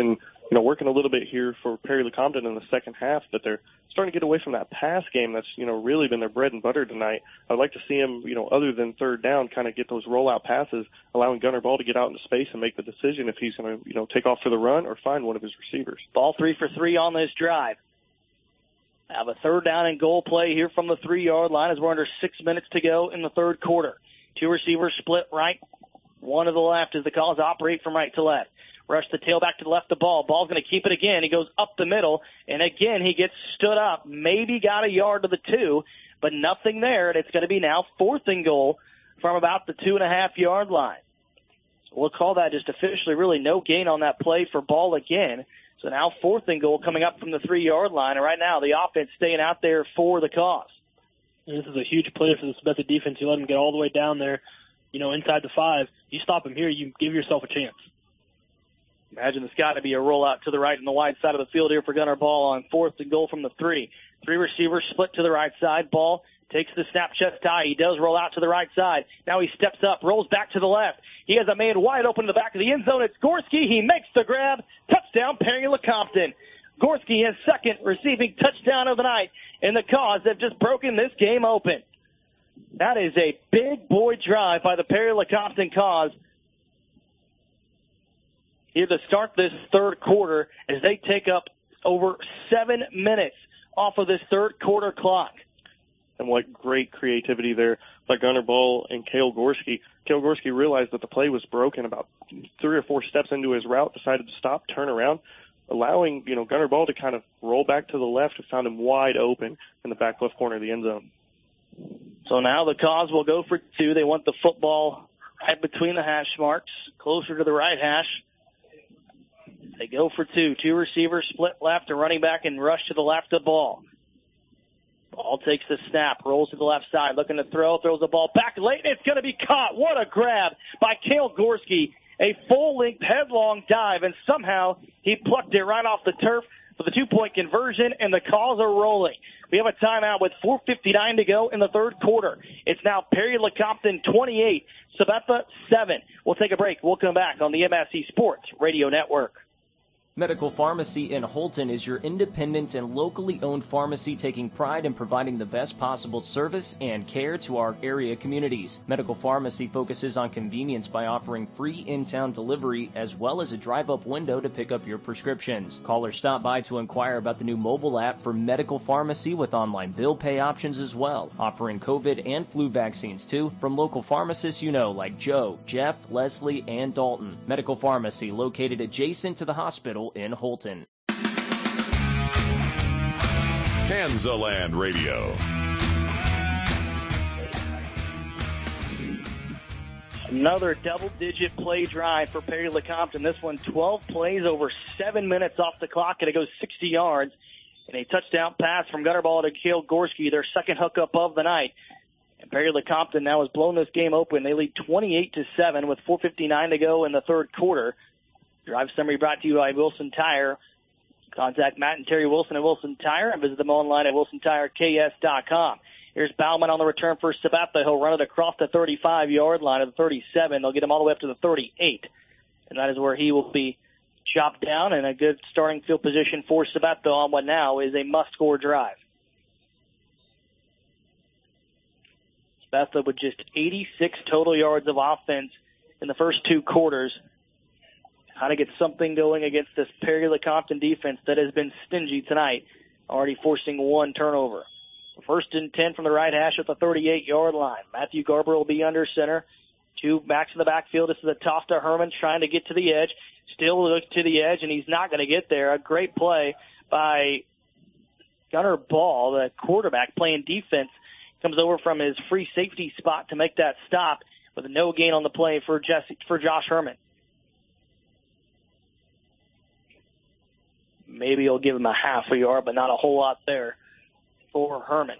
you know, working a little bit here for Perry Lecompton in the second half, but they're starting to get away from that pass game that's, you know, really been their bread and butter tonight. I'd like to see him, you know, other than third down, kind of get those rollout passes, allowing Gunnar Ball to get out into space and make the decision if he's going to, you know, take off for the run or find one of his receivers. Ball three for three on this drive. Have a third down and goal play here from the three-yard line as we're under six minutes to go in the third quarter. Two receivers split right, one to the left as the calls operate from right to left. Rush the tailback to the left of the ball. Ball's going to keep it again. He goes up the middle, and again he gets stood up. Maybe got a yard to the two, but nothing there, and it's going to be now fourth and goal from about the two-and-a-half-yard line. So we'll call that just officially really no gain on that play for Ball again. So now fourth and goal coming up from the three-yard line, and right now the offense staying out there for the cause. And this is a huge play for the Sabetha defense. You let them get all the way down there, you know, inside the five. You stop them here, you give yourself a chance. Imagine it's got to be a rollout to the right on the wide side of the field here for Gunnar Ball on fourth and goal from the three. Three receivers split to the right side. Ball takes the snap, chest high. He does roll out to the right side. Now he steps up, rolls back to the left. He has a man wide open in the back of the end zone. It's Gorski. He makes the grab. Touchdown, Perry Lecompton. Gorski, his second receiving touchdown of the night, and the Cause have just broken this game open. That is a big boy drive by the Perry Lecompton Cause here to start this third quarter as they take up over seven minutes off of this third quarter clock. And what great creativity there by Gunnar Ball and Cale Gorski. Cale Gorski realized that the play was broken about three or four steps into his route, decided to stop, turn around, allowing, you know, Gunnar Ball to kind of roll back to the left and found him wide open in the back left corner of the end zone. So now the Cause will go for two. They want the football right between the hash marks, closer to the right hash. They go for two. Two receivers split left, a running back, and rush to the left of the ball. Ball takes the snap, rolls to the left side, looking to throw, throws the ball back late, and it's going to be caught. What a grab by Cale Gorski. A full-length headlong dive, and somehow he plucked it right off the turf for the two-point conversion, and the calls are rolling. We have a timeout with four fifty-nine to go in the third quarter. It's now Perry Lecompton twenty-eight, Sabetha seven. We'll take a break. We'll come back on the M S C Sports Radio Network. Medical Pharmacy in Holton is your independent and locally owned pharmacy taking pride in providing the best possible service and care to our area communities. Medical Pharmacy focuses on convenience by offering free in-town delivery as well as a drive-up window to pick up your prescriptions. Call or stop by to inquire about the new mobile app for Medical Pharmacy with online bill pay options as well, offering COVID and flu vaccines too from local pharmacists you know like Joe, Jeff, Leslie, and Dalton. Medical Pharmacy located adjacent to the hospital in Holton. Kansaland Radio. Another double-digit play drive for Perry Lecompton. This one, twelve plays over seven minutes off the clock, and it goes sixty yards. And a touchdown pass from Gunnar Ball to Cale Gorski, their second hookup of the night. And Perry Lecompton now has blown this game open. They lead twenty-eight to seven with four fifty-nine to go in the third quarter. Drive summary brought to you by Wilson Tire. Contact Matt and Terry Wilson at Wilson Tire and visit them online at wilson tire k s dot com. Here's Bauman on the return for Sabetha. He'll run it across the thirty-five-yard line of the thirty-seven. They'll get him all the way up to the thirty-eight. And that is where he will be chopped down and a good starting field position for Sabetha on what now is a must-score drive. Sabetha with just eighty-six total yards of offense in the first two quarters. How to get something going against this Perry Lecompton defense that has been stingy tonight, already forcing one turnover. First and ten from the right hash at the thirty-eight-yard line. Matthew Garber will be under center. Two backs in the backfield. This is a toss to Herman trying to get to the edge. Still looks to the edge, and he's not going to get there. A great play by Gunnar Ball, the quarterback playing defense, comes over from his free safety spot to make that stop with a no gain on the play for Jesse, for Josh Herman. Maybe he'll give him a half a yard, but not a whole lot there for Herman.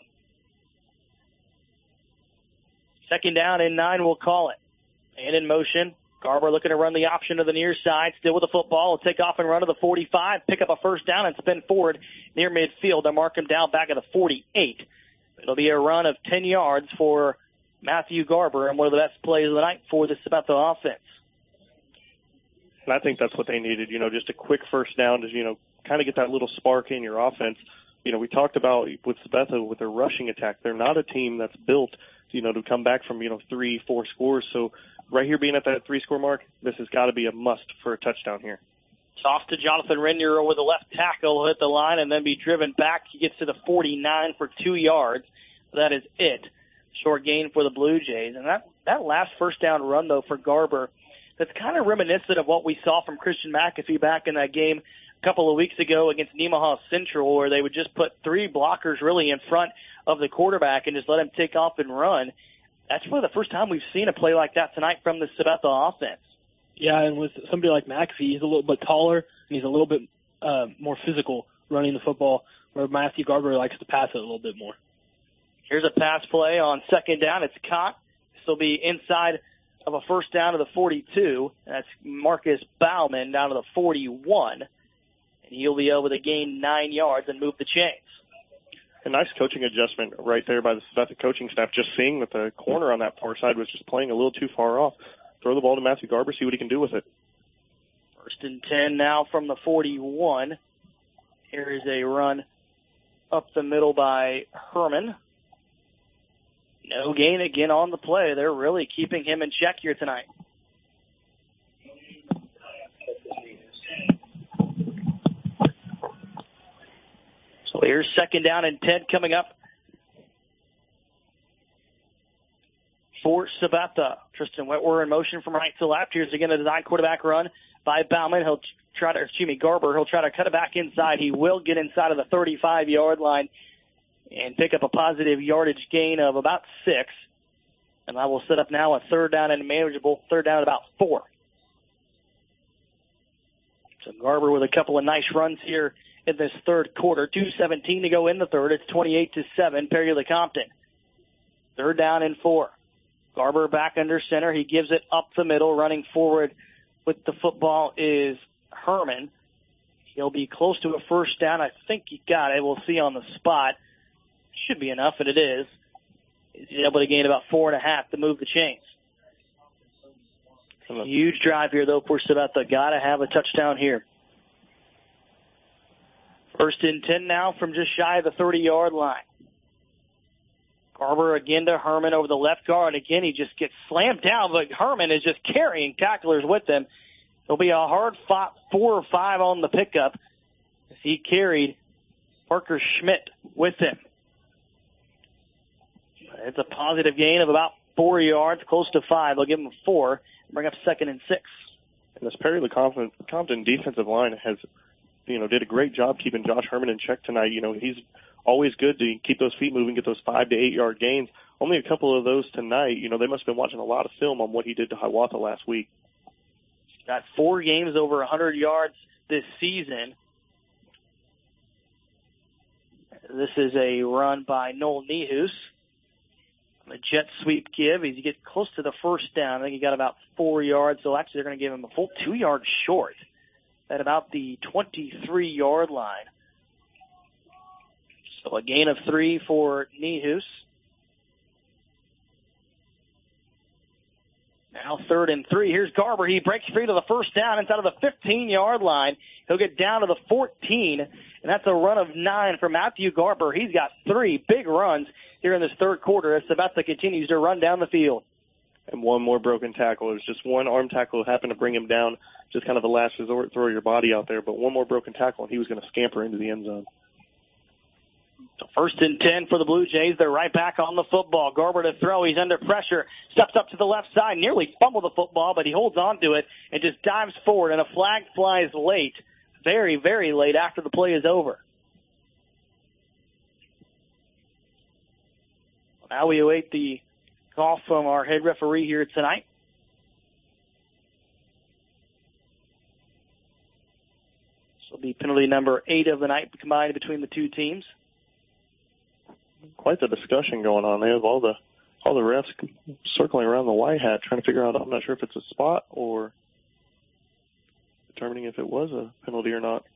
Second down and nine, we'll call it. And in motion, Garber looking to run the option to the near side, still with the football. He'll take off and run to the forty-five, pick up a first down and spin forward near midfield. They'll mark him down back at the forty-eight. It'll be a run of ten yards for Matthew Garber and one of the best plays of the night for the Sabetha offense. And I think that's what they needed, you know, just a quick first down to, you know, kind of get that little spark in your offense. You know, we talked about with Sabetha with their rushing attack. They're not a team that's built, you know, to come back from, you know, three, four scores. So right here being at that three-score mark, this has got to be a must for a touchdown here. Toss to Jonathan Renier over the left tackle. He'll hit the line and then be driven back. He gets to the forty-nine for two yards. That is it. Short gain for the Blue Jays. And that, that last first down run, though, for Garber, that's kind of reminiscent of what we saw from Christian McAfee back in that game a couple of weeks ago against Nemaha Central, where they would just put three blockers really in front of the quarterback and just let him take off and run. That's really the first time we've seen a play like that tonight from the Sabetha offense. Yeah, and with somebody like McAfee, he's a little bit taller, and he's a little bit uh, more physical running the football, where Matthew Garber likes to pass it a little bit more. Here's a pass play on second down. It's caught. This will be inside of a first down to the forty-two. That's Marcus Bauman down to the forty-one. And he'll be able to gain nine yards and move the chains. A nice coaching adjustment right there by the Sabetha coaching staff, just seeing that the corner on that far side was just playing a little too far off. Throw the ball to Matthew Garber, see what he can do with it. First and ten now from the forty-one. Here is a run up the middle by Herman. No gain again on the play. They're really keeping him in check here tonight. So here's second down and ten coming up for Sabetha. Tristan Whitwer in motion from right to left. Here's again a design quarterback run by Bauman. He'll try to, excuse me, Garber. He'll try to cut it back inside. He will get inside of the thirty-five-yard line and pick up a positive yardage gain of about six. And I will set up now a third down and manageable third down at about four. So Garber with a couple of nice runs here in this third quarter. two seventeen to go in the third. It's twenty-eight to seven, Perry Lecompton. Third down and four. Garber back under center. He gives it up the middle. Running forward with the football is Herman. He'll be close to a first down. I think he got it. We'll see on the spot. Should be enough, and it is. He's able to gain about four and a half to move the chains. Huge drive here, though, for Sabetha. Got to have a touchdown here. First and ten now from just shy of the thirty-yard line. Garber again to Herman over the left guard. Again, he just gets slammed down, but Herman is just carrying tacklers with him. It'll be a hard-fought four or five on the pickup as he carried Parker Schmidt with him. It's a positive gain of about four yards, close to five. They'll give him four and bring up second and six. And this Perry Lecompton Compton defensive line has, you know, did a great job keeping Josh Herman in check tonight. You know, he's always good to keep those feet moving, get those five to eight yard gains. Only a couple of those tonight. You know, they must have been watching a lot of film on what he did to Hiawatha last week. Got four games over one hundred yards this season. This is a run by Noel Nehus. A jet sweep give. He gets close to the first down. I think he got about four yards. So actually they're going to give him a full two yards short at about the twenty-three-yard line. So a gain of three for Nehus. Now third and three. Here's Garber. He breaks free to the first down inside of the fifteen-yard line. He'll get down to the fourteen, and that's a run of nine for Matthew Garber. He's got three big runs here in this third quarter as Sabetha continues to run down the field. And one more broken tackle. It was just one arm tackle that happened to bring him down, just kind of a last resort, throw your body out there. But one more broken tackle, and he was going to scamper into the end zone. So first and ten for the Blue Jays. They're right back on the football. Garber to throw. He's under pressure. Steps up to the left side. Nearly fumbled the football, but he holds on to it and just dives forward. And a flag flies late. Very, very late after the play is over. Now we await the call from our head referee here tonight. This will be penalty number eight of the night combined between the two teams. Quite the discussion going on. They have all the all the refs circling around the white hat trying to figure out, I'm not sure if it's a spot or determining if it was a penalty or not.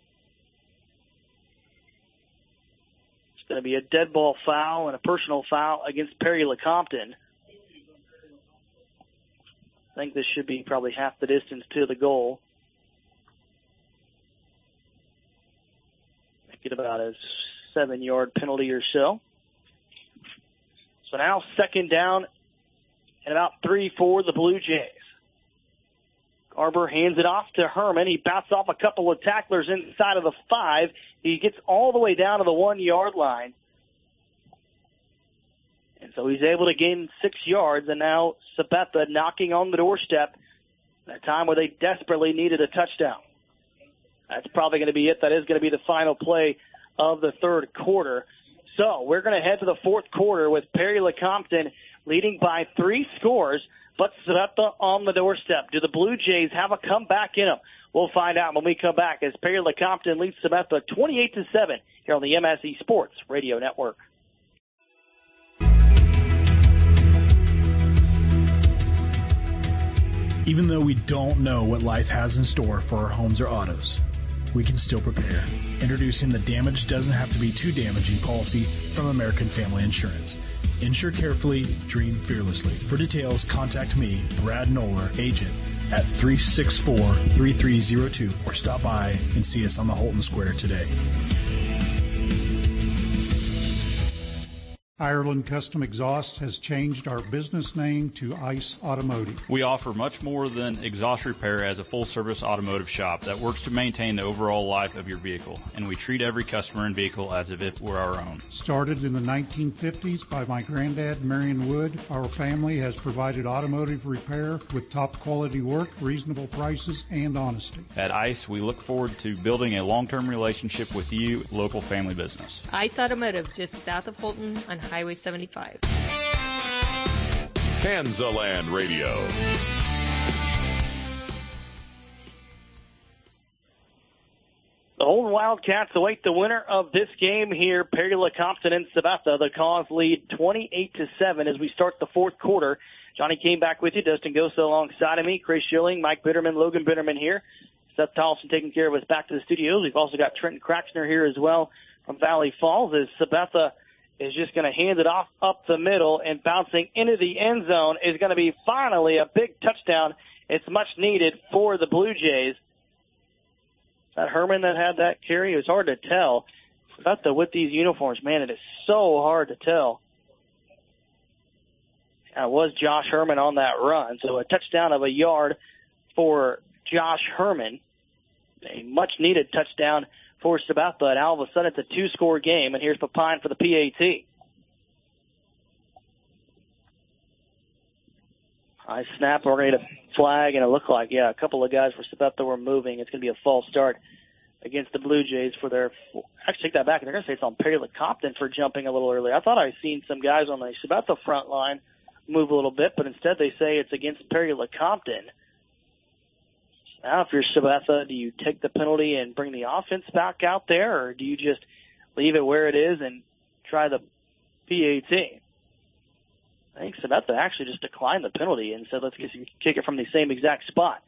It's going to be a dead ball foul and a personal foul against Perry Lecompton. I think this should be probably half the distance to the goal. get about a seven-yard penalty or so. So now second down and about three for the Blue Jays. Garber hands it off to Herman. He bounced off a couple of tacklers inside of the five. He gets all the way down to the one-yard line. And so he's able to gain six yards, and now Sabetha knocking on the doorstep at a time where they desperately needed a touchdown. That's probably going to be it. That is going to be the final play of the third quarter. So we're going to head to the fourth quarter with Perry Lecompton leading by three scores, but Sabetha on the doorstep. Do the Blue Jays have a comeback in them? We'll find out when we come back as Perry Lecompton leads Sabetha twenty-eight to seven here on the M S E Sports Radio Network. Even though we don't know what life has in store for our homes or autos, we can still prepare. Introducing the Damage Doesn't Have to Be Too Damaging policy from American Family Insurance. Insure carefully, dream fearlessly. For details, contact me, Brad Noller, agent, at three six four, three three zero two, or stop by and see us on the Holton Square today. Ireland Custom Exhaust has changed our business name to ICE Automotive. We offer much more than exhaust repair as a full-service automotive shop that works to maintain the overall life of your vehicle, and we treat every customer and vehicle as if it were our own. Started in the nineteen fifties by my granddad, Marion Wood, our family has provided automotive repair with top-quality work, reasonable prices, and honesty. At ICE, we look forward to building a long-term relationship with you, local family business. ICE Automotive, just south of Holton on Highway seventy-five. Kansaland Radio. The Holton Wildcats await the winner of this game here, Perry Lecompton and Sabetha. The Cause lead twenty-eight to seven as we start the fourth quarter. Johnny came back with you. Dustin Gosa alongside of me. Chris Schilling, Mike Bitterman, Logan Bitterman here. Seth Tolson taking care of us back to the studios. We've also got Trenton Kraxner here as well from Valley Falls as Sabetha is just going to hand it off up the middle, and bouncing into the end zone is going to be finally a big touchdown. It's much needed for the Blue Jays. Is that Herman that had that carry? It was hard to tell. About the with these uniforms, man, it is so hard to tell. It was Josh Herman on that run, so a touchdown of a yard for Josh Herman. A much-needed touchdown for Sabetha, and all of a sudden it's a two-score game, and here's Papine for the P A T. High snap, we're going to get a flag, and it looked like, yeah, a couple of guys for Sabetha were moving. It's going to be a false start against the Blue Jays for their, actually take that back, and they're going to say it's on Perry Lecompton for jumping a little early. I thought I'd seen some guys on the Sabetha front line move a little bit, but instead they say it's against Perry Lecompton. Now, if you're Sabetha, do you take the penalty and bring the offense back out there, or do you just leave it where it is and try the P A T? I think Sabetha actually just declined the penalty and said, let's kick it from the same exact spot.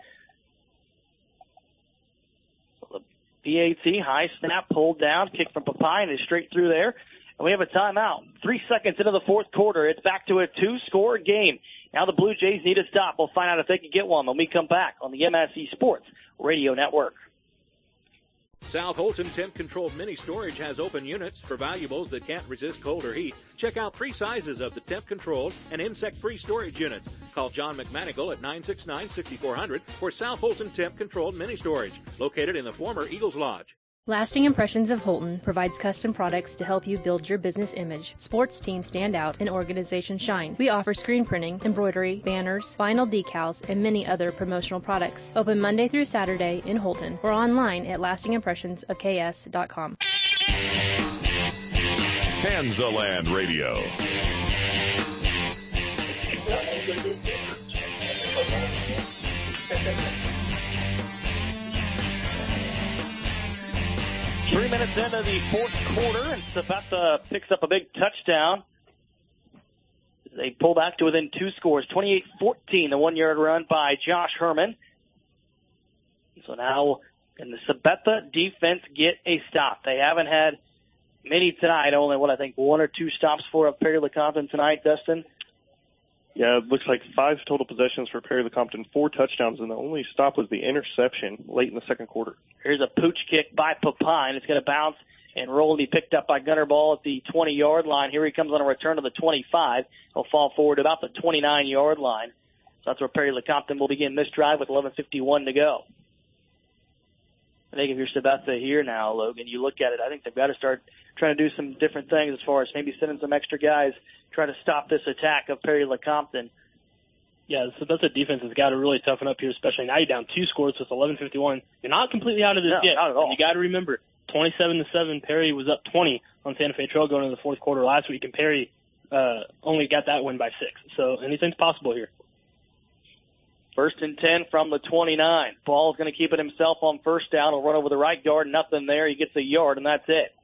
So the P A T, high snap, pulled down, kick from Papine is straight through there. And we have a timeout. Three seconds into the fourth quarter, it's back to a two-score game. Now the Blue Jays need a stop. We'll find out if they can get one when we come back on the M S E Sports Radio Network. South Holton Temp Controlled Mini Storage has open units for valuables that can't resist cold or heat. Check out three sizes of the Temp Controlled and insect-free storage units. Call John McManigal at nine six nine, six four zero zero for South Holton Temp Controlled Mini Storage, located in the former Eagles Lodge. Lasting Impressions of Holton provides custom products to help you build your business image. Sports teams stand out and organizations shine. We offer screen printing, embroidery, banners, vinyl decals, and many other promotional products. Open Monday through Saturday in Holton or online at lasting impressions of k s dot com. Kansaland Radio. Three minutes into the fourth quarter, and Sabetha picks up a big touchdown. They pull back to within two scores, twenty-eight fourteen, the one-yard run by Josh Herman. So now can the Sabetha defense get a stop? They haven't had many tonight, only, what, I think one or two stops for Perry Lecompton tonight, Dustin? Yeah, it looks like five total possessions for Perry Lecompton, four touchdowns, and the only stop was the interception late in the second quarter. Here's a pooch kick by Papine. It's going to bounce and roll to be picked up by Gunnar Ball at the twenty-yard line. Here he comes on a return to the twenty-five. He'll fall forward to about the twenty-nine-yard line. So that's where Perry Lecompton will begin this drive with eleven fifty-one to go. I think if you're Sabetha here now, Logan, you look at it, I think they've got to start trying to do some different things as far as maybe sending some extra guys, trying to stop this attack of Perry Lecompton. Yeah, so that's a defense that's got to really toughen up here, especially now you're down two scores with eleven fifty-one. You're not completely out of this no, yet. Not at all. You got to remember, twenty-seven to seven, Perry was up twenty on Santa Fe Trail going into the fourth quarter last week, and Perry uh, only got that win by six. So anything's possible here. First and ten from the twenty-nine. Ball's going to keep it himself on first down. He'll run over the right guard. Nothing there. He gets a yard, and that's it.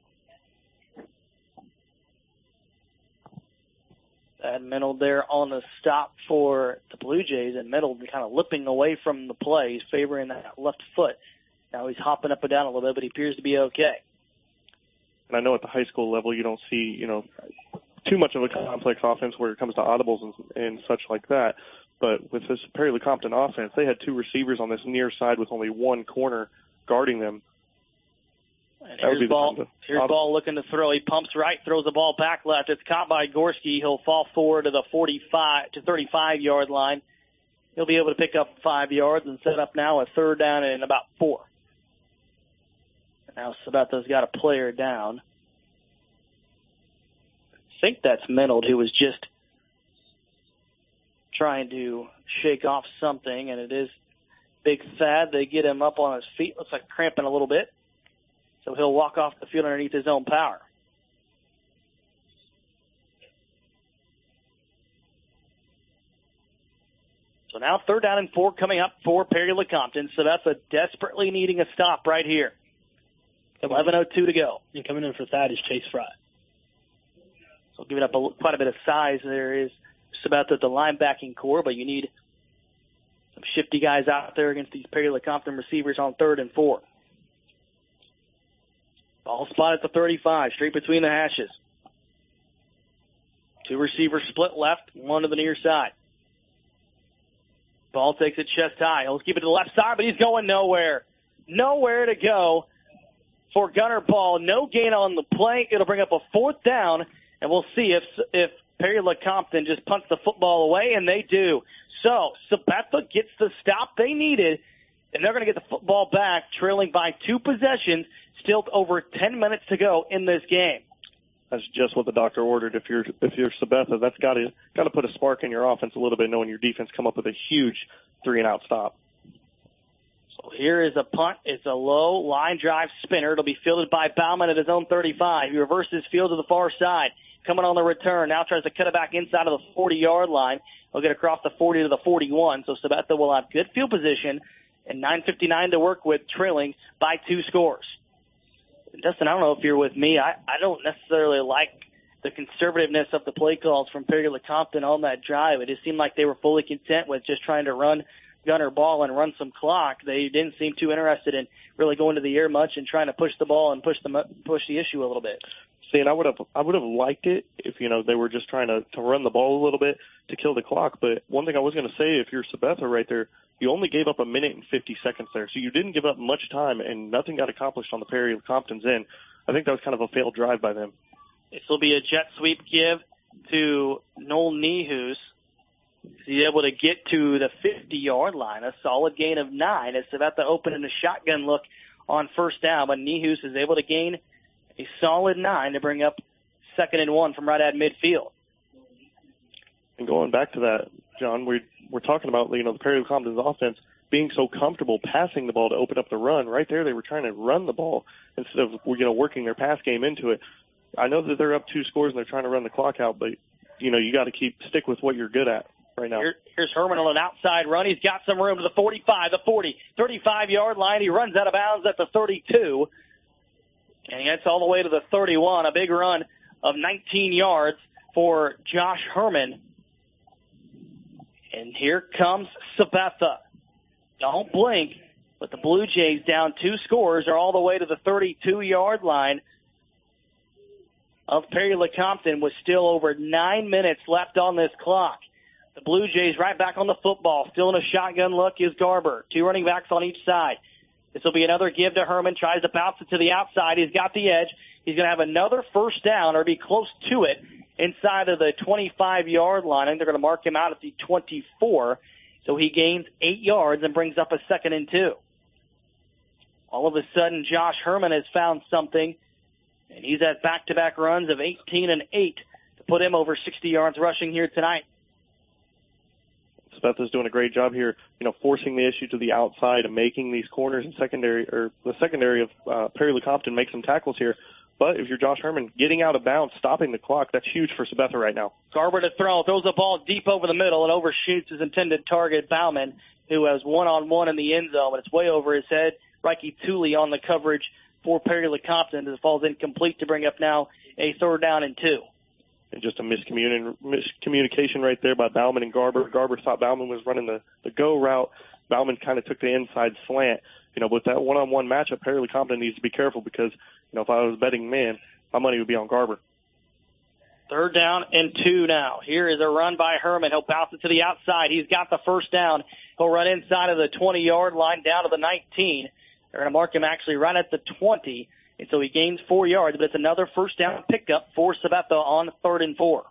That Menold there on the stop for the Blue Jays, and Menold kind of lipping away from the play. He's favoring that left foot. Now he's hopping up and down a little bit, but he appears to be okay. And I know at the high school level you don't see, you know, too much of a complex offense where it comes to audibles and, and such like that. But with this Perry Lecompton offense, they had two receivers on this near side with only one corner guarding them. And here's ball, here's ball looking to throw. He pumps right, throws the ball back left. It's caught by Gorski. He'll fall forward to the forty-five to thirty-five-yard line. He'll be able to pick up five yards and set up now a third down and about four. Now Sabetha's got a player down. I think that's Menold, who was just trying to shake off something, and it is Big Thad. They get him up on his feet. Looks like cramping a little bit. So he'll walk off the field underneath his own power. So now third down and four coming up for Perry Lecompton. So that's a desperately needing a stop right here. eleven oh two to go. And coming in for Thad is Chase Fry. So giving up a, quite a bit of size there is Sabetha at the linebacking core, but you need some shifty guys out there against these Perry Lecompton receivers on third and four. Ball spot at the thirty-five, straight between the hashes. Two receivers split left, one to the near side. Ball takes it chest high. He'll keep it to the left side, but he's going nowhere. Nowhere to go for Gunnar Ball. No gain on the play. It'll bring up a fourth down, and we'll see if if Perry Lecompton just punts the football away, and they do. So Sabetha gets the stop they needed, and they're going to get the football back, trailing by two possessions. Still over ten minutes to go in this game. That's just what the doctor ordered. If you're if you're Sabetha, that's got to got to put a spark in your offense a little bit, knowing your defense come up with a huge three and out stop. So here is a punt. It's a low line drive spinner. It'll be fielded by Bauman at his own thirty-five. He reverses field to the far side. Coming on the return. Now tries to cut it back inside of the forty-yard line. He'll get across the forty to the forty-one. So Sabetha will have good field position and nine fifty-nine to work with, trailing by two scores. Dustin, I don't know if you're with me. I, I don't necessarily like the conservativeness of the play calls from Perry Lecompton on that drive. It just seemed like they were fully content with just trying to run Gunnar Ball and run some clock. They didn't seem too interested in really going to the air much and trying to push the ball and push the push the issue a little bit. See, and I would have I would have liked it if, you know, they were just trying to, to run the ball a little bit to kill the clock. But one thing I was going to say, if you're Sabetha right there, you only gave up a minute and fifty seconds there. So you didn't give up much time, and nothing got accomplished on the Perry Lecompton's end. I think that was kind of a failed drive by them. This will be a jet sweep give to Noel Nehus. He's able to get to the fifty-yard line, a solid gain of nine. It's about to open in a shotgun look on first down, but Nehus is able to gain a solid nine to bring up second and one from right at midfield. And going back to that, John, we're, we're talking about, you know, the Perry Lecompton's offense being so comfortable passing the ball to open up the run. Right there, they were trying to run the ball instead of, you know, working their pass game into it. I know that they're up two scores and they're trying to run the clock out, but, you know, you got to keep stick with what you're good at right now. Here, here's Herman on an outside run. He's got some room to the forty-five, the forty, thirty-five-yard line. He runs out of bounds at the thirty-two, and he gets all the way to the thirty-one. A big run of nineteen yards for Josh Herman. And here comes Sabetha. Don't blink, but the Blue Jays down two scores are all the way to the thirty-two-yard line of Perry Lecompton with still over nine minutes left on this clock. The Blue Jays right back on the football. Still in a shotgun look is Garber. Two running backs on each side. This will be another give to Herman. Tries to bounce it to the outside. He's got the edge. he's going to have another first down or be close to it inside of the twenty-five-yard line. I think they're going to mark him out at the twenty-four. So he gains eight yards and brings up a second and two. All of a sudden, Josh Herman has found something, and he's at back-to-back runs of eighteen and eight to put him over sixty yards rushing here tonight. Sabetha's doing a great job here, you know, forcing the issue to the outside and making these corners and secondary, or the secondary of uh, Perry Lecompton make some tackles here. But if you're Josh Herman, getting out of bounds, stopping the clock, that's huge for Sabetha right now. Garber to throw, throws the ball deep over the middle and overshoots his intended target, Bauman, who has one-on-one in the end zone, but it's way over his head. Reiki Thule on the coverage for Perry Lecompton as it falls incomplete to bring up now a third down and two. And just a miscommun- miscommunication right there by Bauman and Garber. Garber thought Bauman was running the, the go route. Bauman kind of took the inside slant. You know, with that one-on-one matchup, Perry Lecompton needs to be careful because, you know, if I was betting man, my money would be on Garber. Third down and two now. Here is a run by Herman. He'll bounce it to the outside. He's got the first down. He'll run inside of the twenty-yard line down to the nineteen. They're going to mark him actually right at the twenty. And so he gains four yards, but it's another first down pickup for Sabetha on third and four.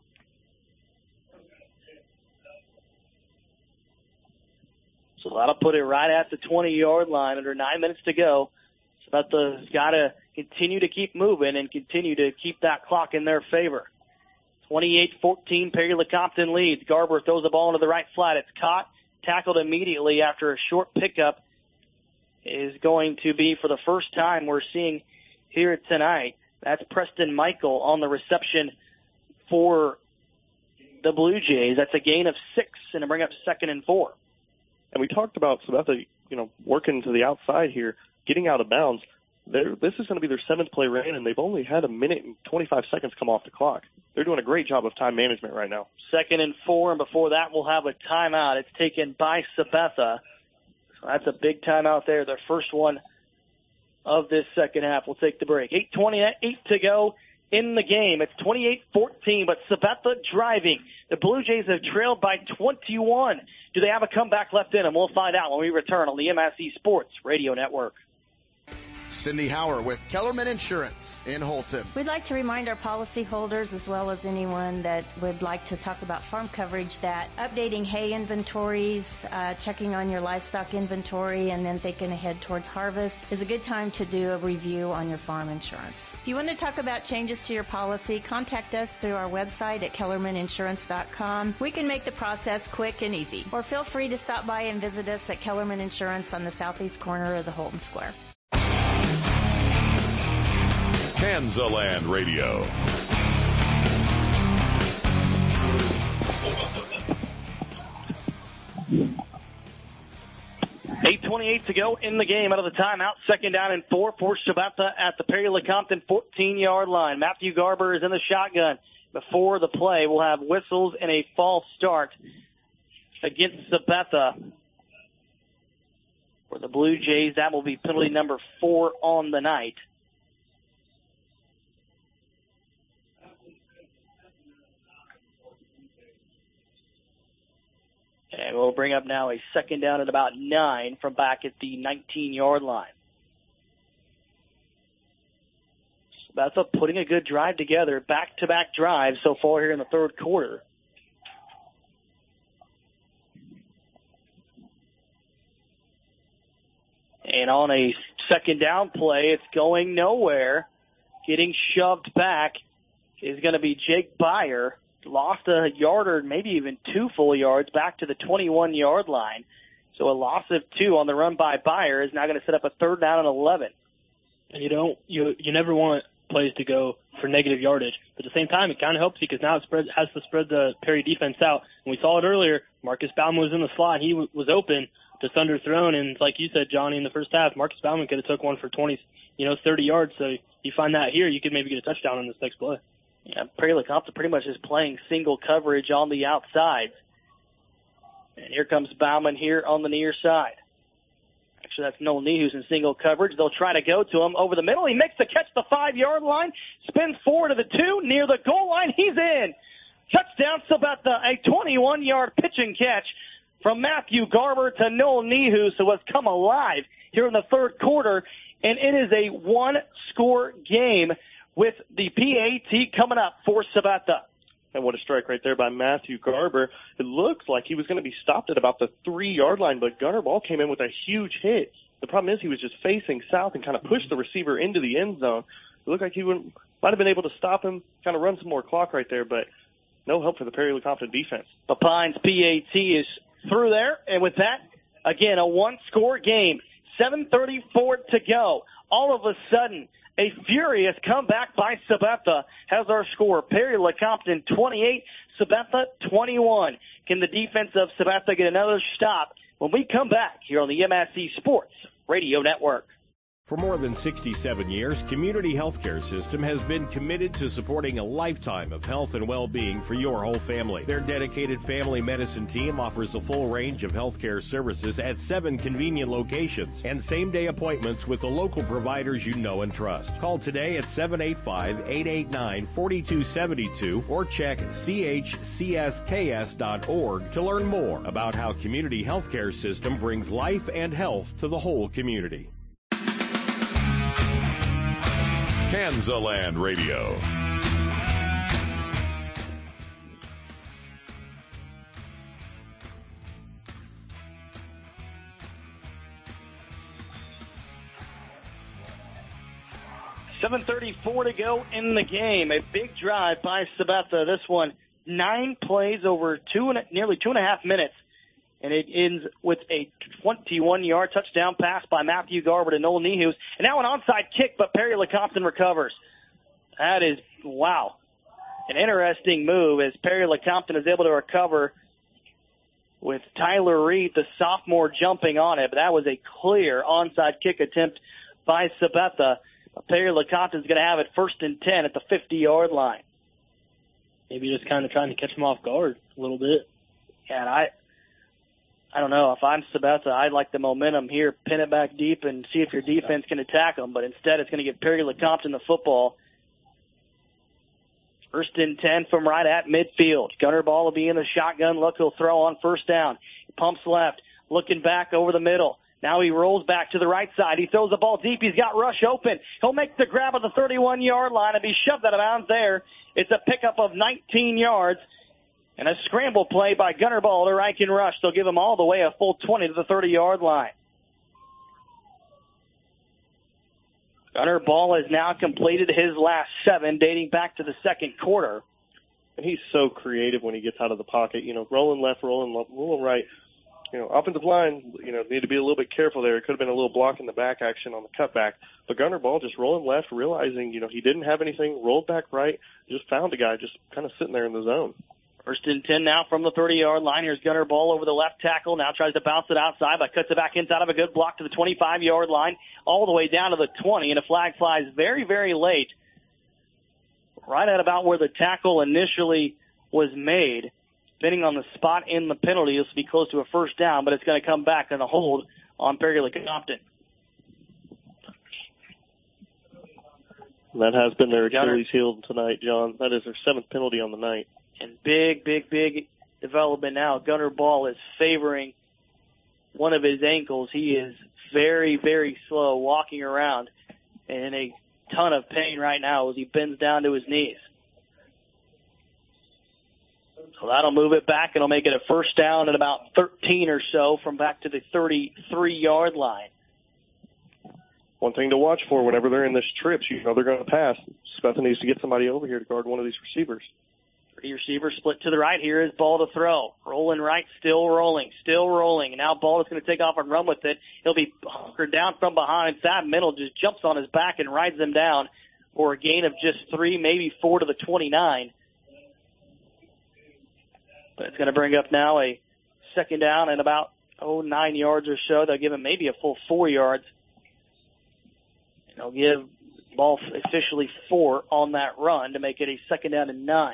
So that'll put it right at the twenty-yard line under nine minutes to go. Sabetha's got to continue to keep moving and continue to keep that clock in their favor. twenty-eight fourteen, Perry Lecompton leads. Garber throws the ball into the right flat. It's caught, tackled immediately after a short pickup. Is going to be for the first time we're seeing here tonight. That's Preston Michael on the reception for the Blue Jays. That's a gain of six, and to bring up second and four. And we talked about Sabetha, you know, working to the outside here, getting out of bounds. They're, this is going to be their seventh play ran, and they've only had a minute and twenty-five seconds come off the clock. They're doing a great job of time management right now. Second and four, and before that we'll have a timeout. It's taken by Sabetha. So that's a big timeout there, their first one of this second half. We'll take the break. eight twenty-eight to go in the game. It's twenty-eight fourteen, but Sabetha driving. The Blue Jays have trailed by twenty-one. Do they have a comeback left in them? We'll find out when we return on the M S E Sports Radio Network. Cindy Hauer with Kellerman Insurance in Holton. We'd like to remind our policyholders, as well as anyone that would like to talk about farm coverage, that updating hay inventories, uh, checking on your livestock inventory, and then thinking ahead towards harvest is a good time to do a review on your farm insurance. If you want to talk about changes to your policy, contact us through our website at kellerman insurance dot com. We can make the process quick and easy. Or feel free to stop by and visit us at Kellerman Insurance on the southeast corner of the Holton Square. Kansaland Radio. eight twenty-eight to go in the game out of the timeout. Second down and four for Sabetha at the Perry Lecompton fourteen-yard line. Matthew Garber is in the shotgun. Before the play, we'll have whistles and a false start against Sabetha. For the Blue Jays, that will be penalty number four on the night. And we'll bring up now a second down at about nine from back at the nineteen-yard line. Sabetha putting a good drive together, back-to-back drives so far here in the third quarter. And on a second down play, it's going nowhere. Getting shoved back is going to be Jake Byer. Lost a yard or maybe even two full yards back to the twenty-one-yard line. So a loss of two on the run by Byer is now going to set up a third down and eleven. And you don't, you you never want plays to go for negative yardage. But at the same time, it kind of helps you because now it spreads, has to spread the Perry defense out. And we saw it earlier. Marcus Bauman was in the slot. He w- was open, just underthrown. And like you said, Johnny, in the first half, Marcus Bauman could have took one for twenty, you know, thirty yards. So you find that here, you could maybe get a touchdown on this next play. Yeah, Perry Lecompton pretty much is playing single coverage on the outside. And here comes Bauman here on the near side. Actually, that's Noel Nee who's in single coverage. They'll try to go to him over the middle. He makes the catch the five-yard line, spins forward to the two, near the goal line. He's in. Touchdown, Sabetha, a twenty-one-yard pitch and catch from Matthew Garber to Noel Nehu, who has come alive here in the third quarter. And it is a one-score game with the P A T coming up for Sabetha. And what a strike right there by Matthew Garber. It looks like he was going to be stopped at about the three-yard line, but Gunnar Ball came in with a huge hit. The problem is he was just facing south and kind of pushed the receiver into the end zone. It looked like he would, might have been able to stop him, kind of run some more clock right there, but no help for the Perry Lecompton defense. The Pines P A T is through there, and with that, again, a one-score game. seven thirty-four to go. All of a sudden, a furious comeback by Sabetha has our score. Perry Lecompton twenty-eight, Sabetha twenty-one. Can the defense of Sabetha get another stop when we come back here on the M S C Sports Radio Network? For more than sixty-seven years, Community Healthcare System has been committed to supporting a lifetime of health and well-being for your whole family. Their dedicated family medicine team offers a full range of healthcare services at seven convenient locations and same-day appointments with the local providers you know and trust. Call today at seven eight five, eight eight nine, four two seven two or check c h c s k s dot org to learn more about how Community Healthcare System brings life and health to the whole community. Kansaland Radio. seven thirty-four to go in the game. A big drive by Sabetha. This one, nine plays over two and nearly two and a half minutes. And it ends with a twenty-one-yard touchdown pass by Matthew Garber to Noel Nehus. And now an onside kick, but Perry Lecompton recovers. That is, wow, an interesting move as Perry Lecompton is able to recover with Tyler Reed, the sophomore, jumping on it. But that was a clear onside kick attempt by Sabetha. Perry Lecompton is going to have it first and ten at the fifty-yard line. Maybe just kind of trying to catch him off guard a little bit. Yeah, and I... I don't know. If I'm Sabetha, I'd like the momentum here, pin it back deep, and see if your defense can attack them. But instead, it's going to get Perry Lecompton the football. First and ten from right at midfield. Gunnar Ball will be in the shotgun look. He'll throw on first down. He pumps left, looking back over the middle. Now he rolls back to the right side. He throws the ball deep. He's got Rush open. He'll make the grab at the thirty-one-yard line and be shoved out of bounds there. It's a pickup of nineteen yards. And a scramble play by Gunnar Ball to Riken Rush. They'll give him all the way a full twenty to the thirty-yard line. Gunnar Ball has now completed his last seven, dating back to the second quarter. And he's so creative when he gets out of the pocket. You know, rolling left, rolling left, rolling right. You know, offensive line, you know, need to be a little bit careful there. It could have been a little block in the back action on the cutback. But Gunnar Ball just rolling left, realizing, you know, he didn't have anything, rolled back right, just found a guy just kind of sitting there in the zone. First and ten now from the thirty-yard line. Here's Gunnar Ball over the left tackle. Now tries to bounce it outside, but cuts it back inside of a good block to the twenty-five-yard line, all the way down to the twenty, and a flag flies very, very late, right at about where the tackle initially was made. Depending on the spot in the penalty, this will be close to a first down, but it's going to come back on a hold on Perry Lecompton. That has been their Achilles heel tonight, John. That is their seventh penalty on the night. And big, big, big development now. Gunnar Ball is favoring one of his ankles. He is very, very slow walking around and in a ton of pain right now as he bends down to his knees. So that'll move it back, and it'll make it a first down at about thirteen or so from back to the thirty-three-yard line. One thing to watch for whenever they're in this trips, you know they're going to pass. Sabetha needs to get somebody over here to guard one of these receivers. Three receivers split to the right. Here is Ball to throw. Rolling right, still rolling, still rolling. And now Ball is going to take off and run with it. He'll be hunkered down from behind. Thad Middle just jumps on his back and rides him down for a gain of just three, maybe four to the twenty-nine. But it's going to bring up now a second down and about, oh, nine yards or so. They'll give him maybe a full four yards. And they'll give Ball officially four on that run to make it a second down and nine.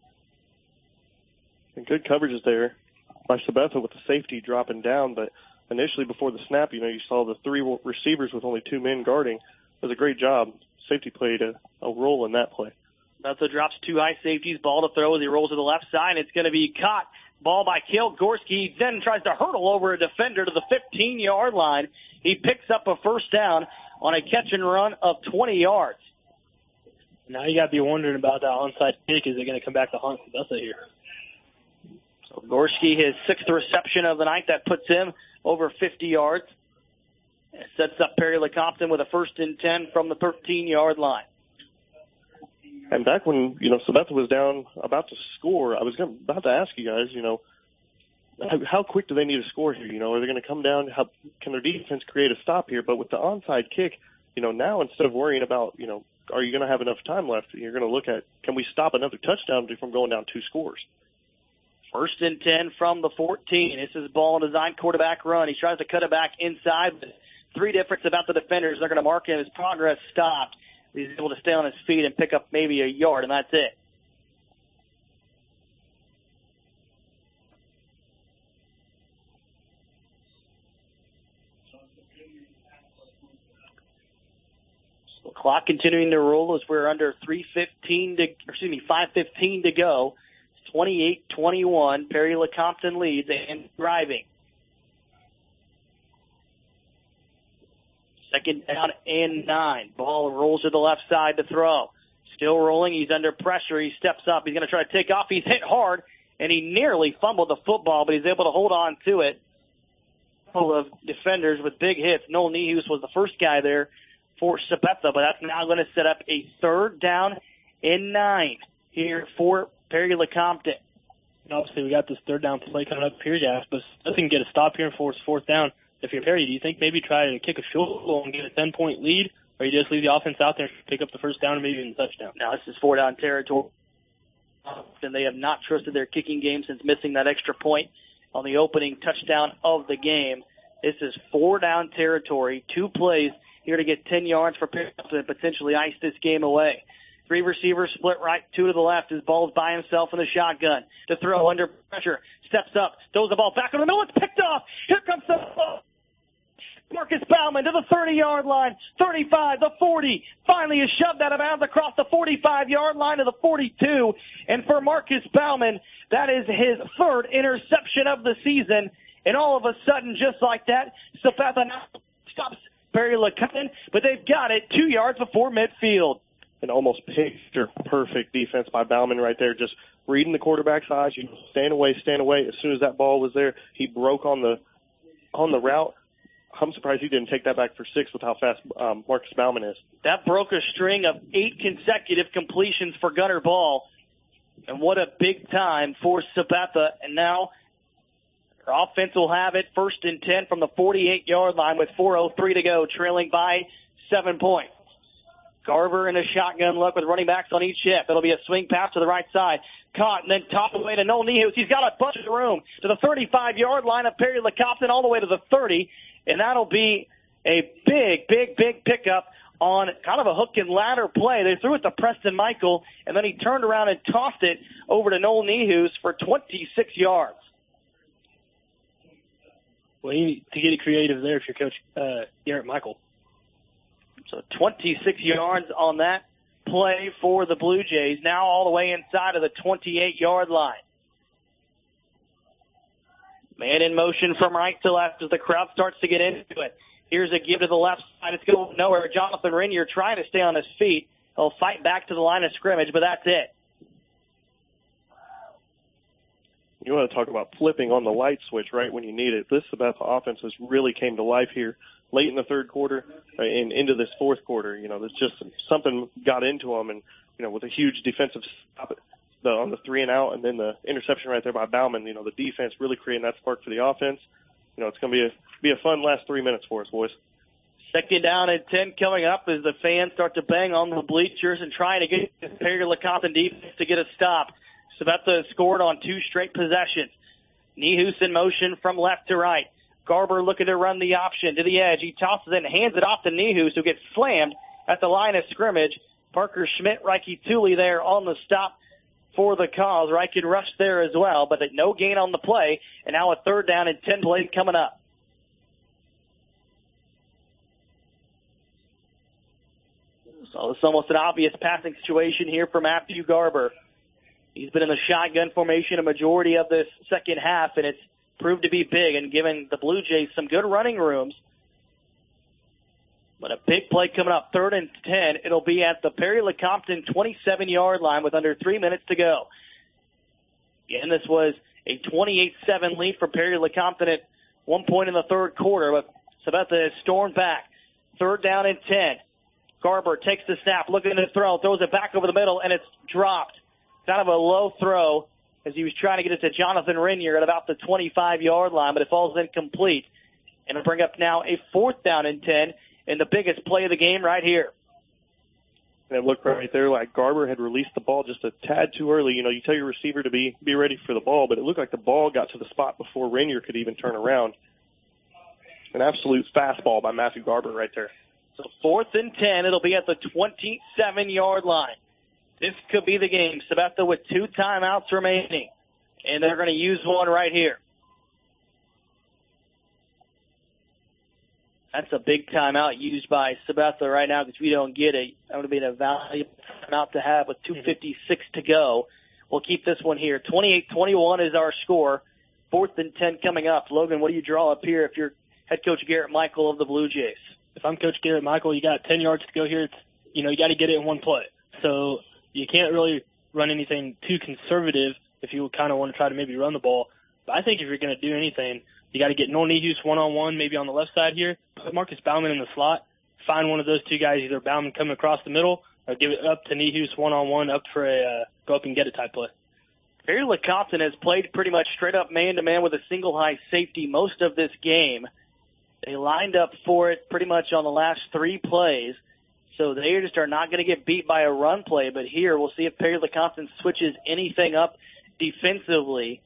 And good coverage is there by Sabetha with the safety dropping down. But initially before the snap, you know, you saw the three receivers with only two men guarding. It was a great job. Safety played a, a role in that play. Sabetha drops two high safeties. Ball to throw as he rolls to the left side. And it's going to be caught. Ball by Cale Gorski. He then tries to hurdle over a defender to the fifteen-yard line. He picks up a first down on a catch and run of twenty yards. Now you got to be wondering about that onside kick. Is it going to come back to haunt Sabetha here? So Gorski, his sixth reception of the night, that puts him over fifty yards. It sets up Perry Lecompton with a first and ten from the thirteen-yard line. And back when, you know, Sabetha was down about to score, I was gonna, about to ask you guys, you know, how, how quick do they need to score here? You know, are they going to come down? How can their defense create a stop here? But with the onside kick, you know, now instead of worrying about, you know, are you going to have enough time left, you're going to look at, can we stop another touchdown from going down two scores? First and ten from the fourteen. This is ball design quarterback run. He tries to cut it back inside. But three difference about the defenders. They're going to mark him. His progress stopped. He's able to stay on his feet and pick up maybe a yard, and that's it. So clock continuing to roll as we're under three fifteen to, excuse me, five fifteen to go. twenty-eight twenty-one. Perry Lecompton leads and driving. Second down and nine. Ball rolls to the left side to throw. Still rolling. He's under pressure. He steps up. He's going to try to take off. He's hit hard, and he nearly fumbled the football, but he's able to hold on to it. Full of defenders with big hits. Noel Nehus was the first guy there for Sabetha, but that's now going to set up a third down and nine here for Perry Lecompton. And obviously, we got this third down play coming up here, guys, but doesn't get a stop here and force fourth down. If you're Perry, do you think maybe try to kick a field goal and get a ten-point lead, or you just leave the offense out there and pick up the first down and maybe even a touchdown? Now, this is four-down territory, and they have not trusted their kicking game since missing that extra point on the opening touchdown of the game. This is four-down territory, two plays here to get ten yards for Perry to potentially ice this game away. Three receivers split right, two to the left. His ball's by himself in the shotgun. To throw under pressure. Steps up, throws the ball back in the middle. It's picked off. Here comes the ball. Marcus Bauman to the thirty-yard line. thirty-five, the forty. Finally is shoved out of bounds across the forty-five-yard line to the forty-two. And for Marcus Bauman, that is his third interception of the season. And all of a sudden, just like that, Sabetha now stops Perry Lecompton, but they've got it two yards before midfield. An almost picture-perfect defense by Bauman right there, just reading the quarterback's eyes. You know, stand away, stand away. As soon as that ball was there, he broke on the on the route. I'm surprised he didn't take that back for six with how fast um, Marcus Bauman is. That broke a string of eight consecutive completions for Gunnar Ball. And what a big time for Sabetha. And now our offense will have it first and ten from the forty-eight-yard line with four oh three to go, trailing by seven points. Garver in a shotgun look with running backs on each hip. It'll be a swing pass to the right side. Caught and then tossed away to Noel Nehus. He's got a bunch of room to the thirty-five-yard line of Perry Lecompton all the way to the thirty. And that'll be a big, big, big pickup on kind of a hook and ladder play. They threw it to Preston Michael, and then he turned around and tossed it over to Noel Nehus for twenty-six yards. Well, you need to get it creative there if you're Coach uh, Garrett Michael. So twenty-six yards on that play for the Blue Jays, now all the way inside of the twenty-eight-yard line. Man in motion from right to left as the crowd starts to get into it. Here's a give to the left side. It's going nowhere. Jonathan Renier trying to stay on his feet. He'll fight back to the line of scrimmage, but that's it. You want to talk about flipping on the light switch right when you need it. This Sabetha offense has really came to life here late in the third quarter and into this fourth quarter. You know, there's just something got into them, and, you know, with a huge defensive stop the, on the three and out and then the interception right there by Bauman, you know, the defense really creating that spark for the offense. You know, it's going to be a be a fun last three minutes for us, boys. Second down and ten coming up as the fans start to bang on the bleachers and trying to get the Perry Lecompton defense to get a stop. Sabetha has scored on two straight possessions. Nehus in motion from left to right. Garber looking to run the option to the edge. He tosses it and hands it off to Nehus, who gets slammed at the line of scrimmage. Parker Schmidt, Reiki Thule there on the stop for the cause. Reichen rushed there as well, but no gain on the play. And now a third down and ten plays coming up. So it's almost an obvious passing situation here for Matthew Garber. He's been in the shotgun formation a majority of this second half, and it's proved to be big and given the Blue Jays some good running rooms. But a big play coming up, third and ten. It'll be at the Perry-Lecompton twenty-seven-yard line with under three minutes to go. Again, this was a twenty-eight seven lead for Perry-Lecompton at one point in the third quarter, but Sabetha has stormed back. Third down and ten. Garber takes the snap, looking to throw, throws it back over the middle, and it's dropped. Kind of a low throw as he was trying to get it to Jonathan Renier at about the twenty-five-yard line, but it falls incomplete. And it'll bring up now a fourth down and ten, and the biggest play of the game right here. And it looked right there like Garber had released the ball just a tad too early. You know, you tell your receiver to be, be ready for the ball, but it looked like the ball got to the spot before Renier could even turn around. An absolute fastball by Matthew Garber right there. So fourth and ten, it'll be at the twenty-seven-yard line. This could be the game. Sabetha with two timeouts remaining, and they're going to use one right here. That's a big timeout used by Sabetha right now because we don't get it. That would have been a valuable timeout to have with two fifty-six to go. We'll keep this one here. twenty-eight twenty-one is our score. Fourth and ten coming up. Logan, what do you draw up here if you're head coach Garrett Michael of the Blue Jays? If I'm Coach Garrett Michael, you got ten yards to go here. It's, you know, you got to get it in one play. So you can't really run anything too conservative if you kind of want to try to maybe run the ball. But I think if you're going to do anything, you got to get Noel Nehus one-on-one, maybe on the left side here. Put Marcus Bauman in the slot. Find one of those two guys, either Bauman coming across the middle or give it up to Nehus one-on-one up for a uh, go up and get it type play. Perry-Lecompton has played pretty much straight up man-to-man with a single high safety most of this game. They lined up for it pretty much on the last three plays. So they just are not going to get beat by a run play. But here we'll see if Perry-Lecompton switches anything up defensively.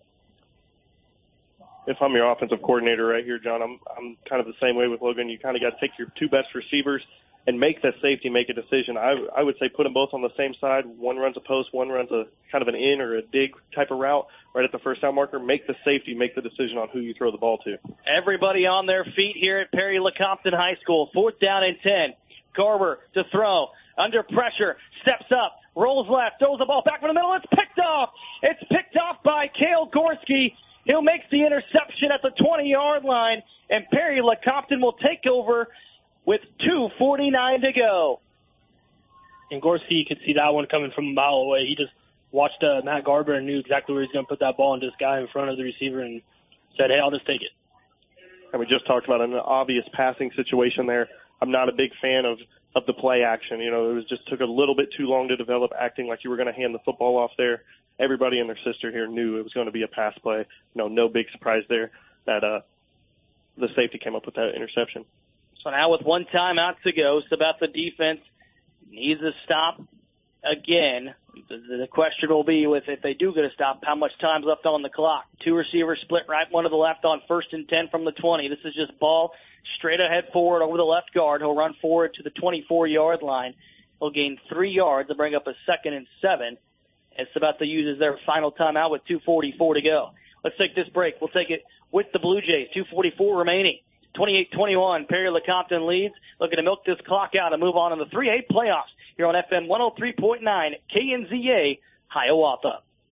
If I'm your offensive coordinator right here, John, I'm I'm kind of the same way with Logan. You kind of got to take your two best receivers and make that safety make a decision. I I would say put them both on the same side. One runs a post, one runs a kind of an in or a dig type of route right at the first down marker. Make the safety make the decision on who you throw the ball to. Everybody on their feet here at Perry-Lecompton High School. Fourth down and ten. Garber to throw. Under pressure. Steps up. Rolls left. Throws the ball back from the middle. It's picked off. It's picked off by Cale Gorski. He'll make the interception at the twenty-yard line, and Perry-Lecompton will take over with two forty-nine to go. And Gorski, you could see that one coming from a mile away. He just watched uh, Matt Garber and knew exactly where he's going to put that ball into this guy in front of the receiver and said, hey, I'll just take it. And we just talked about an obvious passing situation there. I'm not a big fan of, of the play action. You know, it was just took a little bit too long to develop, acting like you were going to hand the football off there. Everybody and their sister here knew it was going to be a pass play. You know, no big surprise there that uh, the safety came up with that interception. So now with one timeout to go, Sabetha defense needs a stop again. The, the question will be with if they do get a stop, how much time's left on the clock. Two receivers split right, one to the left on first and ten from the twenty. This is just ball straight ahead forward over the left guard. He'll run forward to the twenty-four-yard line. He'll gain three yards to bring up a second and seven. As Sabetha uses their final timeout with two forty-four to go. Let's take this break. We'll take it with the Blue Jays. two forty-four remaining. twenty-eight twenty-one. Perry-Lecompton leads. Looking to milk this clock out and move on in the three A playoffs here on F M one oh three point nine K N Z A, Hiawatha.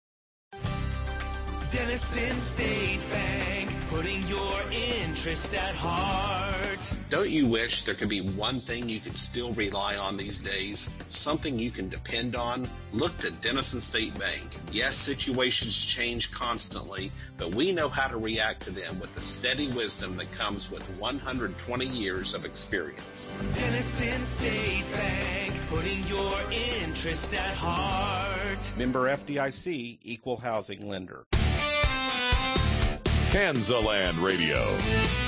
Denison State Bank, putting your interest at heart. Don't you wish there could be one thing you could still rely on these days? Something you can depend on? Look to Denison State Bank. Yes, situations change constantly, but we know how to react to them with the steady wisdom that comes with one hundred twenty years of experience. Denison State Bank, putting your interest at heart. Member F D I C, Equal Housing Lender. Kansaland Radio.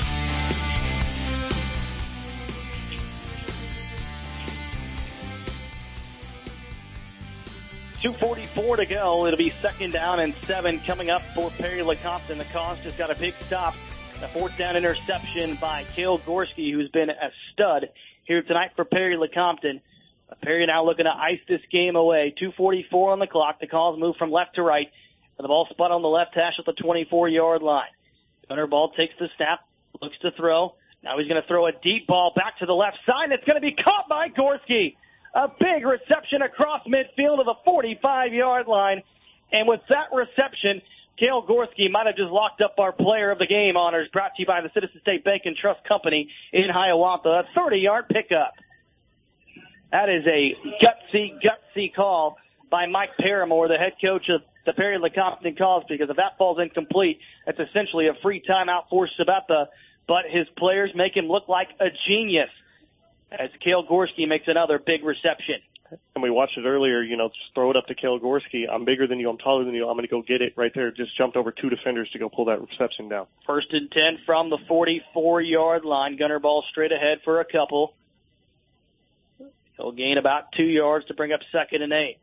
two forty-four to go. It'll be second down and seven coming up for Perry-Lecompton. The Cause just got a big stop. A fourth down interception by Cale Gorski, who's been a stud here tonight for Perry-Lecompton. Perry now looking to ice this game away. two forty-four on the clock. The Cause move from left to right. And the ball spun on the left hash at the twenty-four-yard line. Gunnar Ball takes the snap, looks to throw. Now he's going to throw a deep ball back to the left side. It's going to be caught by Gorski. A big reception across midfield to the forty-five-yard line. And with that reception, Cale Gorski might have just locked up our player of the game honors, brought to you by the Citizen State Bank and Trust Company in Hiawatha. A thirty-yard pickup. That is a gutsy, gutsy call by Mike Paramore, the head coach of the Perry-Lecompton Cause, because if that falls incomplete, that's essentially a free timeout for Sabetha, but his players make him look like a genius as Cale Gorski makes another big reception. And we watched it earlier, you know, just throw it up to Cale Gorski. I'm bigger than you. I'm taller than you. I'm going to go get it right there. Just jumped over two defenders to go pull that reception down. First and ten from the forty-four-yard line. Gunner ball straight ahead for a couple. He'll gain about two yards to bring up second and eight.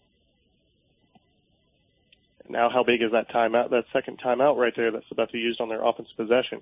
Now how big is that timeout, that second timeout right there that's about to be used on their offensive possession?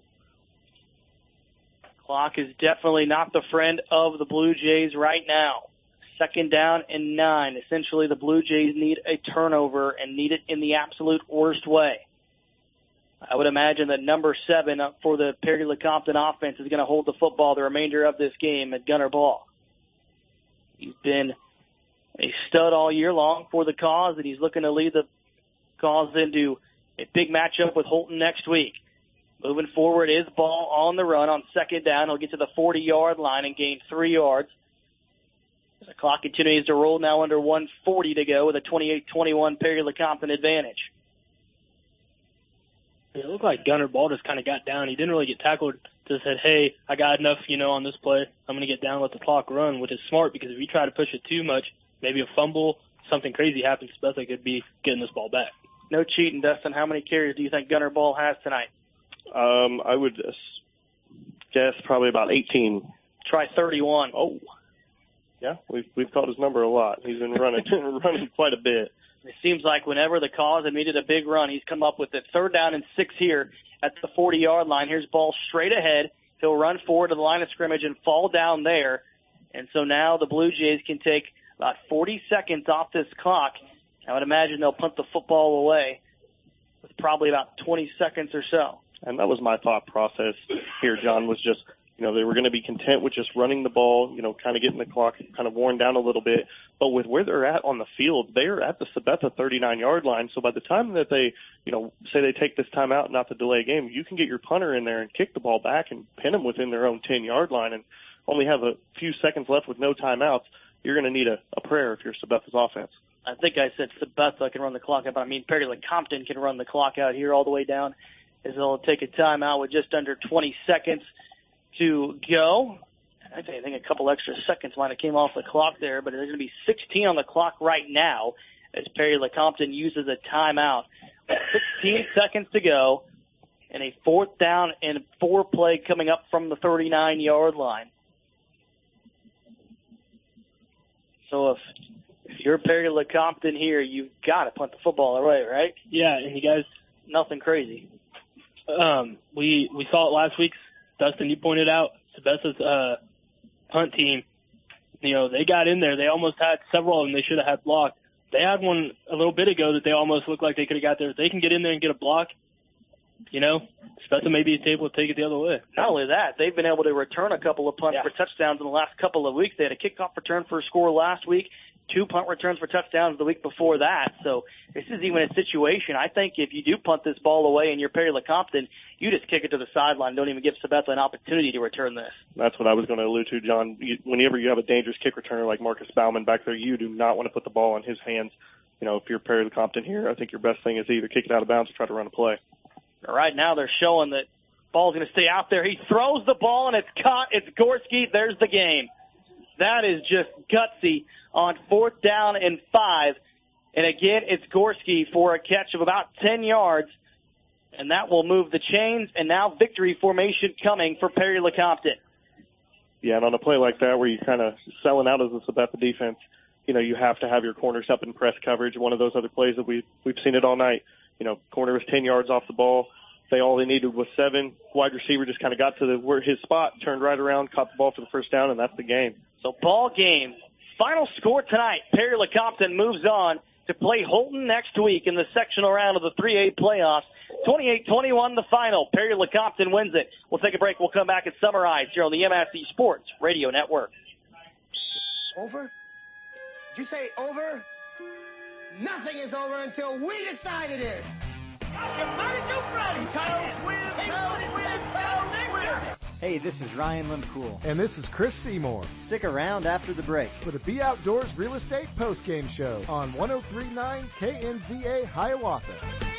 Clock is definitely not the friend of the Blue Jays right now. Second down and nine. Essentially, the Blue Jays need a turnover and need it in the absolute worst way. I would imagine that number seven for the Perry-Lecompton offense is going to hold the football the remainder of this game at Gunner Ball. He's been a stud all year long for the Cause, and he's looking to lead the Cause into a big matchup with Holton next week. Moving forward is Ball on the run on second down. He'll get to the forty-yard line and gain three yards. The clock continues to roll now under one forty to go with a twenty-eight twenty-one Perry-Lecompton advantage. It looked like Gunner Ball just kind of got down. He didn't really get tackled. Just said, hey, I got enough, you know, on this play. I'm going to get down and let the clock run, which is smart because if you try to push it too much, maybe a fumble, something crazy happens, Sabetha could be getting this ball back. No cheating, Dustin. How many carries do you think Gunner Ball has tonight? Um, I would guess probably about eighteen. Try thirty-one. Oh. Yeah, we've we've called his number a lot. He's been running running quite a bit. It seems like whenever the Cause have needed a big run, he's come up with it. Third down and six here at the forty-yard line. Here's Ball straight ahead. He'll run forward to the line of scrimmage and fall down there. And so now the Blue Jays can take about forty seconds off this clock. I would imagine they'll punt the football away with probably about twenty seconds or so. And that was my thought process here, John, was just, you know, they were going to be content with just running the ball, you know, kind of getting the clock kind of worn down a little bit. But with where they're at on the field, they're at the Sabetha thirty-nine-yard line. So by the time that they, you know, say they take this time out, not the delay game, you can get your punter in there and kick the ball back and pin them within their own ten-yard line and only have a few seconds left with no timeouts. You're going to need a, a prayer if you're Sabetha's offense. I think I said Sabetha can run the clock out, but I mean Perry-Lecompton can run the clock out here all the way down as they'll take a timeout with just under twenty seconds to go. I think a couple extra seconds might have came off the clock there, but there's going to be sixteen on the clock right now as Perry-Lecompton uses a timeout. sixteen seconds to go, and a fourth down and four play coming up from the thirty-nine-yard line. So if if you're Perry-Lecompton here, you've got to punt the football away, right? Yeah, and you guys, nothing crazy. Um, we we saw it last week. Dustin, you pointed out Sabetha's uh, punt team. You know, they got in there. They almost had several of them they should have had blocked. They had one a little bit ago that they almost looked like they could have got there. If they can get in there and get a block, you know, Sabetha may be able to take it the other way. Not only that, they've been able to return a couple of punts yeah. for touchdowns in the last couple of weeks. They had a kickoff return for a score last week, two punt returns for touchdowns the week before that. So this is even a situation. I think if you do punt this ball away and you're Perry-Lecompton, you just kick it to the sideline. Don't even give Sabetha an opportunity to return this. That's what I was going to allude to, John. You, whenever you have a dangerous kick returner like Marcus Bauman back there, you do not want to put the ball in his hands. You know, if you're Perry-Lecompton here, I think your best thing is either kick it out of bounds or try to run a play. Right now they're showing that ball's going to stay out there. He throws the ball, and it's caught. It's Gorski. There's the game. That is just gutsy on fourth down and five. And again, it's Gorski for a catch of about ten yards, and that will move the chains. And now victory formation coming for Perry-Lecompton. Yeah, and on a play like that where you're kind of selling out as a Sabetha defense, you know, you have to have your corners up in press coverage. One of those other plays that we we've seen it all night. You know, corner was ten yards off the ball. They all they needed was seven. Wide receiver just kind of got to the where his spot, turned right around, caught the ball for the first down, and that's the game. So ball game. Final score tonight. Perry-Lecompton moves on to play Holton next week in the sectional round of the three A playoffs. twenty-eight twenty-one the final. Perry-Lecompton wins it. We'll take a break. We'll come back and summarize here on the M S C Sports Radio Network. Over? Did you say over? Nothing is over until we decide it is. Hey, this is Ryan Limcool. And this is Chris Seymour. Stick around after the break for the Be Outdoors Real Estate Postgame Show on one oh three point nine K N Z A Hiawatha.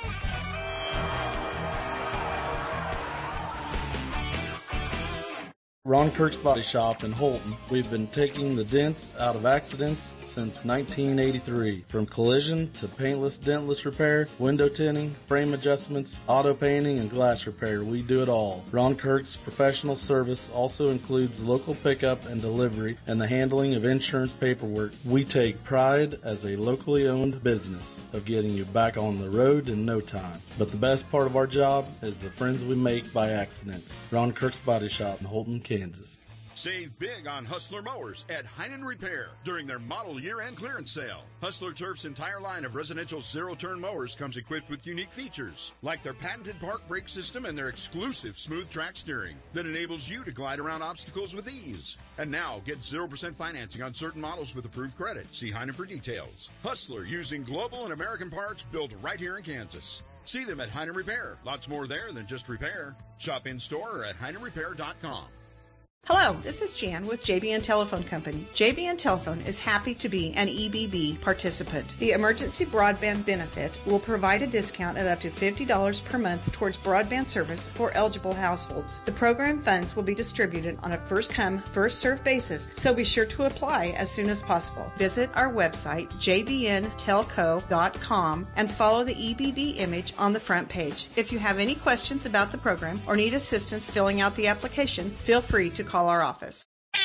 Ron Kirk's Body Shop in Holton. We've been taking the dents out of accidents since nineteen eighty-three. From collision to paintless, dentless repair, window tinting, frame adjustments, auto painting, and glass repair, we do it all. Ron Kirk's professional service also includes local pickup and delivery and the handling of insurance paperwork. We take pride as a locally owned business of getting you back on the road in no time. But the best part of our job is the friends we make by accident. Ron Kirk's Body Shop in Holton, Kansas. Save big on Hustler Mowers at Heinen Repair during their model year-end clearance sale. Hustler Turf's entire line of residential zero-turn mowers comes equipped with unique features, like their patented park brake system and their exclusive smooth track steering that enables you to glide around obstacles with ease. And now, get zero percent financing on certain models with approved credit. See Heinen for details. Hustler, using global and American parts built right here in Kansas. See them at Heinen Repair. Lots more there than just repair. Shop in-store or at heinen repair dot com. Hello, this is Jan with J B N Telephone Company. J B N Telephone is happy to be an E B B participant. The Emergency Broadband Benefit will provide a discount of up to fifty dollars per month towards broadband service for eligible households. The program funds will be distributed on a first-come, first-served basis, so be sure to apply as soon as possible. Visit our website, j b n telco dot com, and follow the E B B image on the front page. If you have any questions about the program or need assistance filling out the application, feel free to call our office.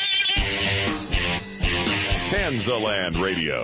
Kansaland Radio.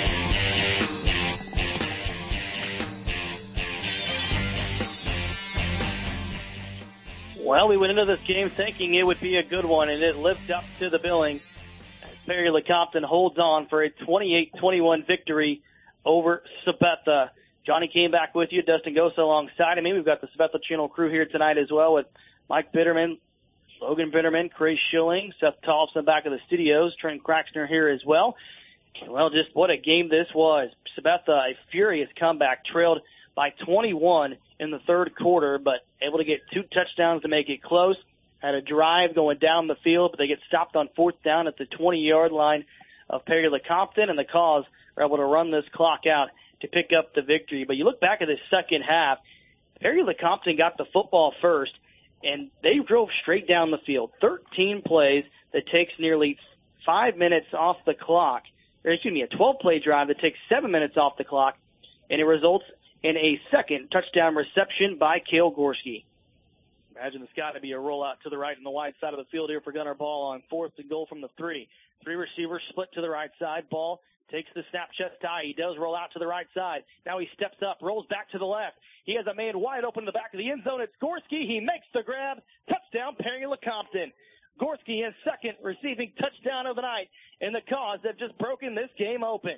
Well, we went into this game thinking it would be a good one, and it lived up to the billing. Perry Lecompton holds on for a twenty-eight twenty-one victory over Sabetha. Johnny came back with you. Dustin Gosa alongside of me. We've got the Sabetha Channel crew here tonight as well with Mike Bitterman, Logan Bitterman, Chris Schilling, Seth Thompson back of the studios, Trent Craxner here as well. Well, just what a game this was. Sabetha, a furious comeback, trailed by twenty-one in the third quarter, but able to get two touchdowns to make it close. Had a drive going down the field, but they get stopped on fourth down at the twenty-yard line of Perry Lecompton, and the Cause were able to run this clock out to pick up the victory. But you look back at the second half, Perry Lecompton got the football first, and they drove straight down the field. thirteen plays that takes nearly five minutes off the clock. Or excuse me, a twelve-play drive that takes seven minutes off the clock, and it results in a second touchdown reception by Cale Gorski. Imagine it's got to be a rollout to the right on the wide side of the field here for Gunnar Ball on fourth and goal from the three. Three receivers split to the right side. Ball takes the snap chest high. He does roll out to the right side. Now he steps up, rolls back to the left. He has a man wide open in the back of the end zone. It's Gorski. He makes the grab. Touchdown, Perry Lecompton. Gorski, his second receiving touchdown of the night, and the Cause have just broken this game open.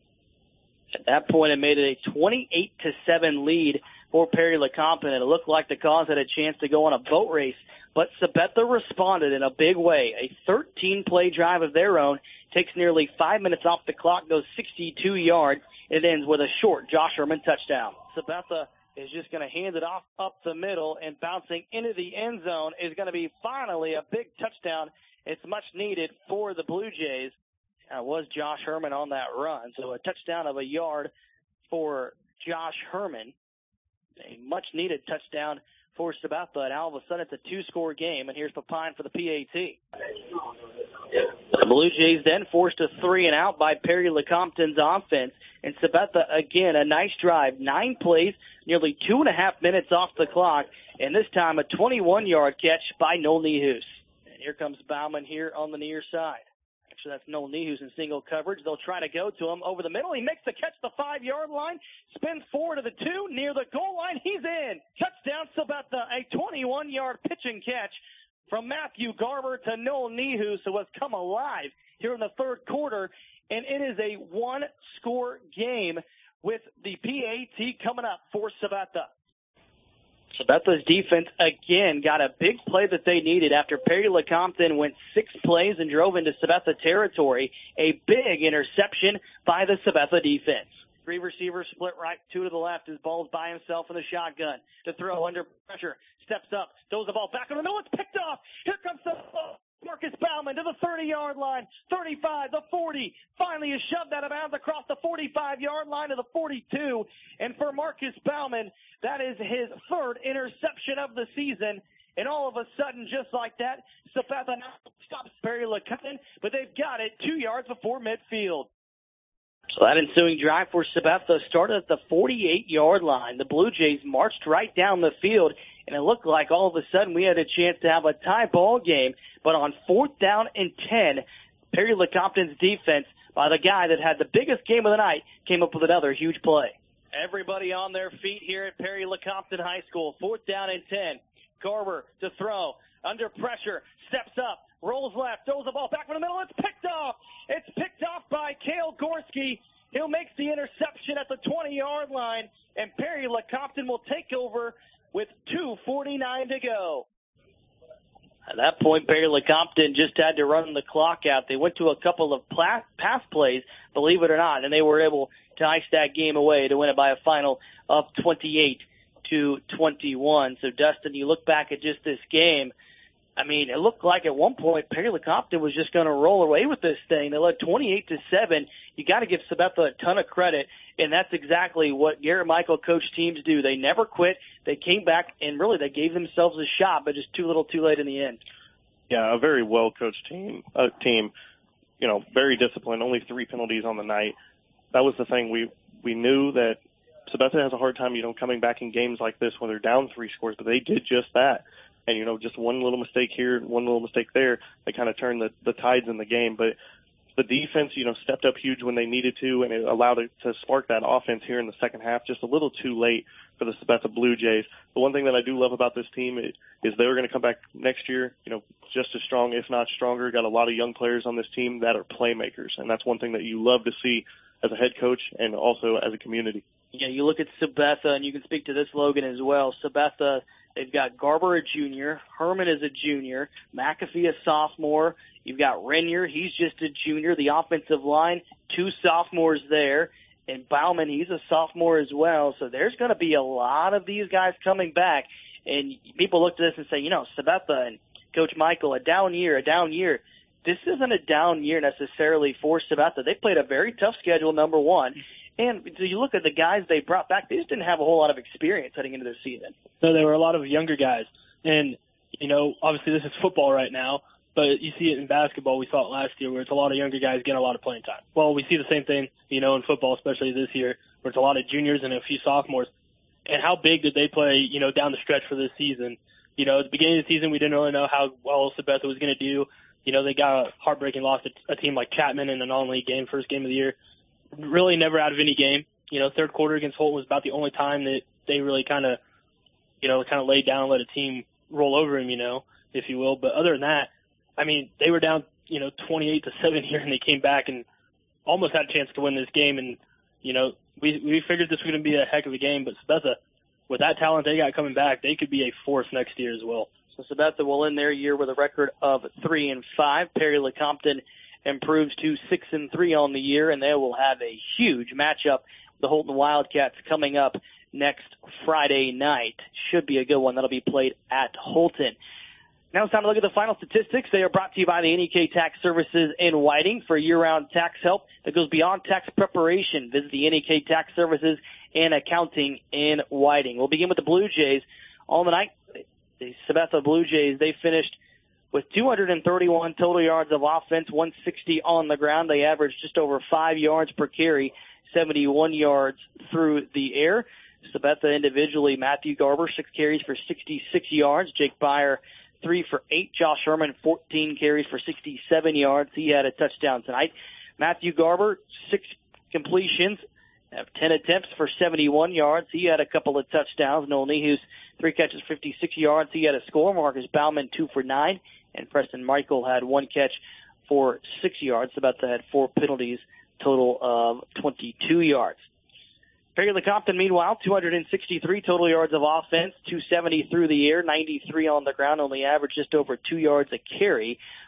At that point, it made it a twenty-eight to seven lead for Perry Lecompton, and it looked like the Cause had a chance to go on a boat race. But Sabetha responded in a big way. A thirteen-play drive of their own takes nearly five minutes off the clock, goes sixty-two yards. It ends with a short Josh Herman touchdown. Sabetha is just going to hand it off up the middle, and bouncing into the end zone is going to be finally a big touchdown. It's much needed for the Blue Jays. That was Josh Herman on that run. So a touchdown of a yard for Josh Herman. A much-needed touchdown for Sabetha, and all of a sudden it's a two-score game, and here's Papine for the P A T. The Blue Jays then forced a three and out by Perry Lecompton's offense, and Sabetha, again, a nice drive. Nine plays, nearly two and a half minutes off the clock, and this time a twenty-one-yard catch by Noel Niehaus. And here comes Bauman here on the near side. Actually, that's Noel Niehaus in single coverage. They'll try to go to him over the middle. He makes the catch the five-yard line, spins forward to the two, near the goal line. He's in. Touchdown, Sabetha, a twenty-one-yard pitch and catch from Matthew Garber to Noel Niehaus, who has come alive here in the third quarter. And it is a one-score game with the P A T coming up for Sabetha. Sabetha's defense, again, got a big play that they needed after Perry Lecompton went six plays and drove into Sabetha territory. A big interception by the Sabetha defense. Three receivers split right, two to the left. His ball's by himself in the shotgun. To throw under pressure. Steps up, throws the ball back in the middle. It's picked off. Here comes the ball. Marcus Baumann to the thirty-yard line. thirty-five, the forty. Finally is shoved out of bounds across the forty-five-yard line to the forty-two. And for Marcus Baumann, that is his third interception of the season. And all of a sudden, just like that, Sabetha now stops Perry LeCompton, but they've got it two yards before midfield. So that ensuing drive for Sabetha started at the forty-eight-yard line. The Blue Jays marched right down the field, and it looked like all of a sudden we had a chance to have a tie ball game. But on fourth down and ten, Perry LeCompton's defense, by the guy that had the biggest game of the night, came up with another huge play. Everybody on their feet here at Perry LeCompton High School. Fourth down and ten. Garber to throw. Under pressure. Steps up. Rolls left. Throws the ball back in the middle. It's picked off. It's picked off by Cale Gorski. He'll make the interception at the twenty-yard line, and Perry LeCompton will take over with two forty-nine to go. At that point, Perry LeCompton just had to run the clock out. They went to a couple of pass plays, believe it or not, and they were able to ice that game away to win it by a final of twenty-eight to twenty-one. So, Dustin, you look back at just this game, I mean, it looked like at one point Perry LeCompton was just going to roll away with this thing. They led twenty-eight to seven. You got to give Sabetha a ton of credit, and that's exactly what Garrett Michael coached teams do. They never quit. They came back, and really they gave themselves a shot, but just too little too late in the end. Yeah, a very well-coached team. Uh, team, you know, very disciplined, only three penalties on the night. That was the thing. We, we knew that Sabetha has a hard time, you know, coming back in games like this when they're down three scores, but they did just that. And, you know, just one little mistake here, one little mistake there, they kind of turned the, the tides in the game. But the defense, you know, stepped up huge when they needed to, and it allowed it to spark that offense here in the second half just a little too late for the Sabetha Blue Jays. The one thing that I do love about this team is, is they're going to come back next year, you know, just as strong, if not stronger. Got a lot of young players on this team that are playmakers, and that's one thing that you love to see as a head coach and also as a community. Yeah, you look at Sabetha, and you can speak to this, Logan, as well. Sabetha, they've got Garber, a junior. Herman is a junior. McAfee, a sophomore. You've got Renier. He's just a junior. The offensive line, two sophomores there. And Baumann, he's a sophomore as well. So there's going to be a lot of these guys coming back. And people look at this and say, you know, Sabetha and Coach Michael, a down year, a down year. This isn't a down year necessarily for Sabetha. They played a very tough schedule, number one. And so you look at the guys they brought back, they just didn't have a whole lot of experience heading into this season. So there were a lot of younger guys. And, you know, obviously this is football right now, but you see it in basketball. We saw it last year where it's a lot of younger guys getting a lot of playing time. Well, we see the same thing, you know, in football, especially this year, where it's a lot of juniors and a few sophomores. And how big did they play, you know, down the stretch for this season? You know, at the beginning of the season, we didn't really know how well Sabetha was going to do. You know, they got a heartbreaking loss to a team like Chapman in a non-league game, first game of the year. Really never out of any game. You know, third quarter against Holton was about the only time that they really kind of, you know, kind of laid down and let a team roll over him, you know, if you will. But other than that, I mean, they were down, you know, twenty-eight to seven here, and they came back and almost had a chance to win this game. And, you know, we we figured this was going to be a heck of a game, but Sabetha, with that talent they got coming back, they could be a force next year as well. So Sabetha will end their year with a record of three and five. Perry LeCompton improves to six and three on the year, and they will have a huge matchup. The Holton Wildcats coming up next Friday night. Should be a good one. That'll be played at Holton. Now it's time to look at the final statistics. They are brought to you by the N E K Tax Services in Whiting for year-round tax help that goes beyond tax preparation. Visit the N E K Tax Services and Accounting in Whiting. We'll begin with the Blue Jays. On the night, the Sabetha Blue Jays, they finished with two hundred thirty-one total yards of offense, one hundred sixty on the ground. They averaged just over five yards per carry, seventy-one yards through the air. Sabetha individually, Matthew Garber, six carries for sixty-six yards. Jake Byer, three for eight. Josh Herman, fourteen carries for sixty-seven yards. He had a touchdown tonight. Matthew Garber, six completions, have ten attempts for seventy-one yards. He had a couple of touchdowns. Noel Nehus, three catches, fifty-six yards. He had a score. Marcus Baumann, two for nine. And Preston Michael had one catch for six yards. Sabetha had four penalties, total of twenty-two yards. Perry LeCompton, meanwhile, two hundred sixty-three total yards of offense, two hundred seventy through the air, ninety-three on the ground, only averaged just over two yards a carry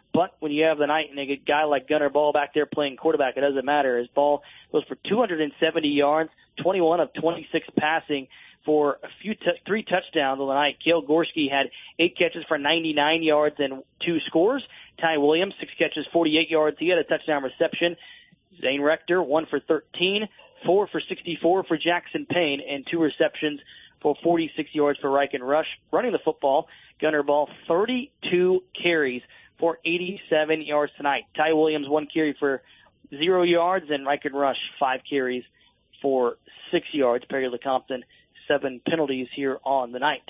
But when you have the night and a guy like Gunnar Ball back there playing quarterback, it doesn't matter. His ball goes for two hundred seventy yards, twenty-one of twenty-six passing for a few t- three touchdowns on the night. Cale Gorski had eight catches for ninety-nine yards and two scores. Ty Williams, six catches, forty-eight yards. He had a touchdown reception. Zane Rector, one for thirteen, four for sixty-four for Jackson Payne, and two receptions for forty-six yards for Riken Rush. Running the football, Gunnar Ball, thirty-two carries for eighty-seven yards tonight. Ty Williams, one carry for zero yards, and Riken Rush, five carries for six yards. Perry Lecompton, seven penalties here on the night.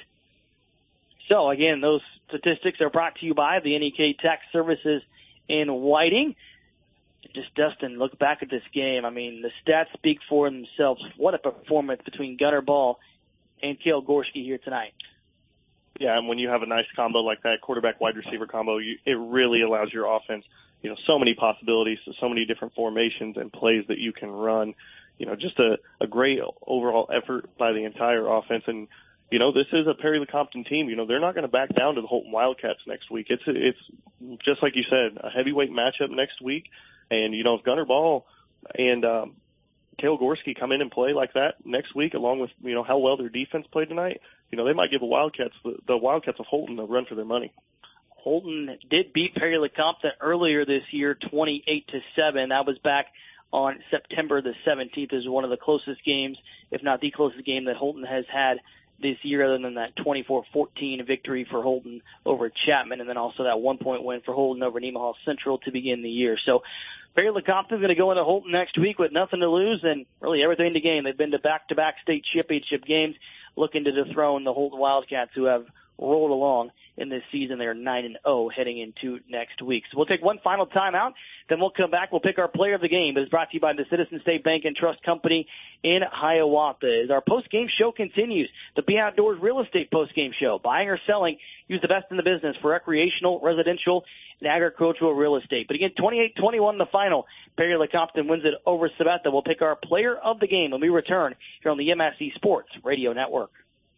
So, again, those statistics are brought to you by the N E K Tax Services in Whiting. Just, Dustin, look back at this game. I mean, the stats speak for themselves. What a performance between Gunnar Ball and Cale Gorski here tonight. Yeah, and when you have a nice combo like that, quarterback-wide receiver combo, you, it really allows your offense, you know, so many possibilities, so many different formations and plays that you can run. You know, just a, a great overall effort by the entire offense. And, you know, this is a Perry Lecompton team. You know, they're not going to back down to the Holton Wildcats next week. It's, it's just like you said, a heavyweight matchup next week. And, you know, if Gunnar Ball and um, Cale Gorski come in and play like that next week, along with, you know, how well their defense played tonight, you know, they might give the Wildcats, the, the Wildcats of Holton, a run for their money. Holton did beat Perry Lecompton earlier this year, twenty-eight to seven. That was back on September the seventeenth. Is one of the closest games, if not the closest game that Holton has had this year, other than that twenty-four fourteen victory for Holton over Chapman, and then also that one-point win for Holton over Nemaha Central to begin the year. So Perry Lecompton's going to go into Holton next week with nothing to lose and really everything to gain. They've been to back-to-back state championship games, looking to dethrone the Holton Wildcats, who have rolled along in this season. They're nine and oh heading into next week. So we'll take one final timeout, then we'll come back. We'll pick our player of the game. It is brought to you by the Citizen State Bank and Trust Company in Hiawatha. As our post-game show continues, the Be Outdoors Real Estate post-game show. Buying or selling, use the best in the business for recreational, residential, and agricultural real estate. But again, twenty-eight twenty-one the final. Perry Lecompton wins it over Sabetha. We'll pick our player of the game when we return here on the M S C Sports Radio Network.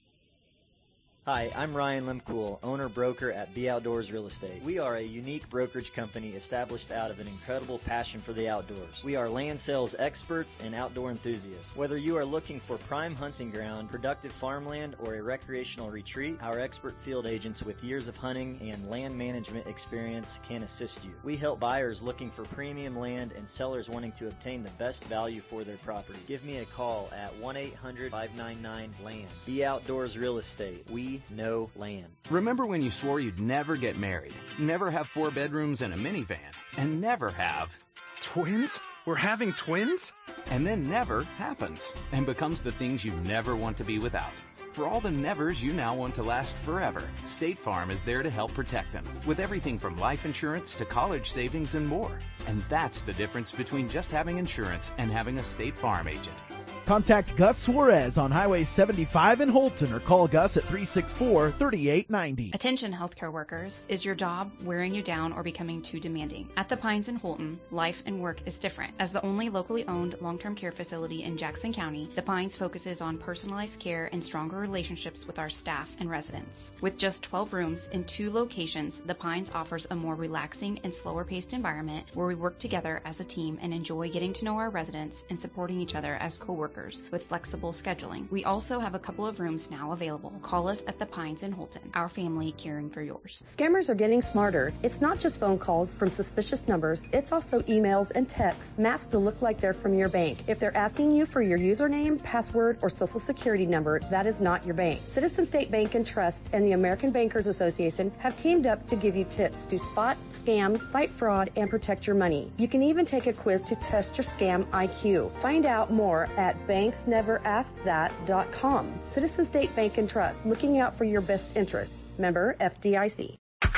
Hi, I'm Ryan Lemcool, owner-broker at Be Outdoors Real Estate. We are a unique brokerage company established out of an incredible passion for the outdoors. We are land sales experts and outdoor enthusiasts. Whether you are looking for prime hunting ground, productive farmland, or a recreational retreat, our expert field agents with years of hunting and land management experience can assist you. We help buyers looking for premium land and sellers wanting to obtain the best value for their property. Give me a call at one eight hundred, five nine nine, land. Be Outdoors Real Estate. We know land. Remember when you swore you'd never get married, never have four bedrooms and a minivan, and never have twins? We're having twins? And then never happens and becomes the things you never want to be without. For all the nevers you now want to last forever, State Farm is there to help protect them with everything from life insurance to college savings and more. And that's the difference between just having insurance and having a State Farm agent. Contact Gus Suarez on Highway seventy-five in Holton or call Gus at three six four, three eight nine zero. Attention healthcare workers. Is your job wearing you down or becoming too demanding? At the Pines in Holton, life and work is different. As the only locally owned long-term care facility in Jackson County, the Pines focuses on personalized care and stronger relationships with our staff and residents. With just twelve rooms in two locations, the Pines offers a more relaxing and slower-paced environment where we work together as a team and enjoy getting to know our residents and supporting each other as coworkers with flexible scheduling. We also have a couple of rooms now available. Call us at the Pines in Holton, our family caring for yours. Scammers are getting smarter. It's not just phone calls from suspicious numbers, it's also emails and texts masked to look like they're from your bank. If they're asking you for your username, password, or social security number, that is not your bank. Citizen State Bank and Trust and the American Bankers Association have teamed up to give you tips to spot scams, fight fraud, and protect your money. You can even take a quiz to test your scam I Q. Find out more at banks never ask that dot com. Citizen State Bank and Trust, looking out for your best interests. Member F D I C.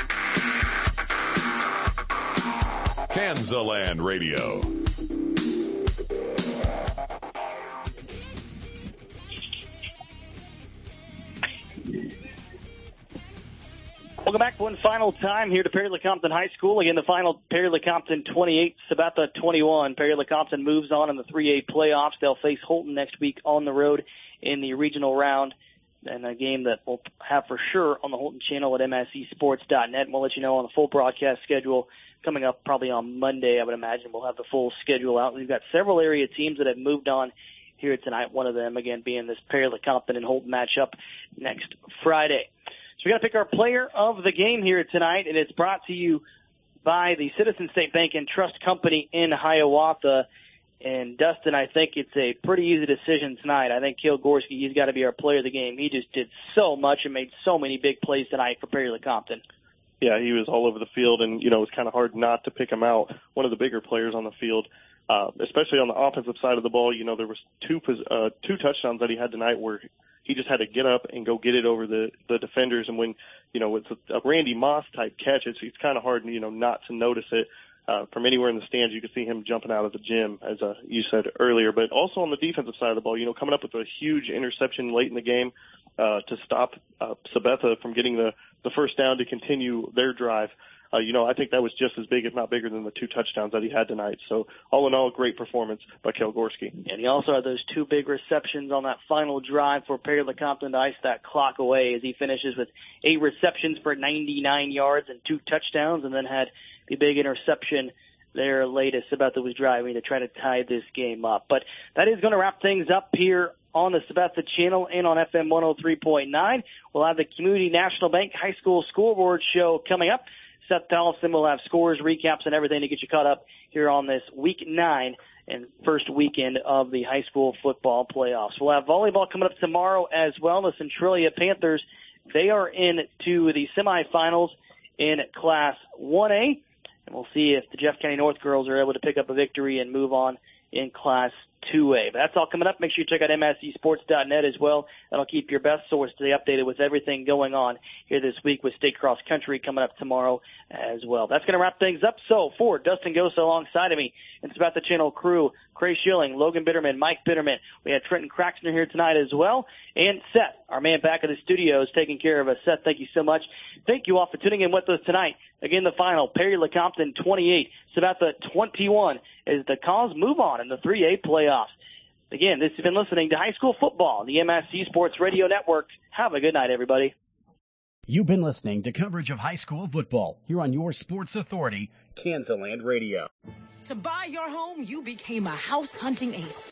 Kansaland Radio. Welcome back one final time here to Perry Lecompton High School. Again, the final, Perry Lecompton twenty-eight, Sabetha twenty-one. Perry Lecompton moves on in the three A playoffs. They'll face Holton next week on the road in the regional round and a game that we'll have for sure on the Holton channel at M S E sports dot net. We'll let you know on the full broadcast schedule coming up probably on Monday. I would imagine we'll have the full schedule out. We've got several area teams that have moved on here tonight, one of them, again, being this Perry Lecompton and Holton matchup next Friday. So we got to pick our player of the game here tonight, and it's brought to you by the Citizen State Bank and Trust Company in Hiawatha. And Dustin, I think it's a pretty easy decision tonight. I think Cale Gorski, he's got to be our player of the game. He just did so much and made so many big plays tonight for Perry Lecompton. Yeah, he was all over the field, and, you know, it was kind of hard not to pick him out. One of the bigger players on the field, uh, especially on the offensive side of the ball. You know, there was two uh, two touchdowns that he had tonight where he just had to get up and go get it over the, the defenders. And when, you know, it's a, a Randy Moss-type catch, it's, it's kind of hard, you know, not to notice it. Uh, from anywhere in the stands, you could see him jumping out of the gym, as uh, you said earlier. But also on the defensive side of the ball, you know, coming up with a huge interception late in the game uh, to stop uh, Sabetha from getting the, the first down to continue their drive. Uh, you know, I think that was just as big, if not bigger, than the two touchdowns that he had tonight. So, all in all, great performance by Cale Gorski. And he also had those two big receptions on that final drive for Perry Lecompton to ice that clock away as he finishes with eight receptions for ninety-nine yards and two touchdowns, and then had the big interception there late as Sabetha was driving to try to tie this game up. But that is going to wrap things up here on the Sabetha channel and on F M one oh three point nine. We'll have the Community National Bank High School Scoreboard Show coming up. Seth Tolleson will have scores, recaps, and everything to get you caught up here on this week nine and first weekend of the high school football playoffs. We'll have volleyball coming up tomorrow as well. The Centralia Panthers, they are into the semifinals in Class one A, and we'll see if the Jeff County North girls are able to pick up a victory and move on in Class two A. But that's all coming up. Make sure you check out M S E sports dot net as well. That'll keep your best source to stay updated with everything going on here this week with State Cross Country coming up tomorrow as well. That's going to wrap things up. So for Dustin Gosa alongside of me, it's about the channel crew, Cray Schilling, Logan Bitterman, Mike Bitterman. We had Trenton Craxner here tonight as well. And Seth, our man back at the studio, is taking care of us. Seth, thank you so much. Thank you all for tuning in with us tonight. Again, the final, Perry Lecompton twenty-eight, Sabetha twenty-one, as the Cause move on in the three A playoffs. Again, this has been listening to High School Football on the M S C Sports Radio Network. Have a good night, everybody. You've been listening to coverage of high school football here on your sports authority, Kansas Land Radio. To buy your home, you became a house hunting ace.